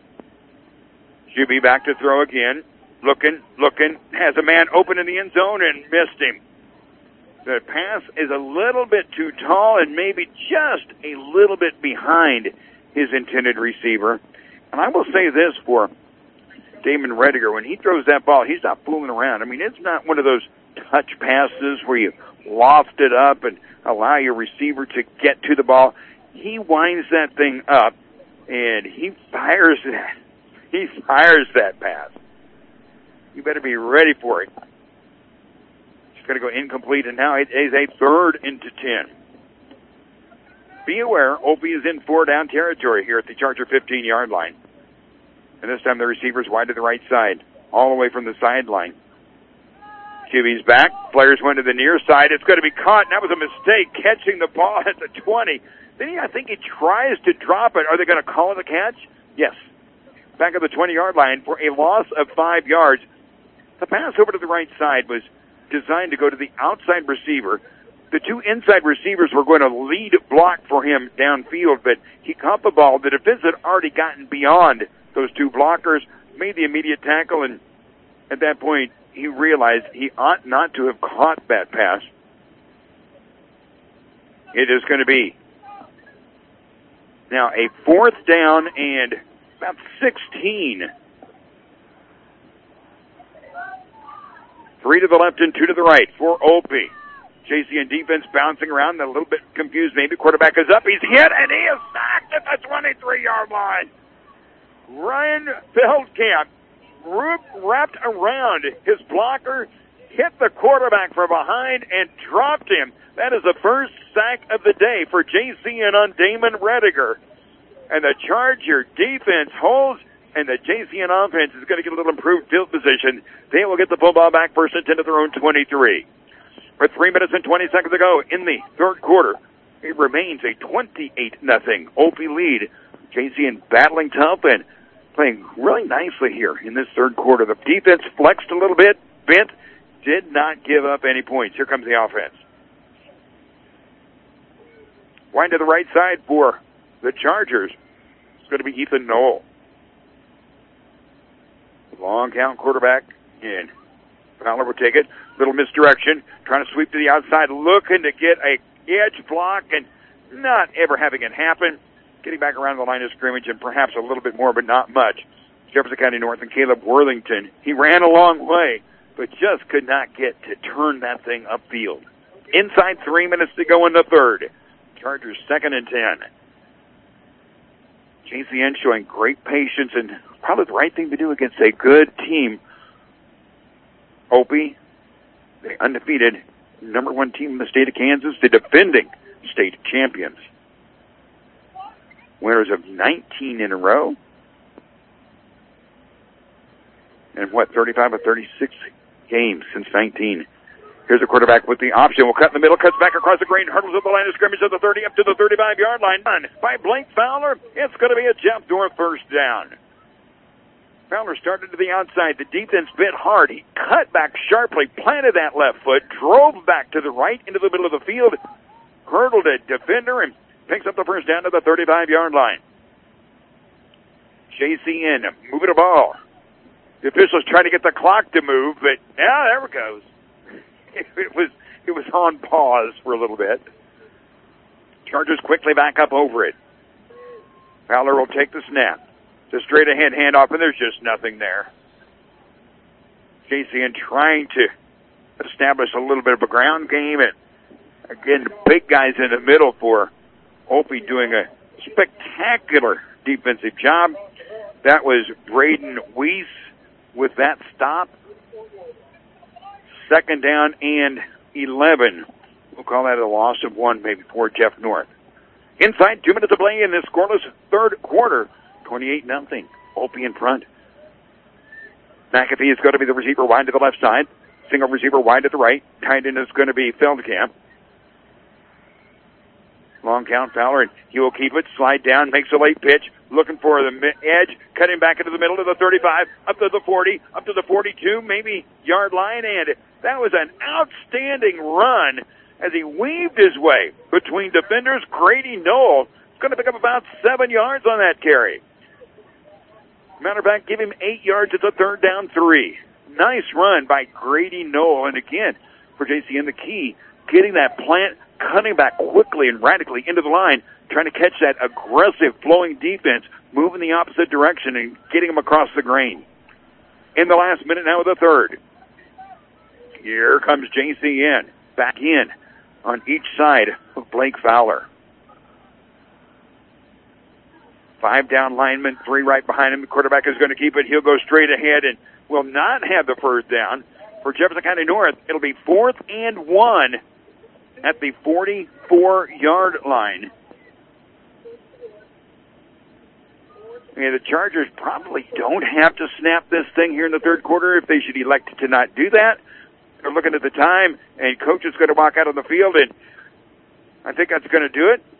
Q B back to throw again. Looking, looking, has a man open in the end zone and missed him. The pass is a little bit too tall and maybe just a little bit behind his intended receiver. And I will say this for Damon Rediger, when he throws that ball, he's not fooling around. I mean, it's not one of those touch passes where you loft it up and allow your receiver to get to the ball. He winds that thing up, and he fires that. He fires that pass. You better be ready for it. It's going to go incomplete, and now it is a third into ten. Be aware, Opie is in four-down territory here at the Charger fifteen-yard line. And this time the receiver's wide to the right side, all the way from the sideline. Q B's back. Players went to the near side. It's going to be caught, and that was a mistake, catching the ball at the twenty. Then he, I think he tries to drop it. Are they going to call it a catch? Yes. Back at the twenty-yard line for a loss of five yards. The pass over to the right side was designed to go to the outside receiver. The two inside receivers were going to lead block for him downfield, but he caught the ball. The defense had already gotten beyond those two blockers, made the immediate tackle, and at that point, he realized he ought not to have caught that pass. It is going to be now a fourth down and about sixteen. Three to the left and two to the right for Opie. J C N defense bouncing around, a little bit confused maybe. Quarterback is up, he's hit, and he is sacked at the twenty-three-yard line. Ryan Feldkamp wrapped around his blocker, hit the quarterback from behind, and dropped him. That is the first sack of the day for J C N on Damon Rediger. And the Charger defense holds, and the J C N offense is going to get a little improved field position. They will get the football back first and ten at their own twenty-three. With three minutes and twenty seconds to go in the third quarter, it remains a twenty-eight nothing Opie lead. J C N battling tough and playing really nicely here in this third quarter. The defense flexed a little bit, bent, did not give up any points. Here comes the offense. Wind to the right side for the Chargers. It's going to be Ethan Knoll. Long count quarterback, and Fowler will take it. Little misdirection, trying to sweep to the outside, looking to get a edge block, and not ever having it happen. Getting back around the line of scrimmage, and perhaps a little bit more, but not much. Jefferson County North and Caleb Worthington. He ran a long way, but just could not get to turn that thing upfield. Inside three minutes to go in the third. Chargers second and ten. J C N showing great patience and probably the right thing to do against a good team. Opie, the undefeated number one team in the state of Kansas, the defending state champions. Winners of nineteen in a row. And what, thirty-five or thirty-six games since nineteen. Here's a quarterback with the option. Will cut in the middle, cuts back across the green, hurdles at the line of scrimmage at the thirty, up to the thirty-five-yard line. Done by Blake Fowler. It's going to be a Jeff Dorr first down. Fowler started to the outside. The defense bit hard. He cut back sharply, planted that left foot, drove back to the right into the middle of the field, hurdled a defender, and picks up the first down to the thirty-five-yard line. J C N moving the ball. The officials trying to get the clock to move, but yeah, there it goes. It was it was on pause for a little bit. Chargers quickly back up over it. Fowler will take the snap. The straight ahead handoff, and there's just nothing there. J C N trying to establish a little bit of a ground game, and again, big guys in the middle for Opie doing a spectacular defensive job. That was Braden Weiss with that stop. Second down and eleven. We'll call that a loss of one maybe for Jeff North. Inside, two minutes to play in this scoreless third quarter. twenty-eight nothing. Opie in front. McAfee is going to be the receiver wide to the left side. Single receiver wide to the right. Tight end is going to be Feldkamp. Long count, Fowler, and he will keep it. Slide down, makes a late pitch. Looking for the edge. Cutting back into the middle to the thirty-five. Up to the forty. Up to the forty-two. Maybe yard line. And that was an outstanding run as he weaved his way between defenders. Grady Knoll is going to pick up about seven yards on that carry. Matter of fact, give him eight yards. It's a third down three. Nice run by Grady Knoll. And again, for J C N, the key, getting that plant, cutting back quickly and radically into the line, trying to catch that aggressive flowing defense, moving the opposite direction and getting them across the grain. In the last minute now of the third. Here comes J C N back in on each side of Blake Fowler. Five down linemen, three right behind him. The quarterback is going to keep it. He'll go straight ahead and will not have the first down. For Jefferson County North, it'll be fourth and one at the forty-four-yard line. And the Chargers probably don't have to snap this thing here in the third quarter if they should elect to not do that. They're looking at the time, and coach is going to walk out on the field, and I think that's going to do it.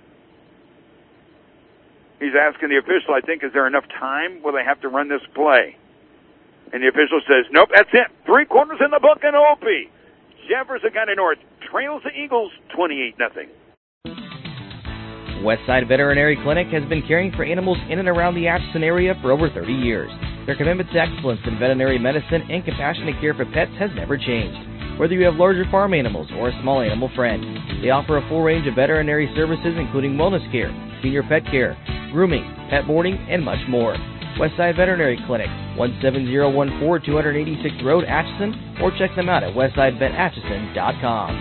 He's asking the official, I think, is there enough time? Will they have to run this play? And the official says, nope, that's it. Three quarters in the book in Opie. Jefferson County North trails the Eagles twenty-eight nothing. Westside Veterinary Clinic has been caring for animals in and around the Atchison area for over thirty years. Their commitment to excellence in veterinary medicine and compassionate care for pets has never changed. Whether you have larger farm animals or a small animal friend, they offer a full range of veterinary services including wellness care, senior pet care, grooming, pet boarding, and much more. Westside Veterinary Clinic, one seven zero one four, two eighty-sixth Road, Atchison, or check them out at westside vet atchison dot com.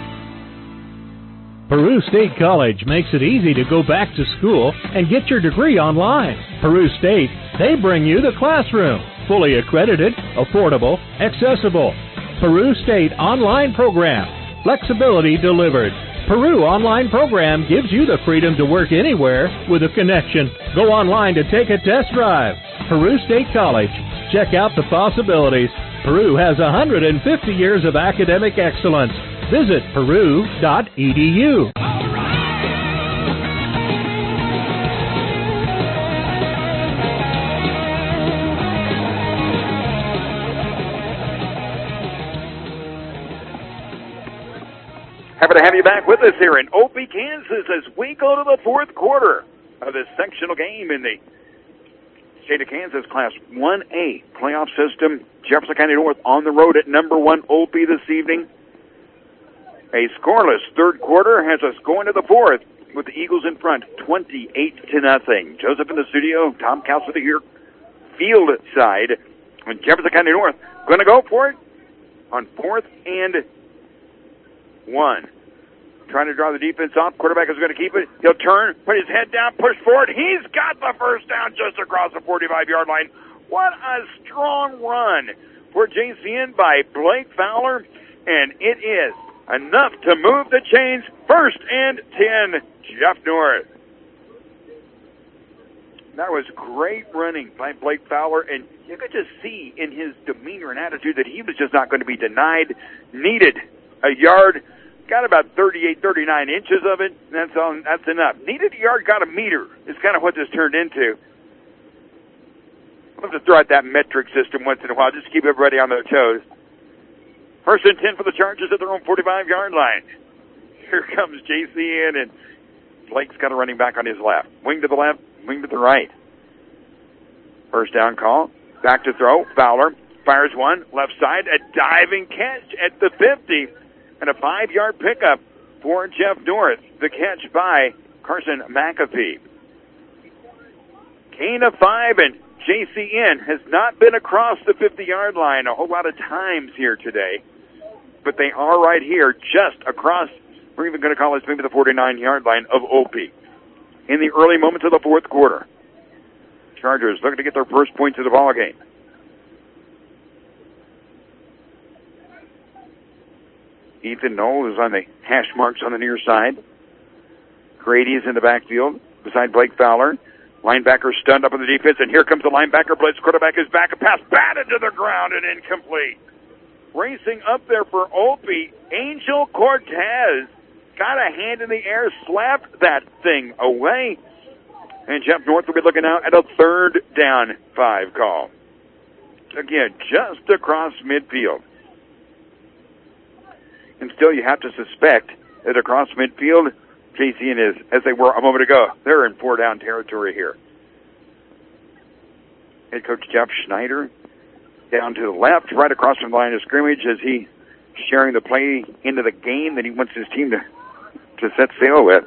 Peru State College makes it easy to go back to school and get your degree online. Peru State, they bring you the classroom, fully accredited, affordable, accessible. Peru State online program, flexibility delivered. Peru online program gives you the freedom to work anywhere with a connection. Go online to take a test drive. Peru State College. Check out the possibilities. Peru has one hundred fifty years of academic excellence. Visit peru dot e d u. Happy to have you back with us here in Opie, Kansas, as we go to the fourth quarter of this sectional game in the state of Kansas Class one A playoff system. Jefferson County North on the road at number one Opie this evening. A scoreless third quarter has us going to the fourth with the Eagles in front, twenty-eight to nothing. Joseph in the studio, Tom Calcity here, field side. And Jefferson County North going to go for it on fourth and one. Trying to draw the defense off. Quarterback is going to keep it. He'll turn, put his head down, push forward. He's got the first down just across the forty-five-yard line. What a strong run for J C N by Blake Fowler. And it is enough to move the chains. First and ten, Jeff North. That was great running by Blake Fowler, and you could just see in his demeanor and attitude that he was just not going to be denied. Needed a yard, got about thirty-eight, thirty-nine inches of it. That's all, that's enough. Needed a yard, got a meter. Is kind of what this turned into. I'll have to throw out that metric system once in a while just to keep everybody on their toes. First and ten for the Chargers at their own forty-five-yard line. Here comes J C N, and Blake's got a running back on his left. Wing to the left, wing to the right. First down call. Back to throw. Fowler fires one, left side, a diving catch at the fifty, and a five-yard pickup for Jeff North. The catch by Carson McAfee. Gain of five, and J C N has not been across the fifty-yard line a whole lot of times here today, but they are right here just across, we're even going to call this maybe the forty-nine-yard line of O P. In the early moments of the fourth quarter, Chargers looking to get their first points of the ball game. Ethan Knoll is on the hash marks on the near side. Grady is in the backfield beside Blake Fowler. Linebacker stunned up on the defense, and here comes the linebacker blitz. Quarterback is back, a pass batted to the ground and incomplete. Racing up there for O P, Angel Cortez got a hand in the air, slapped that thing away. And Jeff North will be looking out at a third down five call. Again, just across midfield. And still you have to suspect that across midfield, J C N is, as they were a moment ago, they're in four down territory here. Head coach Jeff Schneider down to the left, right across from the line of scrimmage as he sharing the play into the game that he wants his team to, to set sail with.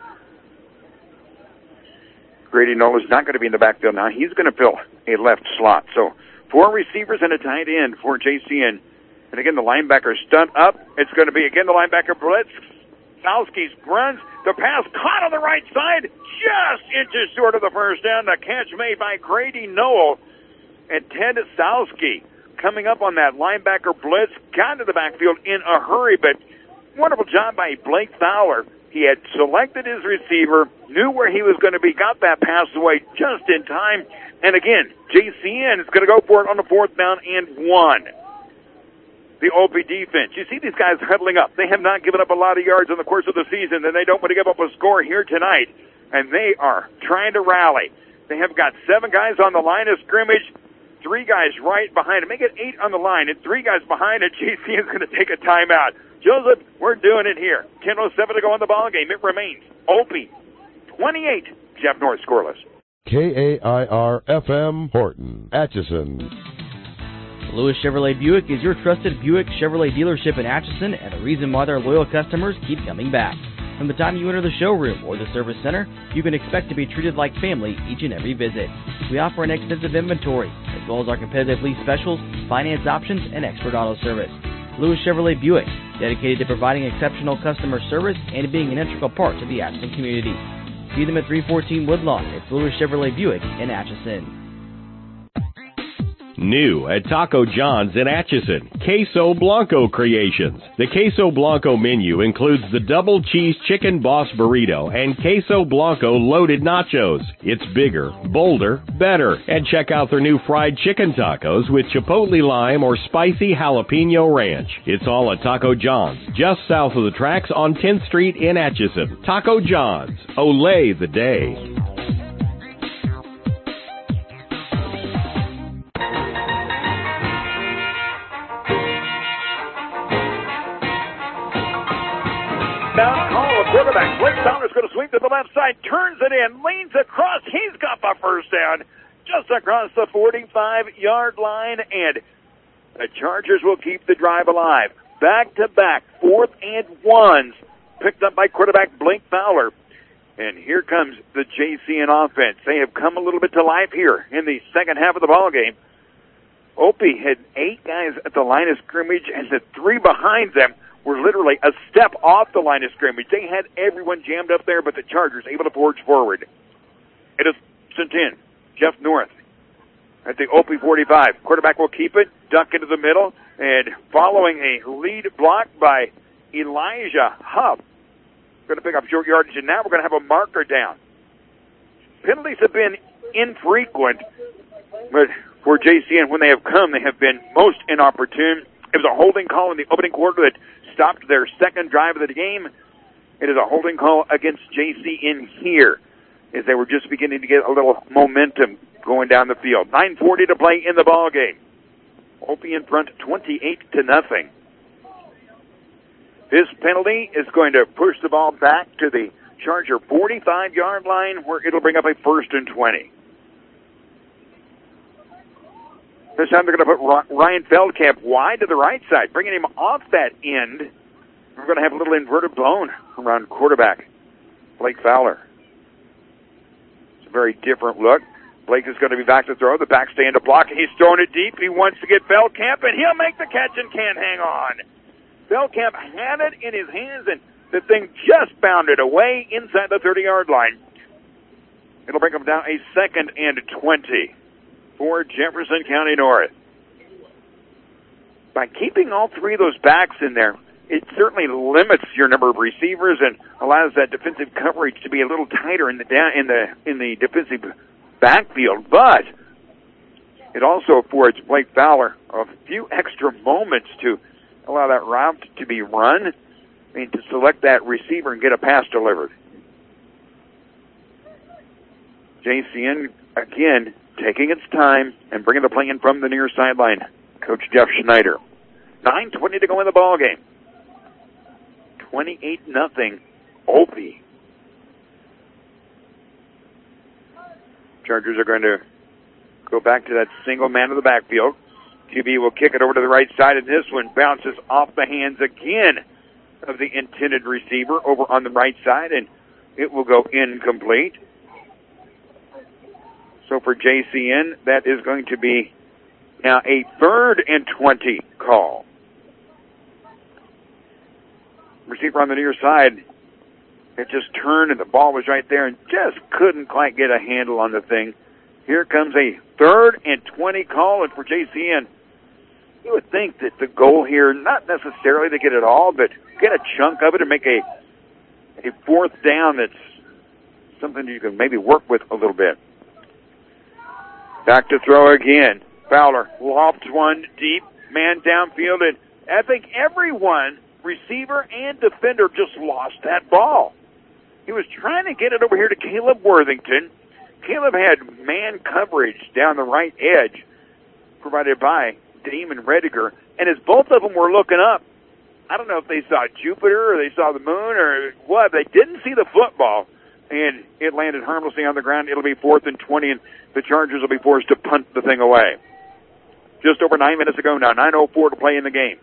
Grady Knoll is not going to be in the backfield now. He's going to fill a left slot. So four receivers and a tight end for J C N. And again, the linebacker stunt up. It's going to be, again, the linebacker blitz. Salsky runs. The pass caught on the right side. Just inches short of the first down. The catch made by Grady Knoll. And Ted Salsky coming up on that linebacker blitz. Got into the backfield in a hurry, but wonderful job by Blake Fowler. He had selected his receiver, knew where he was going to be, got that pass away just in time. And again, J C N is going to go for it on the fourth down and one. The O P defense. You see these guys huddling up. They have not given up a lot of yards in the course of the season, and they don't want to give up a score here tonight. And they are trying to rally. They have got seven guys on the line of scrimmage, three guys right behind it. Make it eight on the line, and three guys behind it. J C is going to take a timeout. Joseph, we're doing it here. ten oh seven to go in the ball game. It remains O P twenty-eight, Jeff North scoreless. K A I R F M Horton, Atchison. Lewis Chevrolet Buick is your trusted Buick Chevrolet dealership in Atchison and the reason why their loyal customers keep coming back. From the time you enter the showroom or the service center, you can expect to be treated like family each and every visit. We offer an extensive inventory, as well as our competitive lease specials, finance options, and expert auto service. Lewis Chevrolet Buick, dedicated to providing exceptional customer service and being an integral part to the Atchison community. See them at three fourteen Woodlawn. It's Lewis Chevrolet Buick in Atchison. New at Taco John's in Atchison, Queso Blanco Creations. The Queso Blanco menu includes the double cheese chicken boss burrito and Queso Blanco loaded nachos. It's bigger, bolder, better. And check out their new fried chicken tacos with chipotle lime or spicy jalapeno ranch. It's all at Taco John's, just south of the tracks on tenth Street in Atchison. Taco John's, Olay the day. Down call, a quarterback. Blake Fowler's going to swing to the left side, turns it in, leans across. He's got the first down just across the forty-five-yard line, and the Chargers will keep the drive alive. Back-to-back, fourth and ones, picked up by quarterback Blake Fowler. And here comes the J C N offense. They have come a little bit to life here in the second half of the ball game. O P had eight guys at the line of scrimmage, and the three behind them were literally a step off the line of scrimmage. They had everyone jammed up there, but the Chargers able to forge forward. It is sent in. Jeff North at the O P forty-five. Quarterback will keep it, duck into the middle, and following a lead block by Elijah Huff. Going to pick up short yardage, and now we're going to have a marker down. Penalties have been infrequent, but for J C N, when they have come, they have been most inopportune. It was a holding call in the opening quarter that stopped their second drive of the game. It is a holding call against J C N here, as they were just beginning to get a little momentum going down the field. nine forty to play in the ball game. O P in front, twenty-eight to nothing. This penalty is going to push the ball back to the Charger forty-five-yard line, where it'll bring up a first and twenty. This time they're going to put Ryan Feldkamp wide to the right side, bringing him off that end. We're going to have a little inverted bone around quarterback Blake Fowler. It's a very different look. Blake is going to be back to throw. The back staying to block. He's throwing it deep. He wants to get Feldkamp, and he'll make the catch and can't hang on. Feldkamp had it in his hands, and the thing just bounded away inside the thirty-yard line. It'll bring them down a second and twenty for Jefferson County North. By keeping all three of those backs in there, it certainly limits your number of receivers and allows that defensive coverage to be a little tighter in the down in the in the defensive backfield, but it also affords Blake Fowler a few extra moments to allow that route to be run, I mean, to select that receiver and get a pass delivered. J C N, again, taking its time and bringing the play in from the near sideline. Coach Jeff Schneider. nine twenty to go in the ball game. twenty-eight nothing Opie. Chargers are going to go back to that single man in the backfield. Q B will kick it over to the right side, and this one bounces off the hands again of the intended receiver over on the right side, and it will go incomplete. So for J C N, that is going to be now a third and twenty call. Receiver on the near side, it just turned and the ball was right there and just couldn't quite get a handle on the thing. Here comes a third and twenty call, and for J C N, you would think that the goal here, not necessarily to get it all, but get a chunk of it and make a a fourth down that's something you can maybe work with a little bit. Back to throw again. Fowler lofts one deep, man downfield, and I think everyone, receiver and defender, just lost that ball. He was trying to get it over here to Caleb Worthington. Caleb had man coverage down the right edge provided by Damon Rediger, and as both of them were looking up, I don't know if they saw Jupiter or they saw the moon or what, they didn't see the football, and it landed harmlessly on the ground. It'll be fourth and twenty, and the Chargers will be forced to punt the thing away. Just over nine minutes ago now, nine oh four to play in the game.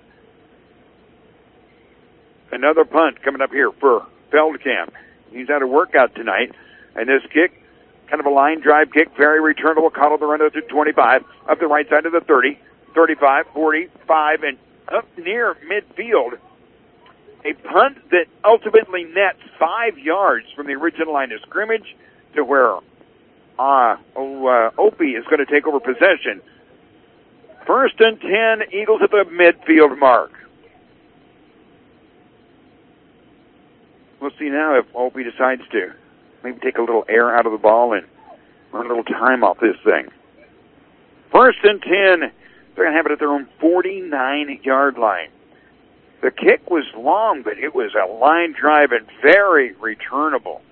Another punt coming up here for Feldkamp. He's had a workout tonight, and this kick, kind of a line drive kick, very returnable, caught on the run of the twenty-five, up the right side of the thirty, thirty-five, forty-five, and up near midfield. A punt that ultimately nets five yards from the original line of scrimmage to where uh, oh, uh, Opie is going to take over possession. First and ten, Eagles at the midfield mark. We'll see now if Opie decides to maybe take a little air out of the ball and run a little time off this thing. First and ten, they're going to have it at their own forty-nine-yard line. The kick was long, but it was a line drive and very returnable.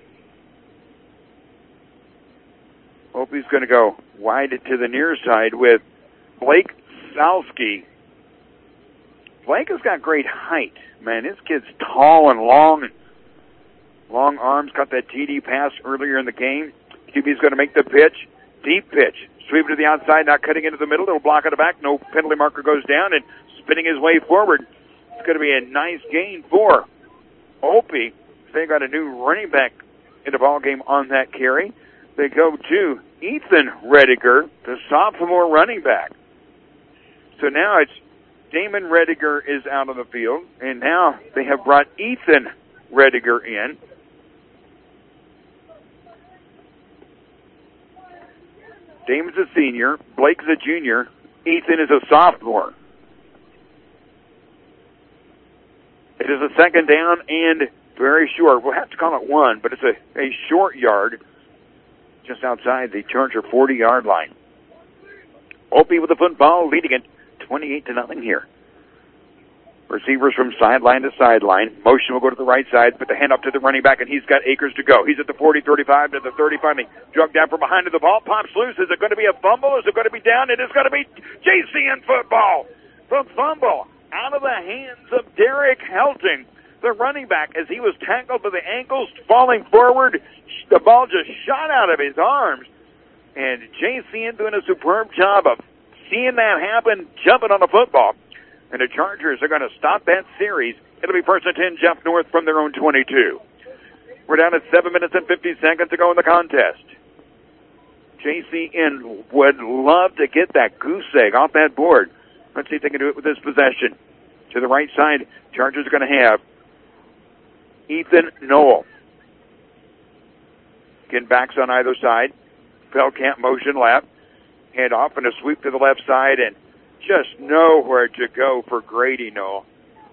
Opie's going to go wide to the near side with Blake Salsky. Blake has got great height. Man, this kid's tall and long and long arms, got that T D pass earlier in the game. Q B's going to make the pitch. Deep pitch. Sweep it to the outside, not cutting into the middle. It'll block at the back. No penalty marker goes down, and spinning his way forward. It's going to be a nice gain for Opie. They got a new running back in the ball game on that carry. They go to Ethan Rediger, the sophomore running back. So now it's Damon Rediger is out on the field, and now they have brought Ethan Rediger in. Damon's a senior, Blake's a junior, Ethan is a sophomore. It is a second down and very short. We'll have to call it one, but it's a, a short yard just outside the Charger forty-yard line. Opie with the football, leading it twenty-eight to nothing here. Receivers from sideline to sideline. Motion will go to the right side, put the hand up to the running back, and he's got Akers to go. He's at the forty, thirty-five, to the thirty, finally drugged down from behind to the ball. Pops loose. Is it going to be a fumble? Is it going to be down? It is going to be J C N football. The fumble out of the hands of Derek Helting, the running back, as he was tackled by the ankles, falling forward. The ball just shot out of his arms. And J C N doing a superb job of seeing that happen, jumping on the football. And the Chargers are going to stop that series. It'll be first and ten, Jeff North from their own twenty-two. We're down at seven minutes and fifty seconds to go in the contest. J C N would love to get that goose egg off that board. Let's see if they can do it with this possession. To the right side, Chargers are going to have Ethan Knoll. Again, backs on either side. Feldkamp motion left. Hand off and a sweep to the left side, and just nowhere to go for Grady Knoll.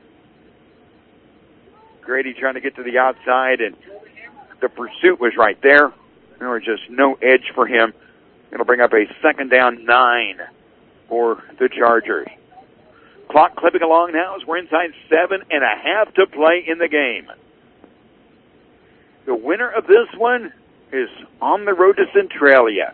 Grady trying to get to the outside, and the pursuit was right there. There was just no edge for him. It'll bring up a second down nine for the Chargers. Clock clipping along now as we're inside seven and a half to play in the game. The winner of this one is on the road to Centralia.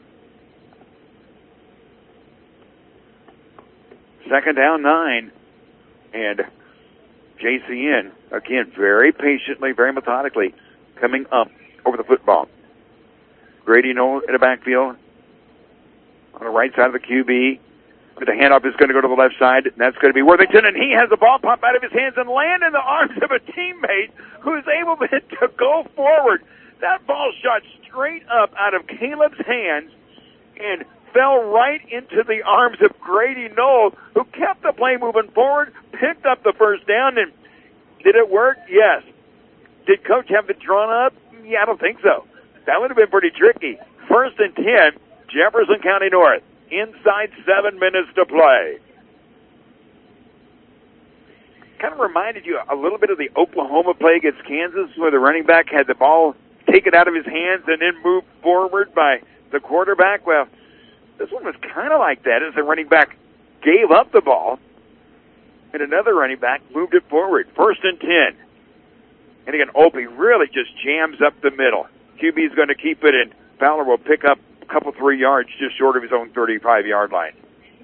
Second down nine, and J C N, again, very patiently, very methodically, coming up over the football. Grady Knoll in the backfield on the right side of the Q B. But the handoff is going to go to the left side, and that's going to be Worthington, and he has the ball pop out of his hands and land in the arms of a teammate who is able to, to go forward. That ball shot straight up out of Caleb's hands and fell right into the arms of Grady Knoll, who kept the play moving forward, picked up the first down, and did it work? Yes. Did Coach have it drawn up? Yeah, I don't think so. That would have been pretty tricky. First and ten, Jefferson County North. Inside seven minutes to play. Kind of reminded you a little bit of the Oklahoma play against Kansas, where the running back had the ball taken out of his hands and then moved forward by the quarterback. Well, this one was kind of like that, as the running back gave up the ball, and another running back moved it forward. First and ten. And again, Opie really just jams up the middle. Q B is going to keep it, and Fowler will pick up a couple, three yards just short of his own thirty-five-yard line.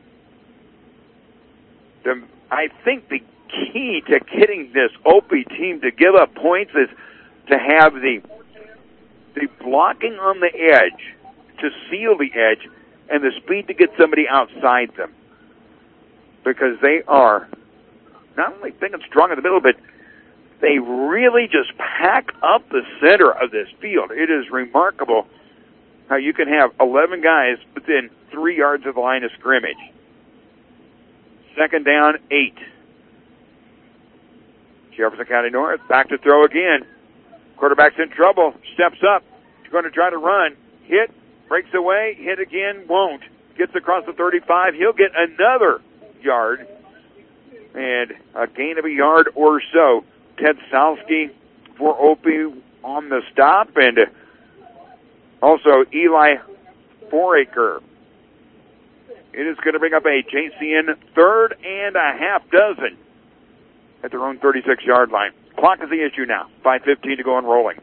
The, I think the key to getting this Opie team to give up points is to have the the blocking on the edge, to seal the edge, and the speed to get somebody outside them. Because they are not only big and strong in the middle, but they really just pack up the center of this field. It is remarkable how you can have eleven guys within three yards of the line of scrimmage. Second down, eight. Jefferson County North back to throw again. Quarterback's in trouble. Steps up. He's going to try to run. Hit. Breaks away. Hit again. Won't. Gets across the thirty-five. He'll get another yard. And a gain of a yard or so. Ted Salsky for Opie on the stop. And also Eli Foraker. It is going to bring up a J C N third and a half dozen at their own thirty-six-yard line. Clock is the issue now. five fifteen to go and rolling.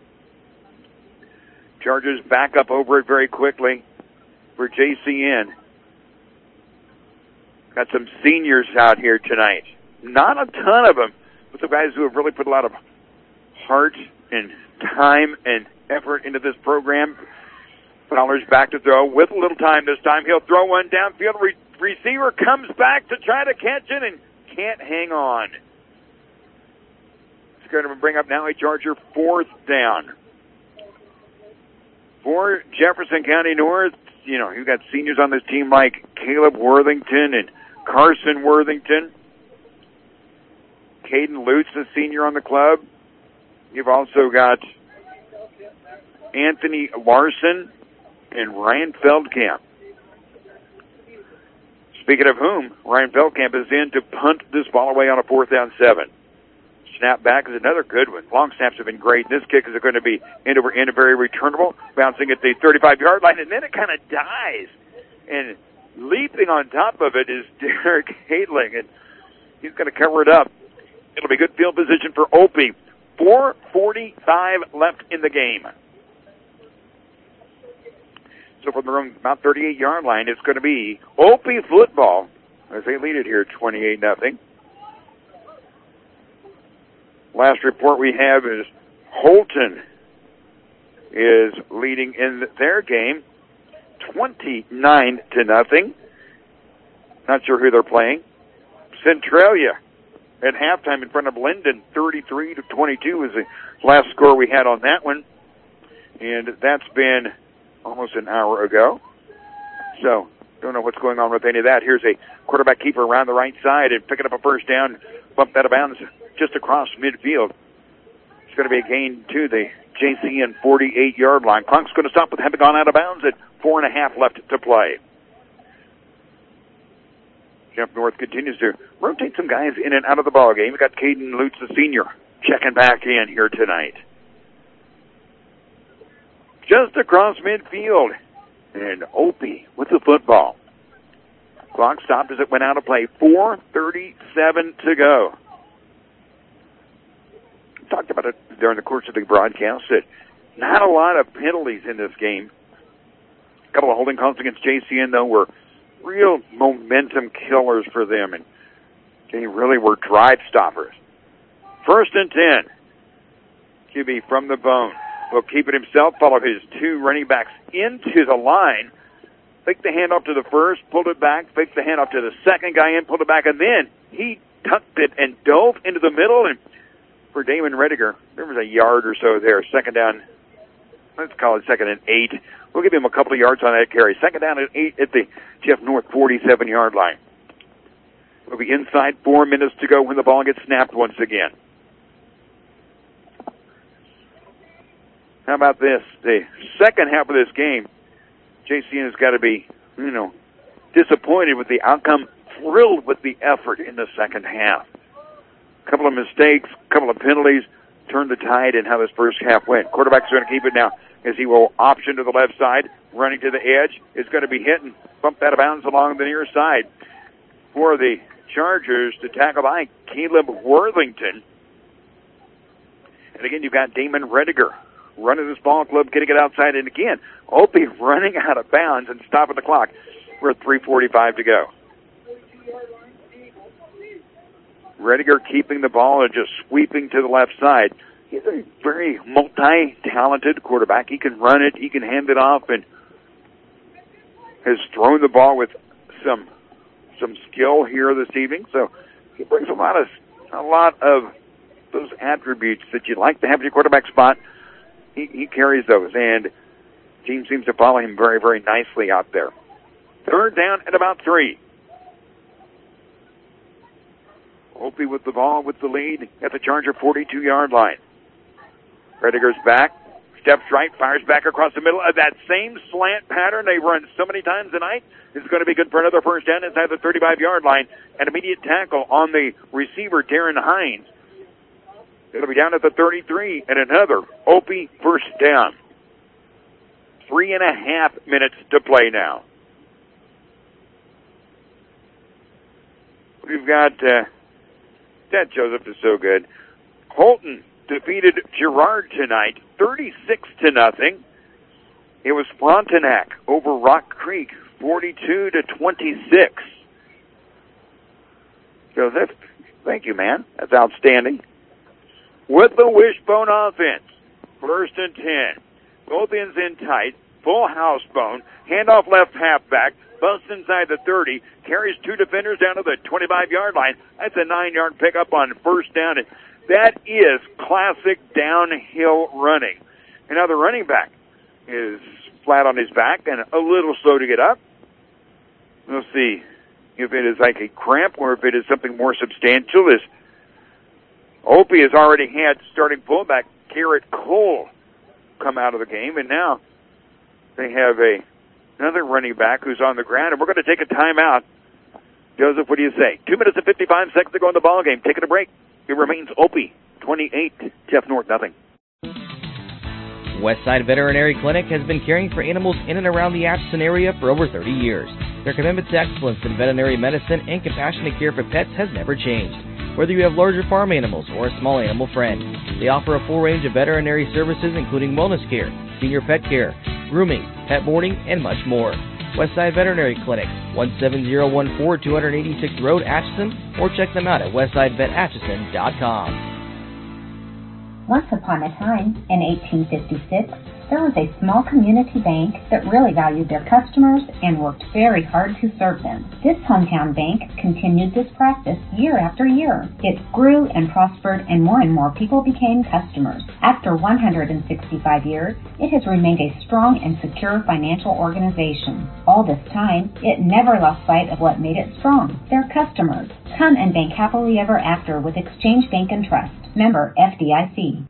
Chargers back up over it very quickly for J C N. Got some seniors out here tonight. Not a ton of them, but some guys who have really put a lot of heart and time and effort into this program. Fowler's back to throw with a little time this time. He'll throw one downfield. Re- receiver comes back to try to catch it and can't hang on. It's going to bring up now a Charger fourth down. For Jefferson County North, you know, you've got seniors on this team like Caleb Worthington and Carson Worthington. Caden Lutz, a senior on the club. You've also got Anthony Larson and Ryan Feldkamp. Speaking of whom, Ryan Feldkamp is in to punt this ball away on a fourth down seven. Snap back is another good one. Long snaps have been great. This kick is going to be end over end, very returnable, bouncing at the thirty-five-yard line, and then it kind of dies. And leaping on top of it is Derek Haitling, and he's going to cover it up. It'll be good field position for Opie. four forty-five left in the game. So from their own about thirty-eight-yard line, it's going to be Opie football as they lead it here twenty-eight nothing. Last report we have is Holton is leading in their game twenty-nine to nothing. Not sure who they're playing. Centralia at halftime in front of Linden, thirty-three to twenty-two was the last score we had on that one. And that's been almost an hour ago. So, don't know what's going on with any of that. Here's a quarterback keeper around the right side and picking up a first down, bumped out of bounds just across midfield. It's going to be a gain to the J C N forty-eight-yard line. Clock's going to stop with having gone out of bounds at four and a half left to play. Jeff North continues to rotate some guys in and out of the ball game. We've got Caden Lutz, the senior, checking back in here tonight. Just across midfield, and Opie with the football. Clock stopped as it went out of play. four thirty-seven to go. We talked about it during the course of the broadcast that not a lot of penalties in this game. A couple of holding calls against J C N, though, were real momentum killers for them, and they really were drive stoppers. First and ten. Q B from the bone. Will keep it himself, follow his two running backs into the line. Faked the handoff to the first, pulled it back, faked the handoff to the second guy in, pulled it back, and then he tucked it and dove into the middle. And for Damon Rediger, there was a yard or so there. Second down, let's call it second and eight. We'll give him a couple of yards on that carry. Second down and eight at the Jeff North forty-seven-yard line. We'll be inside four minutes to go when the ball gets snapped once again. How about this? The second half of this game, J C N has got to be, you know, disappointed with the outcome, thrilled with the effort in the second half. A couple of mistakes, a couple of penalties, turned the tide in how this first half went. Quarterback's going to keep it now as he will option to the left side, running to the edge. Is going to be hit and bumped out of bounds along the near side. For the Chargers to tackle by Caleb Worthington. And again, you've got Damon Rediger running this ball club, getting it outside, and again, Opie running out of bounds and stopping the clock. We're at three forty-five to go. Rediger keeping the ball and just sweeping to the left side. He's a very multi-talented quarterback. He can run it, he can hand it off, and has thrown the ball with some some skill here this evening. So he brings a lot of a lot of those attributes that you'd like to have in your quarterback spot. He, he carries those, and the team seems to follow him very, very nicely out there. Third down at about three. Opie with the ball, with the lead at the Charger forty-two-yard line. Rediger's back, steps right, fires back across the middle of that same slant pattern they run so many times tonight. Is going to be good for another first down inside the thirty-five-yard line. An immediate tackle on the receiver, Darren Hines. It'll be down at the thirty-three, and another Opie first down. Three and a half minutes to play now. We've got, uh, that Joseph is so good. Holton defeated Girard tonight, thirty-six to nothing. It was Frontenac over Rock Creek, forty-two to twenty-six. Joseph, thank you, man. That's outstanding. With the wishbone offense, first and ten. Both ends in tight, full house bone, handoff left halfback, busts inside the thirty, carries two defenders down to the twenty-five-yard line. That's a nine-yard pickup on first down. That is classic downhill running. And now the running back is flat on his back and a little slow to get up. We'll see if it is like a cramp or if it is something more substantial. Is Opie has already had starting fullback Garrett Cole come out of the game, and now they have a another running back who's on the ground, and we're going to take a timeout. Joseph, what do you say? Two minutes and fifty-five seconds to go in the ball game. Taking a break. It remains Opie twenty-eight, Jeff North nothing. Westside Veterinary Clinic has been caring for animals in and around the Atchison area for over thirty years. Their commitment to excellence in veterinary medicine and compassionate care for pets has never changed. Whether you have larger farm animals or a small animal friend, they offer a full range of veterinary services including wellness care, senior pet care, grooming, pet boarding, and much more. Westside Veterinary Clinic, one seven zero one four two eighty-sixth Road, Atchison, or check them out at westside vet atchison dot com. Once upon a time, in eighteen fifty-six, Still is a small community bank that really valued their customers and worked very hard to serve them. This hometown bank continued this practice year after year. It grew and prospered, and more and more people became customers. After one hundred sixty-five years, it has remained a strong and secure financial organization. All this time, it never lost sight of what made it strong, their customers. Come and bank happily ever after with Exchange Bank and Trust. Member F D I C.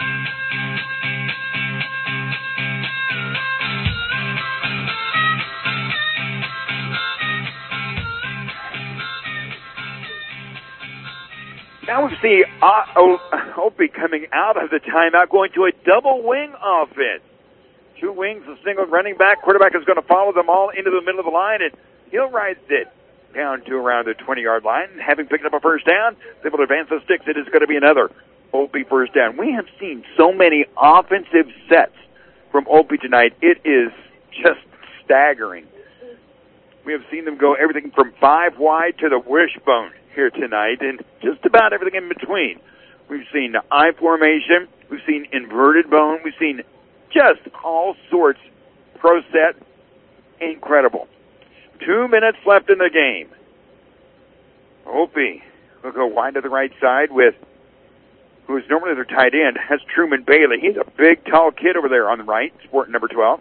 Now we see uh, Opie coming out of the timeout, going to a double wing offense. Two wings, a single running back. Quarterback is going to follow them all into the middle of the line, and he'll ride it down to around the twenty-yard line. Having picked up a first down, able to advance the sticks. It is going to be another Opie first down. We have seen so many offensive sets from Opie tonight. It is just staggering. We have seen them go everything from five wide to the wishbone here tonight, and just about everything in between. We've seen I formation. We've seen inverted bone. We've seen just all sorts. Pro set. Incredible. Two minutes left in the game. Opie will go wide to the right side with who is normally their tight end. That's Truman Bailey. He's a big, tall kid over there on the right, sporting number twelve.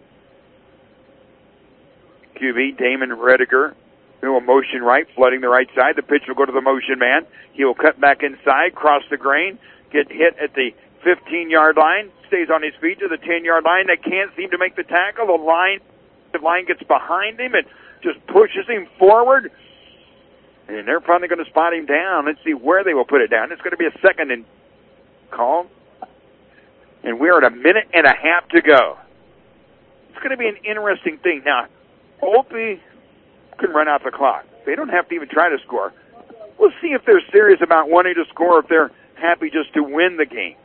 Q B, Damon Rediger, who will motion right, flooding the right side. The pitch will go to the motion man. He will cut back inside, cross the grain, get hit at the fifteen-yard line, stays on his feet to the ten-yard line. They can't seem to make the tackle. The line, the line gets behind him and just pushes him forward. And they're finally going to spot him down. Let's see where they will put it down. It's going to be a second and call. And we're at a minute and a half to go. It's going to be an interesting thing. Now, Opie can run out the clock. They don't have to even try to score. We'll see if they're serious about wanting to score, if they're happy just to win the game.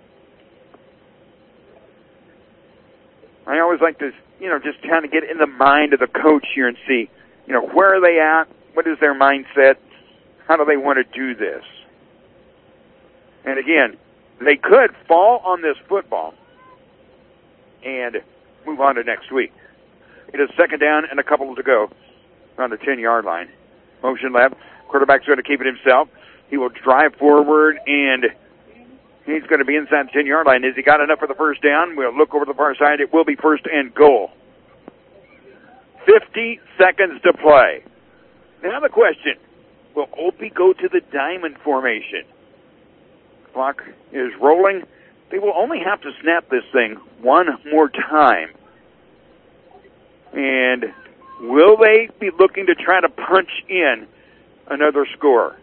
I always like to, you know, just kind of get in the mind of the coach here and see, you know, where are they at? What is their mindset? How do they want to do this? And again, they could fall on this football and move on to next week. It is second down and a couple to go on the ten-yard line. Motion left. Quarterback's going to keep it himself. He will drive forward, and he's going to be inside the ten-yard line. Has he got enough for the first down? We'll look over the far side. It will be first and goal. fifty seconds to play. Now the question, will Opie go to the diamond formation? Clock is rolling. They will only have to snap this thing one more time. And will they be looking to try to punch in another score?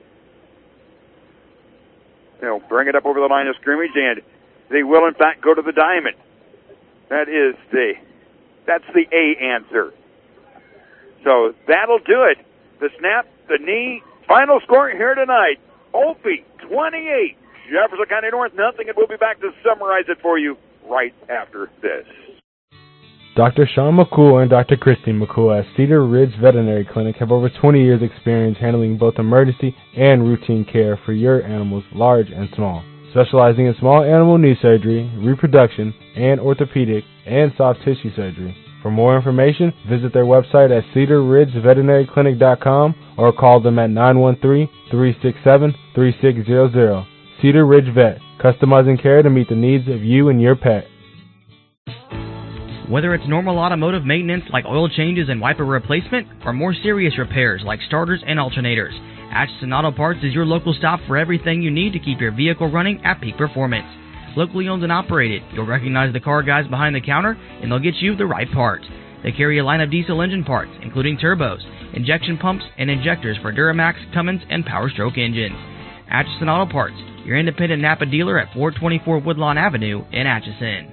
They'll bring it up over the line of scrimmage, and they will, in fact, go to the diamond. That is the, that's the A answer. So that'll do it. The snap, the knee, final score here tonight. Opie, twenty-eight. Jefferson County North, nothing, and we'll be back to summarize it for you right after this. Doctor Sean McCool and Doctor Christy McCool at Cedar Ridge Veterinary Clinic have over twenty years experience handling both emergency and routine care for your animals, large and small. Specializing in small animal knee surgery, reproduction, and orthopedic and soft tissue surgery. For more information, visit their website at cedar ridge veterinary clinic dot com or call them at nine one three, three six seven, three six zero zero. Cedar Ridge Vet, customizing care to meet the needs of you and your pet. Whether it's normal automotive maintenance like oil changes and wiper replacement, or more serious repairs like starters and alternators, Atchison Auto Parts is your local stop for everything you need to keep your vehicle running at peak performance. Locally owned and operated, you'll recognize the car guys behind the counter, and they'll get you the right parts. They carry a line of diesel engine parts, including turbos, injection pumps, and injectors for Duramax, Cummins, and Power Stroke engines. Atchison Auto Parts, your independent Napa dealer at four twenty-four Woodlawn Avenue in Atchison.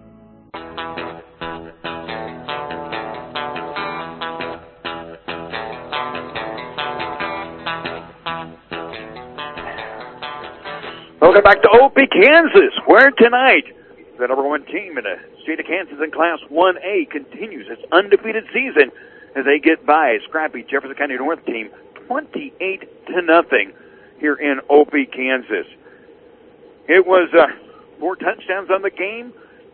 Welcome back to Opie, Kansas, where tonight the number one team in the state of Kansas in Class one A continues its undefeated season as they get by a scrappy Jefferson County North team twenty-eight to nothing here in Opie, Kansas. It was uh, four touchdowns on the game,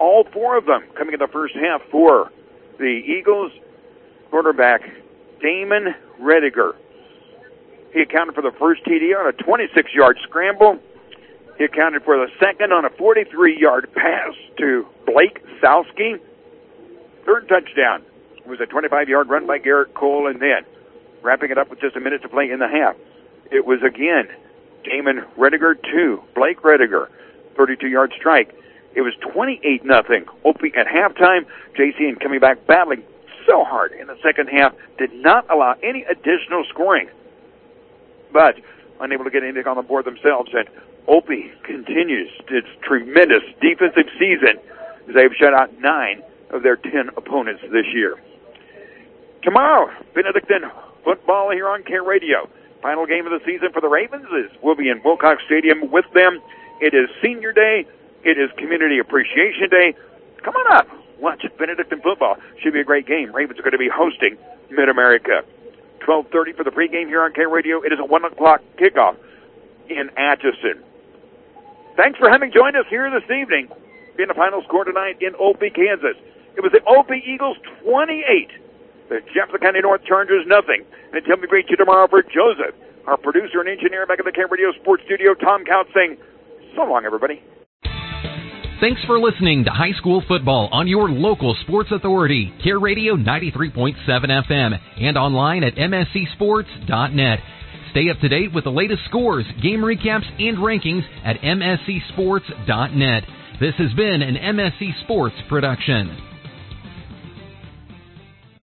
all four of them coming in the first half for the Eagles. Quarterback Damon Rediger. He accounted for the first T D on a twenty-six-yard scramble. He accounted for the second on a forty-three-yard pass to Blake Sowski. Third touchdown was a twenty-five-yard run by Garrett Cole, and then wrapping it up with just a minute to play in the half, it was again Damon Rediger to Blake Rediger, thirty-two-yard strike. It was twenty-eight nothing. Opie at halftime. J C N coming back battling so hard in the second half, did not allow any additional scoring, but unable to get anything on the board themselves. And Opie continues its tremendous defensive season as they've shut out nine of their ten opponents this year. Tomorrow, Benedictine football here on K Radio. Final game of the season for the Ravens is we'll be in Wilcox Stadium with them. It is Senior Day. It is Community Appreciation Day. Come on up. Watch Benedictine football. Should be a great game. Ravens are going to be hosting Mid-America. twelve thirty for the pregame here on K Radio. It is a one o'clock kickoff in Atchison. Thanks for having joined us here this evening. In the final score tonight in Opie, Kansas. It was the Opie Eagles twenty-eight. The Jefferson County North Chargers nothing. And until we greet you tomorrow for Joseph, our producer and engineer back at the K Radio Sports Studio, Tom Couch saying, so long, everybody. Thanks for listening to High School Football on your local sports authority, K Radio ninety-three point seven F M, and online at M S C sports dot net. Stay up to date with the latest scores, game recaps, and rankings at M S C sports dot net. This has been an M S C Sports production.